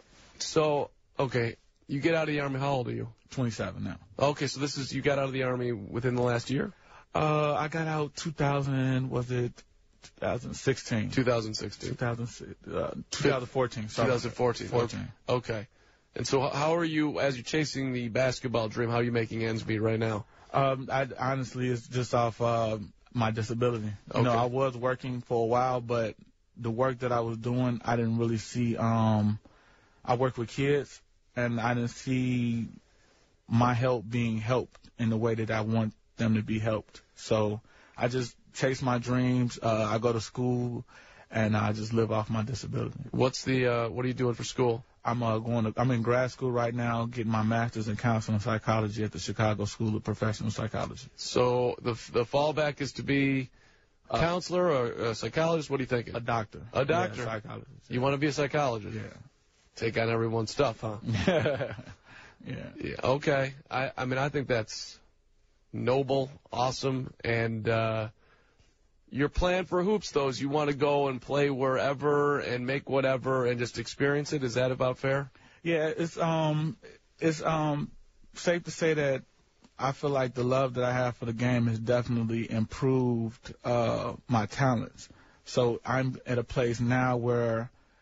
So, okay, you get out of the Army, how old are you? twenty-seven now. Okay, so this is, you got out of the Army within the last year? Uh, I got out two thousand, was it twenty sixteen? twenty sixteen. two thousand, uh, twenty fourteen. Sorry. twenty fourteen. fourteen. Okay. And so how are you, as you're chasing the basketball dream, how are you making ends meet right now? Um, I, honestly, it's just off uh, my disability. You Okay. know, I was working for a while, but the work that I was doing, I didn't really see. Um, I worked with kids, and I didn't see my help being helped in the way that I want them to be helped. So I just chase my dreams. Uh, I go to school, and I just live off my disability. What's the, uh, what are you doing for school? I'm uh, going to, I'm in grad school right now, getting my master's in counseling and psychology at the Chicago School of Professional Psychology. So the the fallback is to be a counselor or a psychologist? What are you thinking? A doctor. A doctor? Yeah, psychologist. You want to be a psychologist? Yeah. Take on everyone's stuff, huh? Yeah. Yeah. Okay. I, I mean, I think that's noble, awesome, and uh, your plan for hoops, though, is you want to go and play wherever and make whatever and just experience it. Is that about fair? Yeah, it's um, it's um, safe to say that I feel like the love that I have for the game has definitely improved uh, my talents. So I'm at a place now where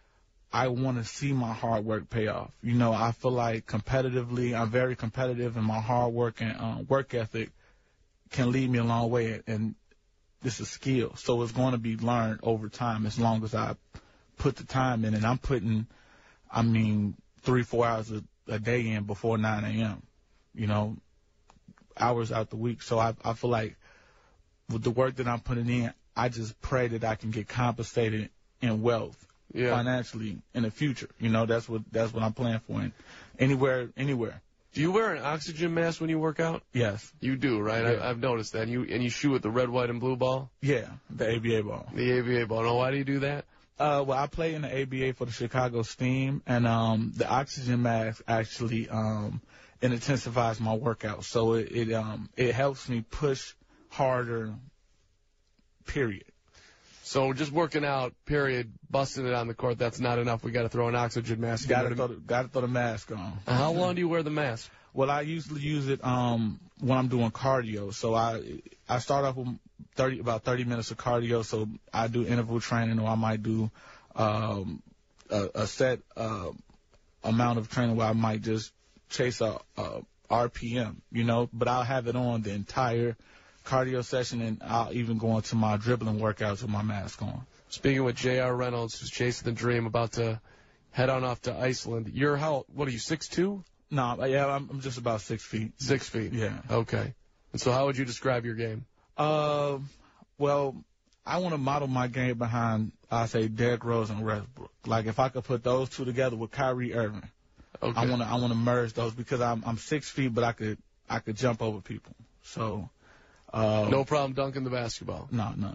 I want to see my hard work pay off. You know, I feel like competitively, I'm very competitive, and my hard work and uh, work ethic can lead me a long way. And this is skill, so it's going to be learned over time as long as I put the time in. And I'm putting, I mean, three, four hours a, a day in before nine a.m., you know, hours out the week. So I, I feel like with the work that I'm putting in, I just pray that I can get compensated in wealth. Yeah. Financially in the future. You know, that's what that's what I'm planning for. And anywhere, anywhere. Do you wear an oxygen mask when you work out? Yes. You do, right? Yeah. I, I've noticed that. And you and you shoot with the red, white, and blue ball? Yeah, the A B A ball. The A B A ball. Now, why do you do that? Uh, well, I play in the A B A for the Chicago Steam, and um, the oxygen mask actually um, it intensifies my workout. So it it um it helps me push harder. Period. So just working out, period, busting it on the court, that's not enough. We got to throw an oxygen mask. Got to throw the, got to throw the mask on. How long do you wear the mask? Well, I usually use it um when I'm doing cardio. So I I start off with thirty about thirty minutes of cardio. So I do interval training, or I might do um a, a set uh, amount of training where I might just chase a, a R P M, you know. But I'll have it on the entire cardio session, and I'll even go into my dribbling workouts with my mask on. Speaking with J R Reynolds, who's chasing the dream, about to head on off to Iceland. You're how, what are you, six two? No, yeah, I'm, I'm just about six feet. Six feet? Yeah. Okay. And so how would you describe your game? Uh, well, I want to model my game behind, I say, Derrick Rose and Westbrook. Like, if I could put those two together with Kyrie Irving, okay. I want to I want to merge those, because I'm I'm six feet, but I could I could jump over people. So. Uh, no problem dunking the basketball. No, no.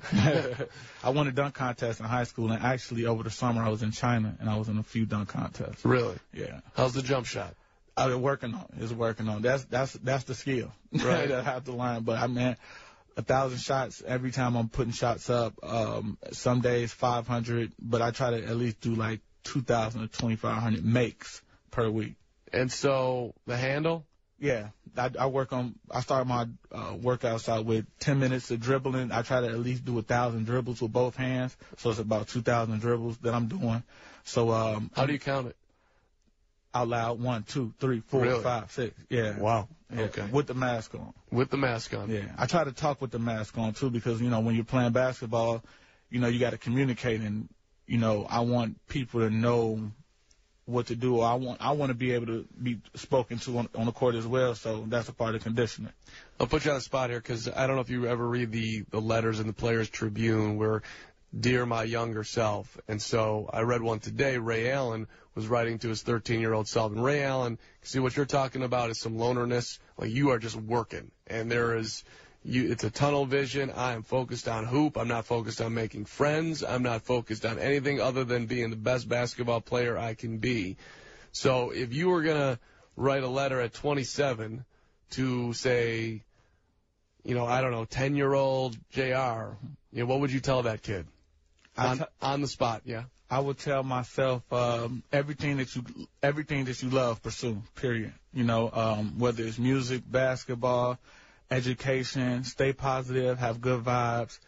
I won a dunk contest in high school, and actually over the summer I was in China, and I was in a few dunk contests. Really? Yeah. How's the jump shot? I've been working on it. It's working on it. That's that's that's the skill. Right. that I have to learn. But I mean, a thousand shots every time I'm putting shots up. Um, some days five hundred, but I try to at least do like two thousand or twenty-five hundred makes per week. And so the handle? Yeah, I, I work on. I start my uh, workouts out with ten minutes of dribbling. I try to at least do a thousand dribbles with both hands, so it's about two thousand dribbles that I'm doing. So um, how do you count it? Out loud: one, two, three, four, really? five, six. Yeah. Wow. Yeah. Okay. With the mask on. With the mask on. Yeah. I try to talk with the mask on too, because you know when you're playing basketball, you know you got to communicate, and you know I want people to know what to do. I want I want to be able to be spoken to on, on the court as well, so that's a part of conditioning. I'll put you on the spot here, because I don't know if you ever read the, the letters in the Players Tribune where, dear my younger self, and so I read one today. Ray Allen was writing to his thirteen-year-old self, and Ray Allen, see what you're talking about is some lonerness, like you are just working, and there is, you, it's a tunnel vision. I am focused on hoop. I'm not focused on making friends. I'm not focused on anything other than being the best basketball player I can be. So if you were going to write a letter at twenty-seven to, say, you know, I don't know, ten-year-old J R, you know, what would you tell that kid? On, on the spot, yeah. I would tell myself um, everything that you everything that you love, pursue, period. You know, um, whether it's music, basketball, education, stay positive, have good vibes.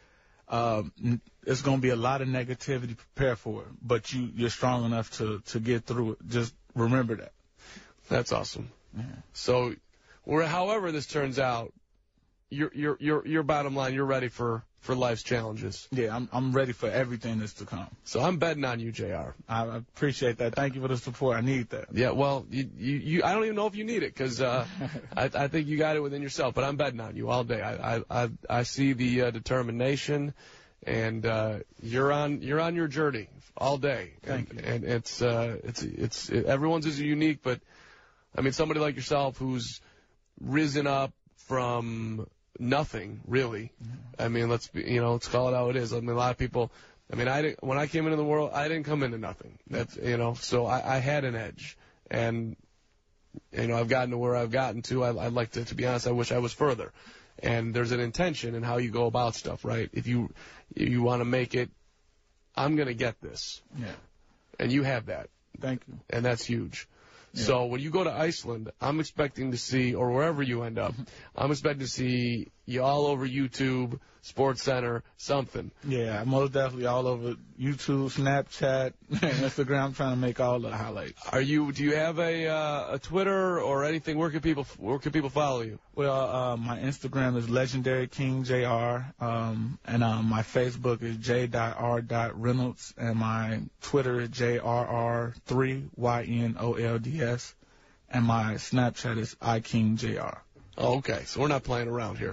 Um, it's going to be a lot of negativity. Prepare for it, but you, you're strong enough to, to get through it. Just remember that. That's awesome. Yeah. So, or however this turns out, your your your your bottom line, you're ready for, for life's challenges. Yeah, I'm I'm ready for everything that's to come. So I'm betting on you, J R. I appreciate that. Thank you for the support. I need that. Yeah, well, you you, you I don't even know if you need it, because uh, I I think you got it within yourself. But I'm betting on you all day. I I I, I see the uh, determination, and uh, you're on you're on your journey all day. Thank and, you. And it's uh it's it's it, everyone's is unique, but I mean somebody like yourself who's risen up from nothing, really. I mean, let's be, you know, let's call it how it is. I mean, a lot of people, I mean, I didn't, when I came into the world, I didn't come into nothing. That's, you know, so I, I had an edge, and, you know, I've gotten to where I've gotten to. I, I'd like to, to be honest, I wish I was further. And there's an intention in how you go about stuff, right? If you, if you want to make it, I'm going to get this. Yeah. And you have that. Thank you. And that's huge. Yeah. So when you go to Iceland, I'm expecting to see, or wherever you end up, I'm expecting to see you all over YouTube, Sports Center, something. Yeah, most definitely all over YouTube, Snapchat, Instagram. I'm trying to make all the highlights. Are you? Do you have a uh, a Twitter or anything? Where can people Where can people follow you? Well, uh, my Instagram is Legendary King J R, um, and um, my Facebook is J R Reynolds, and my Twitter is J R R three Y N O L D S, and my Snapchat is I King J R. Oh, okay, so we're not playing around here.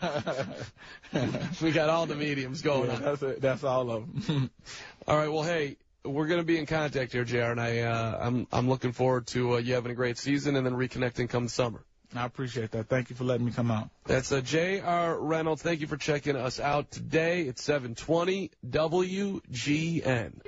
We got all the mediums going yeah, on. That's it. That's all of them. All right, well, hey, we're going to be in contact here, J R, and I, uh, I'm, I'm looking forward to uh, you having a great season and then reconnecting come summer. I appreciate that. Thank you for letting me come out. That's uh, J R Reynolds. Thank you for checking us out today. It's seven twenty W G N.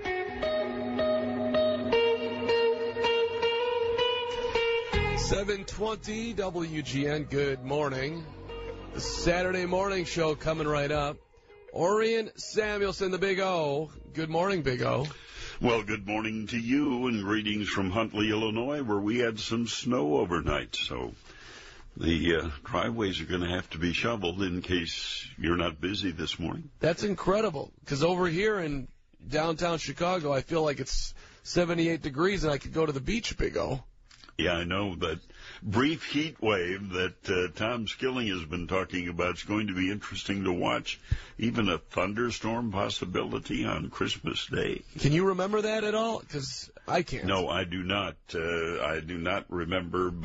seven twenty W G N, good morning. The Saturday morning show coming right up. Orion Samuelson, the Big O. Good morning, Big O. Well, good morning to you, and greetings from Huntley, Illinois, where we had some snow overnight. So the uh, driveways are going to have to be shoveled in case you're not busy this morning. That's incredible, because over here in downtown Chicago, I feel like it's seventy-eight degrees, and I could go to the beach, Big O. Yeah, I know. That brief heat wave that uh, Tom Skilling has been talking about is going to be interesting to watch. Even a thunderstorm possibility on Christmas Day. Can you remember that at all? Because I can't. No, I do not. Uh, I do not remember.